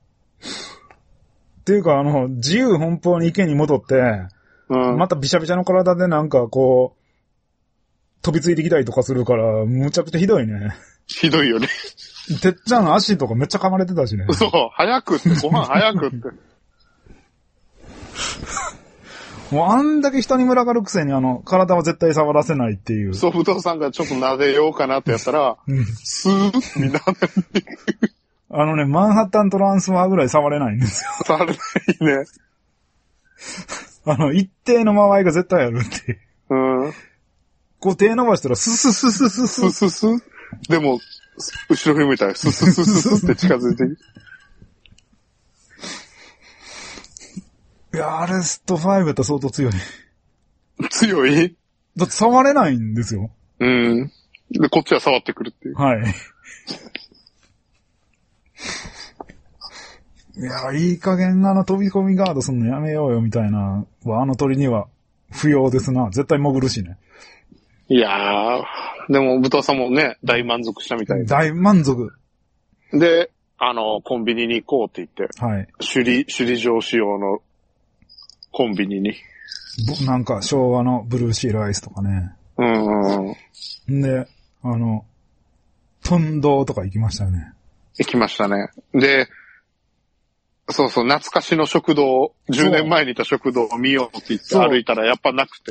っていうか、自由奔放に池に戻って、またびしゃびしゃの体でなんかこう、飛びついてきたりとかするから、むちゃくちゃひどいね。 ひどいよね。 てっちゃんの足とかめっちゃ噛まれてたしね。 そう、早くって、ご飯早くって。 もうあんだけ人に群がるくせに体は絶対触らせないっていう。 そう、武藤さんがちょっと撫でようかなってやったら、スーッみんなマンハッタントランスファーぐらい触れないんですよ。 触れないね。一定の間合いが絶対あるっていう。こう手伸ばしたらスススススススススでも、後ろ振り向いたらスススススって近づいていや、アレスト5やったら相当強い。 強い？ だって触れないんですよ。 で、こっちは触ってくるっていう。 はい。いや、いい加減飛び込みガードすんのやめようよみたいな、鳥には不要ですな。絶対潜るしね。 いやー、でも、豚さんもね、大満足したみたいで。 大満足。 で、コンビニに行こうって言って。 はい。 首里城仕様のコンビニに。 なんか昭和のブルーシールアイスとかね。で、トンドーとか行きましたよね。 行きましたね。で、そう、懐かしの食堂、10年前にいた食堂を見ようって言って歩いたらやっぱなくて。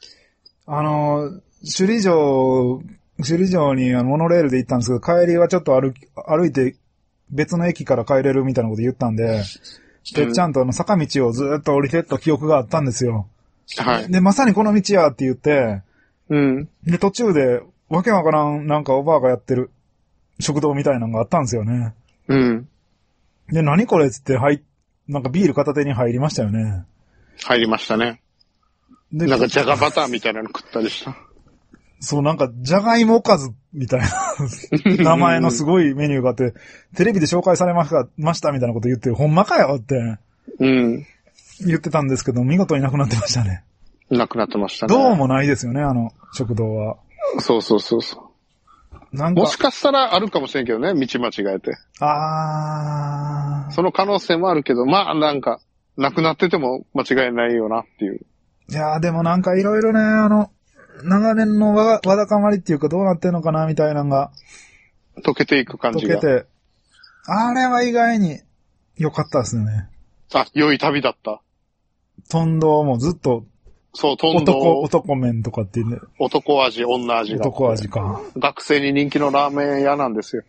首里城にモノレールで行ったんですけど、帰りはちょっと歩いて別の駅から帰れるみたいなこと言ったんで、てっちゃんと坂道をずっと降りてった記憶があったんですよ。 はい。 で、まさにこの道やって言って、で、途中でわけわからんなんかおばあがやってる食堂みたいなのがあったんですよね。で、何これっつってなんかビール片手に入りましたよね。 入りましたね。で、なんかじゃがバターみたいなの食ったりした。 そう、なんか、じゃがいもおかずみたいな名前のすごいメニューがあって、テレビで紹介されましたみたいなこと言って、ほんまかよって、言ってたんですけど、見事になくなってましたね。 なくなってましたね。 どうもないですよね、食堂は。 そう。なんかもしかしたらあるかもしれんけどね、道間違えて。その可能性もあるけど、まあなんか、なくなってても間違いないよなっていう。 いやーでもなんかいろいろね、長年のわだかまりっていうかどうなってんのかなみたいなのが。 溶けていく感じが。 溶けて。あれは意外に良かったですよね。 良い旅だった。 トンドーもずっと。 そう、トンドー。 男麺とかっていうね。 男味、女味が。 男味か。 学生に人気のラーメン屋なんですよ。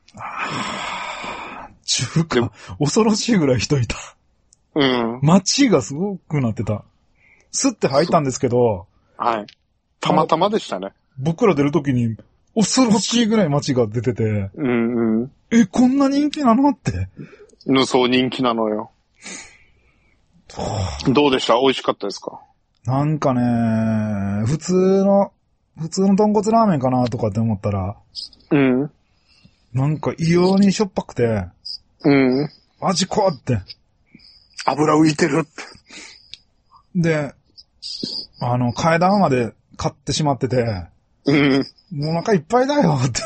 中華、恐ろしいぐらい人いた。街がすごくなってた。スッて入ったんですけど。 はい。たまたまでしたね。 僕ら出るときに恐ろしいぐらい街が出てて。こんな人気なのって。 そう、人気なのよ。どうでした？美味しかったですか？ なんかね、普通の豚骨ラーメンかなとかって思ったら、 うん。 なんか異様にしょっぱくて、 うん。 味濃って。 油浮いてるって。 で、替え玉まで買ってしまってて、 うん。 もうお腹いっぱいだよって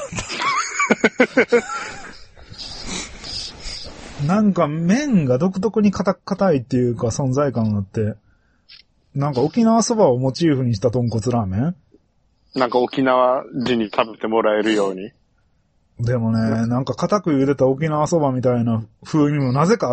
なんか麺が独特に硬いっていうか存在感があって、なんか沖縄そばをモチーフにした豚骨ラーメン？ なんか沖縄人に食べてもらえるように。 でもね、なんか硬く茹でた沖縄そばみたいな風味もなぜかあって、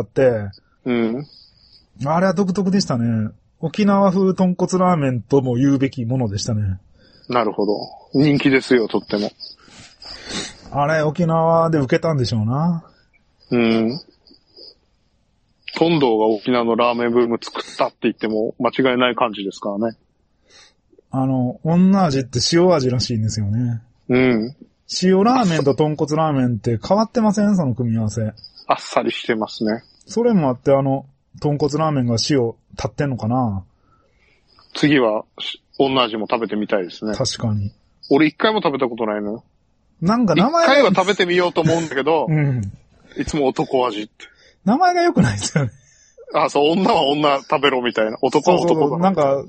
うん。 あれは独特でしたね。沖縄風豚骨ラーメンとも言うべきものでしたね。 なるほど。人気ですよ、とっても。 あれ、沖縄で受けたんでしょうな。 うん。本堂が沖縄のラーメンブーム作ったって言っても間違いない感じですからね。 女味って塩味らしいんですよね。 うん。 塩ラーメンと豚骨ラーメンって変わってません？その組み合わせ。 あっさりしてますね。 それもあって豚骨ラーメンが塩立ってんのかな？ 次は、女味も食べてみたいですね。 確かに。 俺一回も食べたことないの。 なんか名前一回は食べてみようと思うんだけど、 うん。 いつも男味って。 名前が良くないですよね。 あ、そう、女は女食べろみたいな。男は男だ。 なんか、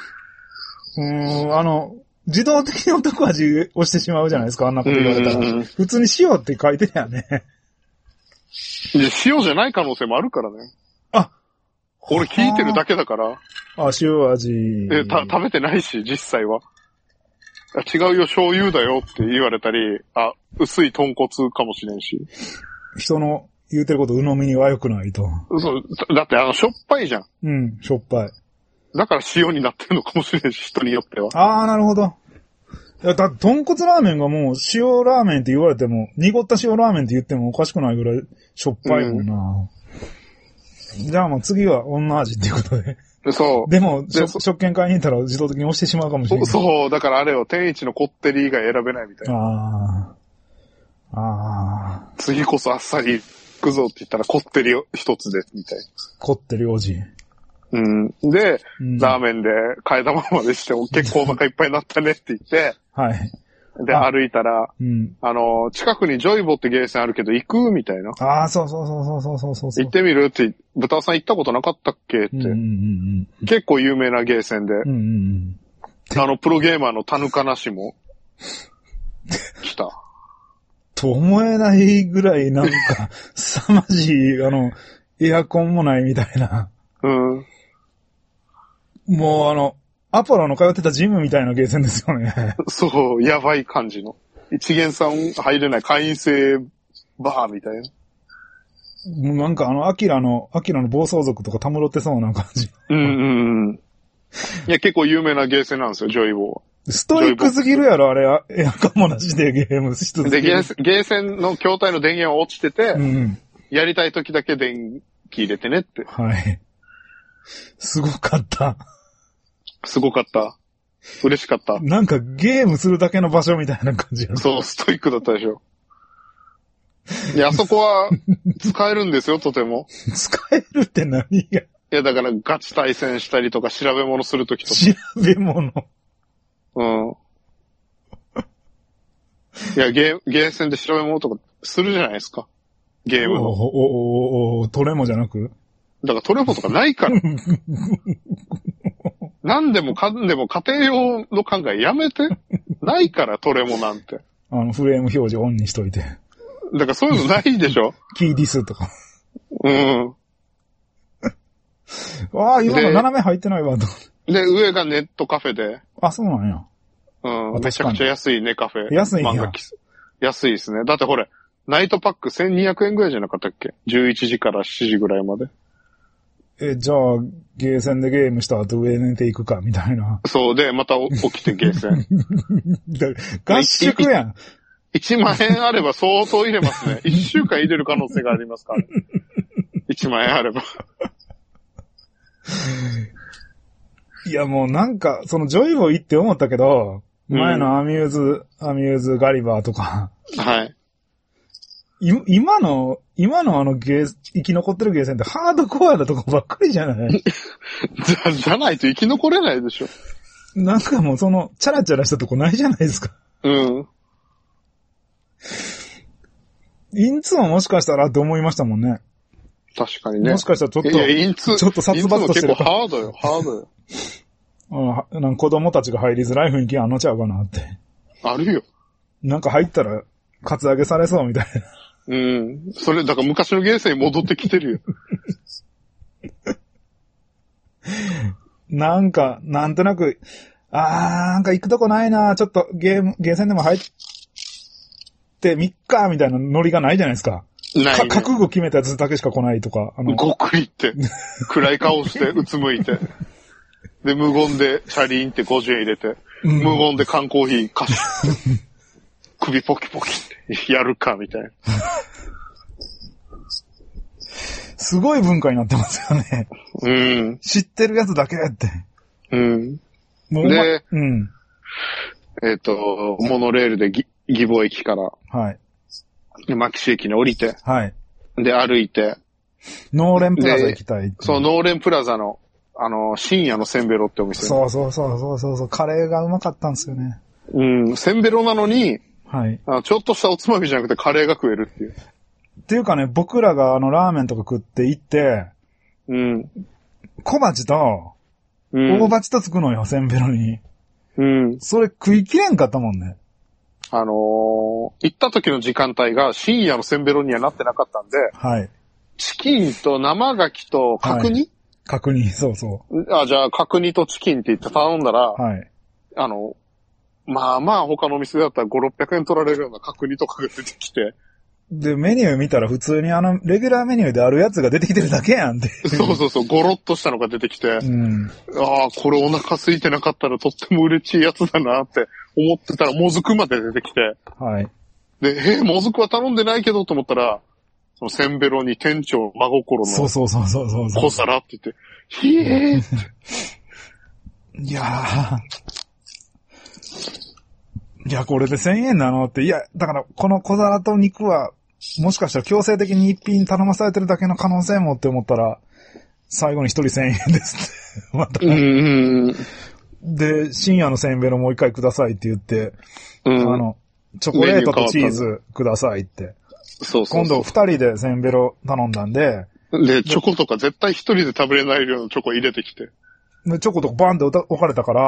自動的に男味をしてしまうじゃないですか、あんなこと言われたら。普通に塩って書いてたよね。 塩じゃない可能性もあるからね。 あ、 俺聞いてるだけだから。 あ、塩味。 食べてないし、実際は。違うよ、醤油だよって言われたり、薄い豚骨かもしれんし。 人の言うてること鵜呑みには良くないと。 そう、だってしょっぱいじゃん。 うん、しょっぱい。 だから塩になってるのかもしれんし、人によっては。 ああ、なるほど。だって豚骨ラーメンがもう塩ラーメンって言われても、濁った塩ラーメンって言ってもおかしくないぐらいしょっぱいもんな。じゃあもう次は女味っていうことで。 そう。 でも、食券買いに行ったら自動的に押してしまうかもしれない。 そう、だからあれよ、天一のこってり以外選べないみたいな。 次こそあっさり行くぞって言ったらこってり一つで、みたいな。 こってり王子。 うん。で、ラーメンで替え玉までしても結構お腹いっぱいになったねって言って、 はい。 で、歩いたら、近くにジョイボってゲーセンあるけど行くみたいな。 そう。 行ってみるって、豚さん行ったことなかったっけって。結構有名なゲーセンで。プロゲーマーの田中なしも来た。 と思えないぐらいなんか、凄まじい、エアコンもないみたいな。 うん。 もうアポロの通ってたジムみたいなゲーセンですよね。 そう、やばい感じの。一元さん入れない会員制バーみたいな。 もうなんかアキラの暴走族とかたむろってそうな感じ。 いや、結構有名なゲーセンなんですよ、ジョイボーは。 ストイックすぎるやろ、あれ、エアコンもなしでゲームし続ける。 で、ゲーセンの筐体の電源は落ちてて、やりたい時だけ電気入れてねって。 はい。すごかった。 すごかった。嬉しかった。 なんかゲームするだけの場所みたいな感じやな。 そう、ストイックだったでしょ。いや、あそこは使えるんですよ、とても。 使えるって何が？いや、だからガチ対戦したりとか調べ物するときとか。 調べ物。 うん。いや、ゲーセンで調べ物とかするじゃないですか。ゲームの。 トレモじゃなく？ だからトレモとかないから。何でもかんでも家庭用の考えやめて。ないからトレモなんて。 フレーム表示オンにしといて。 だからそういうのないでしょ。 キーディスとか。 うん。 今の斜め入ってないわ、と。 で、上がネットカフェで。 そうなんや。 うん。めちゃくちゃ安いネカフェ。 安いんや。 安いですね。だってこれ、ナイトパック1200円ぐらいじゃなかったっけ ?11 時から7時ぐらいまで。 じゃあ、ゲーセンでゲームした後上寝ていくか、みたいな。 そうで、また起きてゲーセン。 合宿やん。 1万円あれば相当入れますね。1週間入れる可能性がありますから。1万円あれば。 いやもうなんか、そのジョイボ行って思ったけど、前のアミューズガリバーとか。 はい。 今の生き残ってるゲーセンってハードコアなとこばっかりじゃないじゃないと生き残れないでしょ。 なんかもうチャラチャラしたとこないじゃないですか。 うん。 インツももしかしたらって思いましたもんね。 確かにね。 もしかしたらちょっと殺伐としてる。 結構ハードよ。 なんか子供たちが入りづらい雰囲気あんのちゃうかなって。 あるよ。 なんか入ったら、カツアゲされそうみたいな。 うん。それ、だから昔のゲーセンに戻ってきてるよ。 なんとなく、なんか行くとこないな、ちょっとゲーセンでも入ってみっか、みたいなノリがないじゃないですか。 ない、ね。 覚悟決めたやつだけしか来ないとか。 ごくりって、暗い顔して、うつむいて。で、無言で、チャリンって50円入れて、無言で缶コーヒー貸して、首ポキポキって、やるか、みたいな。 すごい文化になってますよね。 うん。 知ってるやつだけって。 うん。で、モノレールで義母駅から、 はい。 で、牧志駅に降りて、 はい。 で、歩いて、 ノーレンプラザ行きたい。 そう、ノーレンプラザの、深夜のセンベロってお店。 そう、カレーがうまかったんですよね。 うん、センベロなのに、 はい。 ちょっとしたおつまみじゃなくてカレーが食えるっていう。 っていうかね、僕らがラーメンとか食って行って、 うん。 小鉢と、大鉢とつくのよ、センベロに。 うん。 それ食いきれんかったもんね。 行った時の時間帯が深夜のセンベロにはなってなかったんで、はい。チキンと生牡蠣と角煮、はい、 角煮、そうそう。 じゃあ角煮とチキンって言って頼んだら、 はい。 まあまあ他のお店だったら5、600円取られるような角煮とかが出てきて。 で、メニュー見たら普通にレギュラーメニューであるやつが出てきてるだけやんって。 そう、ゴロッとしたのが出てきて。うん。これお腹空いてなかったらとっても嬉しいやつだなって思ってたら、もずくまで出てきて。はい。で、もずくは頼んでないけどと思ったら、そのセンベロに店長真心の。そう。小皿って言って、ひえーって。 いや、これで1000円なのって、いや、だからこの小皿と肉は、もしかしたら強制的に一品頼まされてるだけの可能性もって思ったら、最後に一人1000円ですって。また。で、深夜のセンベロもう一回くださいって言って、チョコレートとチーズくださいって。そう。今度二人でセンベロ頼んだんで。 で、チョコとか絶対一人で食べれない量のチョコ入れてきて。 で、チョコとかバンって置かれたから、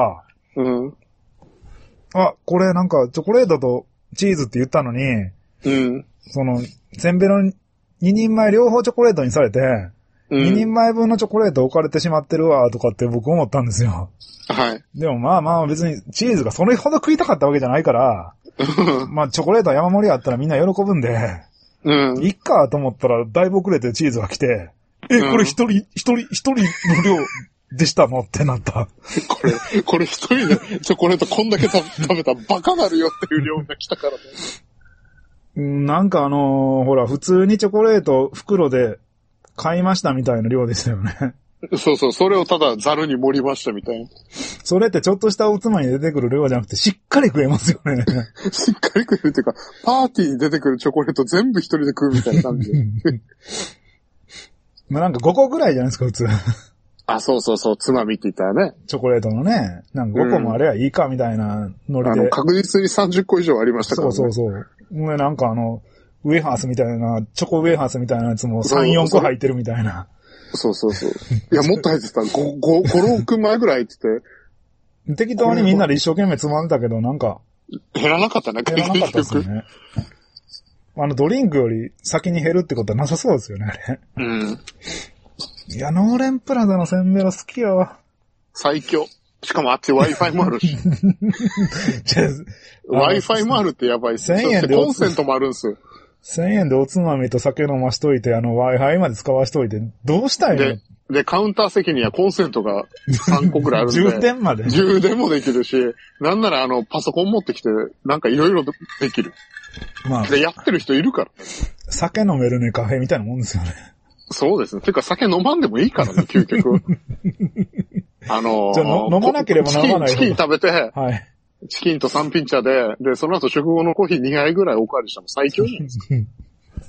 これなんかチョコレートとチーズって言ったのに、センベロ2人前両方チョコレートにされて、2人前分のチョコレート置かれてしまってるわ、とかって僕思ったんですよ。はい。でもまあ別にチーズがそれほど食いたかったわけじゃないから、まあチョコレートは山盛りあったらみんな喜ぶんで、いっかと思ったらだいぶ遅れてチーズが来て、これ一人の量でしたのってなった。 これ一人でチョコレートこんだけ食べたらバカなるよっていう量が来たからね。 なんかほら、普通にチョコレート袋で買いましたみたいな量でしたよね。 そう、それをただザルに盛りましたみたいな。 それってちょっとしたおつまみに出てくる量じゃなくてしっかり食えますよね。 しっかり食えるっていうか、パーティーに出てくるチョコレート全部一人で食うみたいな感じで。 まあなんか5個ぐらいじゃないですか、普通。 そう、つまみって言ったらね。 チョコレートのね、なんか5個もあればいいかみたいなノリで。 確実に30個以上ありましたからね。 そう。なんかウェハースみたいな、チョコウェハースみたいなやつも3、4個入ってるみたいな。 そう。いや、もっと入ってた。5、6枚ぐらい入ってて。適当にみんなで一生懸命つまんでたけど、なんか。 減らなかったね、 減らなかったですよね。ドリンクより先に減るってことはなさそうですよね、あれ。いや、ノーレンプラザのセンベロ好きよ。 最強。しかもあっち Wi-Fi もあるし。Wi-Fi もあるってやばいっす。1000円でコンセントもあるんすよ。 1000円でおつまみと酒飲ましといて、Wi-Fi まで使わしといて、どうしたいの？ で、カウンター席にはコンセントが3個くらいあるんで。 充電まで？ 充電もできるし、なんならパソコン持ってきて、なんかいろいろできる。まあ。で、やってる人いるから。 酒飲めるね、カフェみたいなもんですよね。 そうですね。てか酒飲まんでもいいからね、究極。 じゃあ飲まなければ飲まない。 チキン食べて、 はい。 チキンと三品茶で、その後食後のコーヒー2杯ぐらいおかわりしたの最強じゃないですか。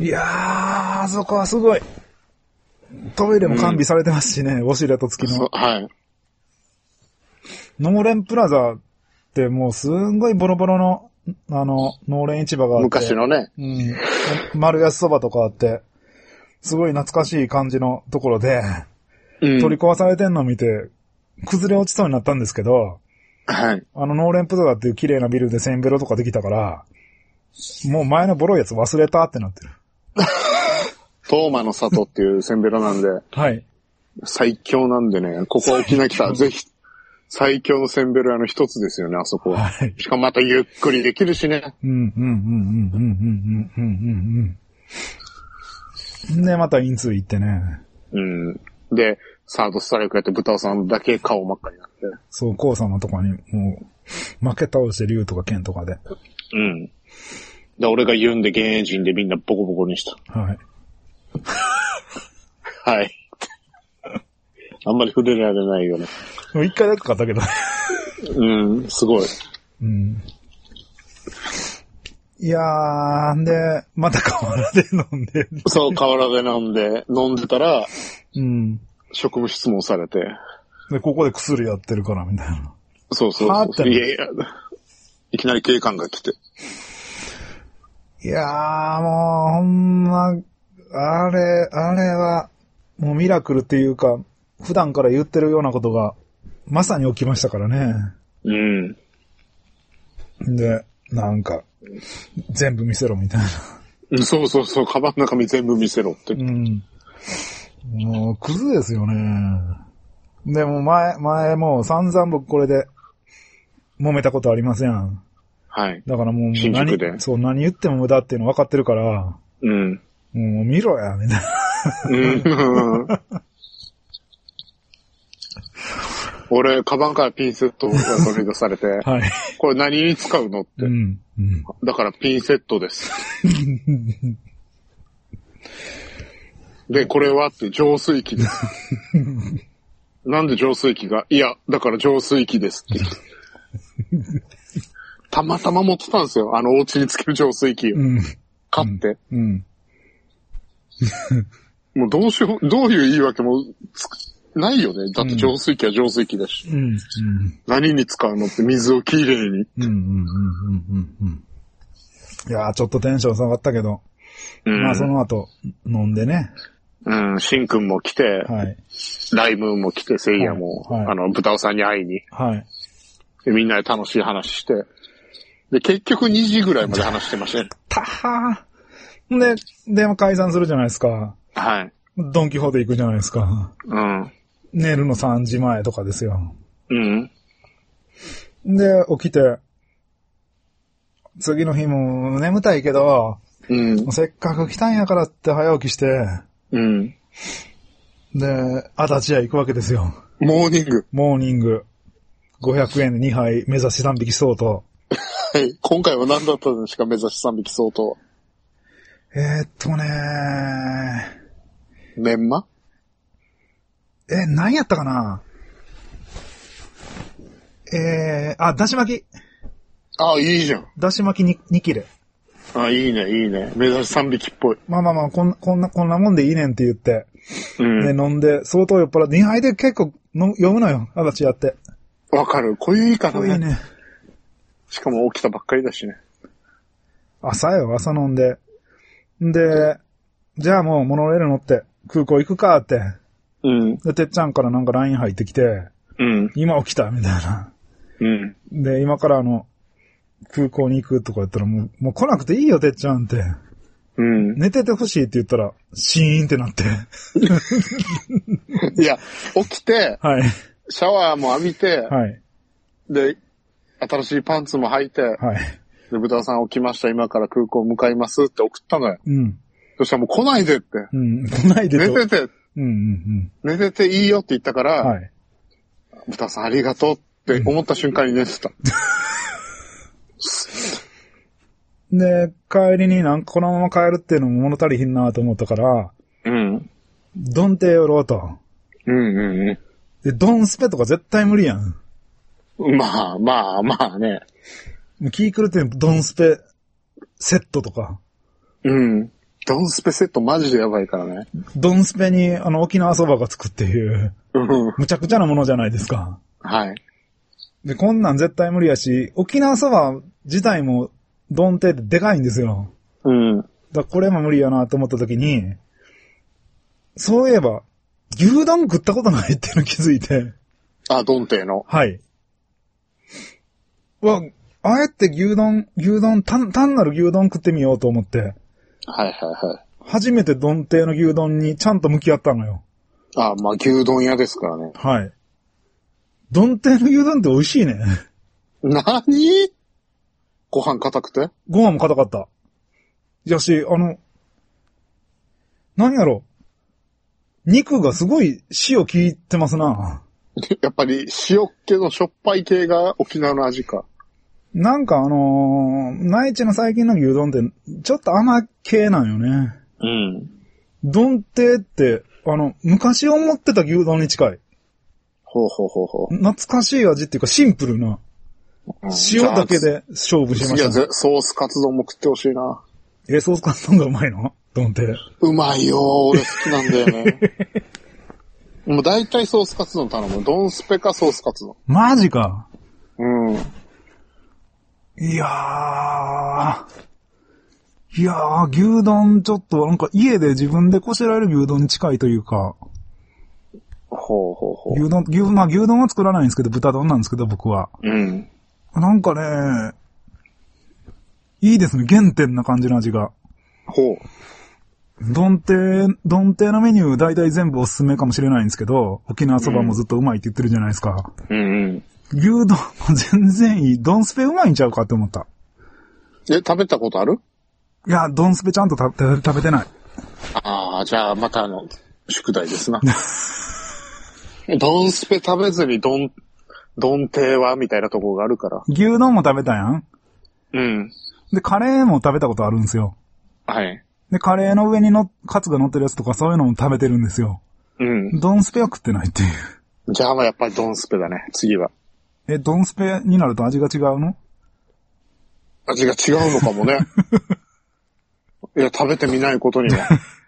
いやー、あそこはすごい。トイレも完備されてますしね、ウォシュレット付きの。 はい。 ノーレンプラザってもうすんごいボロボロの、ノーレン市場があって。 昔のね。 うん。丸安そばとかあって、すごい懐かしい感じのところで、取り壊されてんのを見て、崩れ落ちそうになったんですけど、 はい。 ノーレンプラザっていう綺麗なビルでセンベロとかできたから、もう前のボロいやつ忘れたってなってる。 トーマの里っていうセンベロなんで、 はい。 最強なんでね、ここ沖縄来たらぜひ、最強のセンベロ屋の一つですよね、あそこは。はい。しかもまたゆっくりできるしね。 で、またインツー行ってね。 で、サードストライクやって豚尾さんだけ顔真っ赤になって。 そう、コウさんのとこに、もう、負け倒して竜とか剣とかで。 で、俺が言うんで現役人でみんなボコボコにした。 はい。 はい。あんまり触れられないよね。 もう一回だけ買ったけど。 すごい。 いやー、で、また河原で飲んで。 そう、河原で飲んでたら、職務質問されて。 で、ここで薬やってるから、みたいな。 そう。いやいや、いきなり警官が来て。 いやー、もう、ほんま、あれは、もうミラクルっていうか、普段から言ってるようなことが、まさに起きましたからね。で、なんか、全部見せろみたいな。そう、カバンの中身全部見せろって。 もう、クズですよね。でも前もう散々僕これで、揉めたことありません。 はい。 だからもう何言っても無駄っていうの分かってるから、もう見ろや、みたいな。 俺、カバンからピンセットが取り出されて、はい。これ何に使うのって。だからピンセットです。で、これはって浄水器です。なんで浄水器が、いや、だから浄水器ですって。たまたま持ってたんですよ。お家につける浄水器を。買って。もうどういう言い訳もないよね。だって浄水器は浄水器だし。何に使うのって水をきれいに。いやー、ちょっとテンション下がったけど。まあその後、飲んでね。 シンくんも来て、はい、ライムーンも来て、セイヤも、豚尾さんに会いに。はい。で、みんなで楽しい話して。で、結局2時ぐらいまで話してましたね。 でも解散するじゃないですか。 はい。 ドンキホーテ行くじゃないですか。寝るの3時前とかですよ。で、起きて、次の日も眠たいけど、せっかく来たんやからって早起きして、で、足立屋行くわけですよ。 モーニング。500円で2杯目指し3匹相当。 はい。今回は何だったんですか、目指し3匹相当。メンマ？ 何やったかな？だし巻き。 あ、いいじゃん。 だし巻き 2切れ。 あ、いいね。目指し3匹っぽい。 まあ、こんなもんでいいねんって言って。で、飲んで、相当酔っ払って、2杯で結構読むのよ。足立やって。 わかる。こういういいかな。 いいね。 しかも起きたばっかりだしね。 朝飲んで。で、じゃあもうモノレール乗って空港行くかって。で、てっちゃんからなんか LINE 入ってきて。今起きたみたいな。で、今から空港に行くとか言ったらもう来なくていいよ、てっちゃんって。寝ててほしいって言ったら、シーンってなって。 いや、起きて、 はい。 シャワーも浴びて、 はい。 で、新しいパンツも履いて、はい。で、豚さん起きました、今から空港向かいますって送ったのよ。そしたらもう来ないでって。 来ないでと。 寝てて。寝てていいよって言ったから、はい。豚さんありがとうって思った瞬間に寝てた。 で、帰りになんかこのまま帰るっていうのも物足りひんなと思ったから、ドンテ寄ろうと。で、ドンスペとか絶対無理やん。 まあね。 気狂ってドンスペセットとか。 ドンスペセットマジでやばいからね。 ドンスペに沖縄そばがつくっていう、むちゃくちゃなものじゃないですか。 はい。 で、こんなん絶対無理やし、沖縄そば自体もドンってでかいんですよ。 うん。 だこれも無理やなと思った時に、そういえば、牛丼食ったことないっていうの気づいて。 あ、ドンテの。 はい。あえて牛丼、単なる牛丼食ってみようと思って。 はいはいはい。 初めて丼亭の牛丼にちゃんと向き合ったのよ。 あ、まあ牛丼屋ですからね。 はい。丼亭の牛丼って美味しいね。 何？ご飯硬くて？ ご飯も硬かった。やし、何やろ。肉がすごい塩効いてますな。 やっぱり塩気のしょっぱい系が沖縄の味か。 なんか内地の最近の牛丼ってちょっと甘系なんよね。 うん。 丼亭って、昔思ってた牛丼に近い。 ほうほうほうほう。 懐かしい味っていうかシンプルな。塩だけで勝負しました、ね。 いや、ソースカツ丼も食ってほしいな。 ソースカツ丼がうまいの？丼亭。 うまいよ、俺好きなんだよね。もう大体ソースカツ丼頼む。ドンスペかソースカツ丼。 マジか。 うん。 いやー、牛丼ちょっとなんか家で自分でこしらえる牛丼に近いというか。 ほうほうほう。 牛丼は作らないんですけど、豚丼なんですけど、僕は。 うん。 なんかね、いいですね、原点な感じの味が。 ほう。 丼亭のメニュー大体全部おすすめかもしれないんですけど、沖縄そばもずっとうまいって言ってるじゃないですか。 うんうん。 牛丼も全然いい。ドンスペうまいんちゃうかって思った。 食べたことある？ いや、ドンスペちゃんと食べてない。 ああ、じゃあまた宿題ですな。ドンスペ食べずにドン亭はみたいなところがあるから。 牛丼も食べたやん。 うん。 で、カレーも食べたことあるんですよ。 はい。 で、カレーの上にカツが乗ってるやつとかそういうのも食べてるんですよ。 うん。 ドンスペは食ってないっていう。 じゃあやっぱりドンスペだね、次は。 ドンスペになると味が違うの？ 味が違うのかもね。いや、食べてみないことには。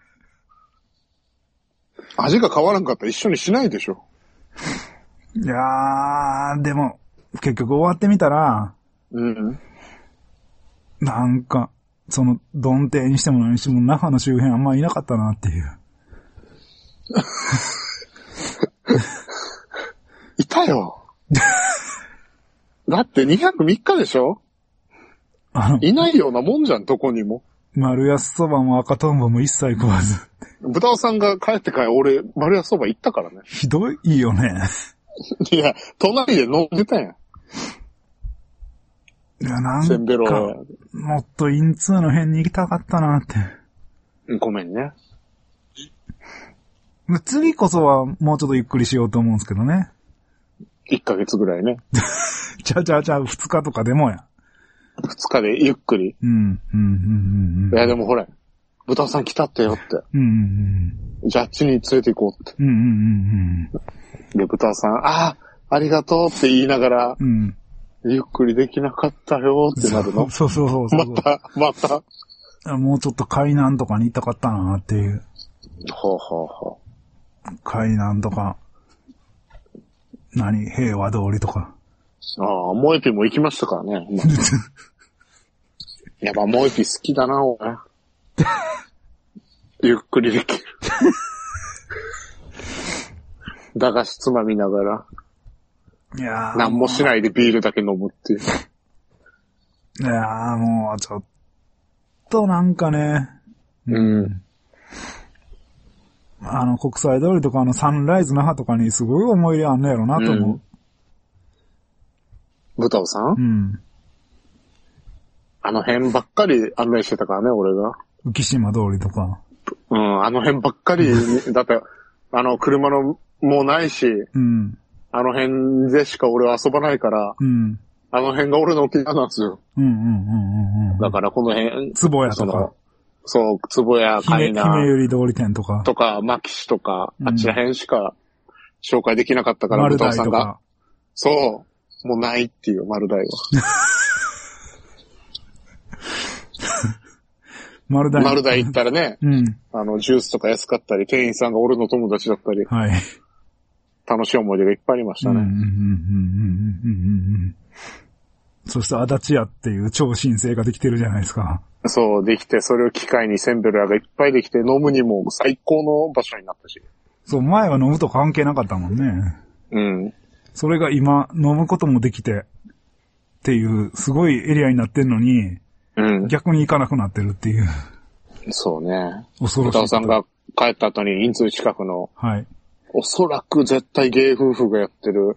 味が変わらんかったら一緒にしないでしょ。 いやー、でも、結局終わってみたら、 うん。 なんか、丼亭にしても何にしても那覇の周辺あんまいなかったなっていう。 いたよ。だって2泊3日でしょ？いないようなもんじゃん、どこにも。 丸安そばも赤とんぼも一切食わず。 豚尾さんが帰ってから俺、丸安そば行ったからね。 ひどいよね。 いや、隣で飲んでたやん。 いや、なんせんべろ。 もっとインツーの辺に行きたかったなって。 ごめんね。 次こそはもうちょっとゆっくりしようと思うんですけどね。 1ヶ月ぐらいね。 2日とかでもや。 2日でゆっくり。いや、でもほら、豚さん来たってよって。じゃああっちに連れて行こうって。で、豚さん、ありがとうって言いながら、ゆっくりできなかったよってなるの。 そう。 また。 もうちょっと海南とかに行ったかったなっていう。 ほう。 海南とか、平和通りとか。 モエピも行きましたからね。やっぱモエピ好きだな、俺。ゆっくりできる。駄菓子つまみながら。 いやー。 何もしないでビールだけ飲むっていう。 いやー、もうちょっとなんかね。国際通りとかサンライズ那覇とかにすごい思い入れあんのやろなと思う。 豚尾さん？あの辺ばっかり案内してたからね、俺が。 浮島通りとか。 あの辺ばっかり、だって、車のもうないし、あの辺でしか俺は遊ばないから、あの辺が俺の沖縄なんですよ。だからこの辺、 坪屋とか。 そう、坪屋、海南。 姫百合通り店とか。 とか、牧師とか、あっちら辺しか紹介できなかったから、豚尾さんが。そう。もうないっていう、丸大は。 丸大行ったらね、 うん。 ジュースとか安かったり、店員さんが俺の友達だったり、 はい。 楽しい思い出がいっぱいありましたね。 そして足立屋っていう超新星ができてるじゃないですか。 そう、できて、それを機会にセンベロ屋がいっぱいできて、飲むにも最高の場所になったし。 そう、前は飲むと関係なかったもんね。 うん。 それが今、飲むこともできて、っていう、すごいエリアになってんのに、 うん。 逆に行かなくなってるっていう。 そうね。 恐ろしい。 歌尾さんが帰った後に、インツー近くの、 はい。 おそらく絶対ゲイ夫婦がやってる、 うん。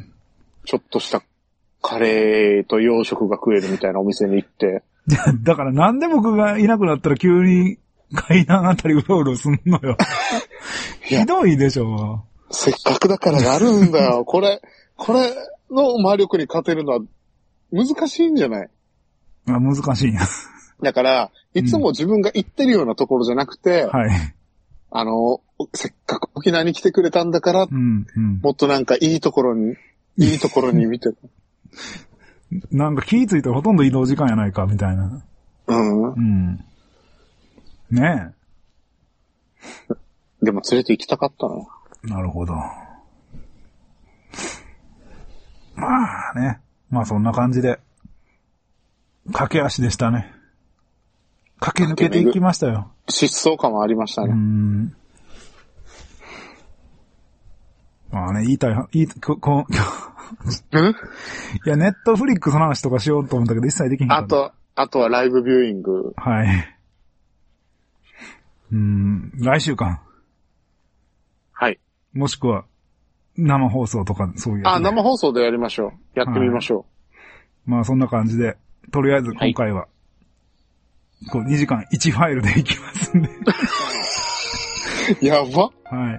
ちょっとしたカレーと洋食が食えるみたいなお店に行って。 だからなんで僕がいなくなったら急に階段あたりうろうろすんのよ。ひどいでしょ。 せっかくだからやるんだよ。これの魔力に勝てるのは難しいんじゃない？ あ、難しいんや。 だから、いつも自分が行ってるようなところじゃなくて、 はい。 せっかく沖縄に来てくれたんだから、 うんうん、 もっとなんかいいところに見てる。 なんか気ぃついたらほとんど移動時間やないか、みたいな。 うん。 うん。ねえ。でも連れて行きたかったな。 なるほど。まあね。まあそんな感じで、駆け足でしたね。駆け抜けていきましたよ。 疾走感はありましたね。 まあね、いや、ネットフリックスの話とかしようと思ったけど、一切できへんかった。 あとはライブビューイング。 はい。来週間。 はい。 もしくは、生放送とか、そういうやつ、 ね。生放送でやりましょう。やってみましょう。はい、 まあ、そんな感じで、とりあえず今回は、はい、こう2時間1ファイルでいきますんで。 やば。 はい。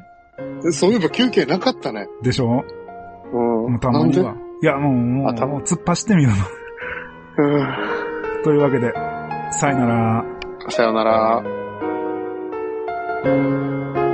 そういえば休憩なかったね。 でしょ？ うん。 もうたまには。いや、もう突っ走ってみるの。というわけで、さよなら。 さよなら。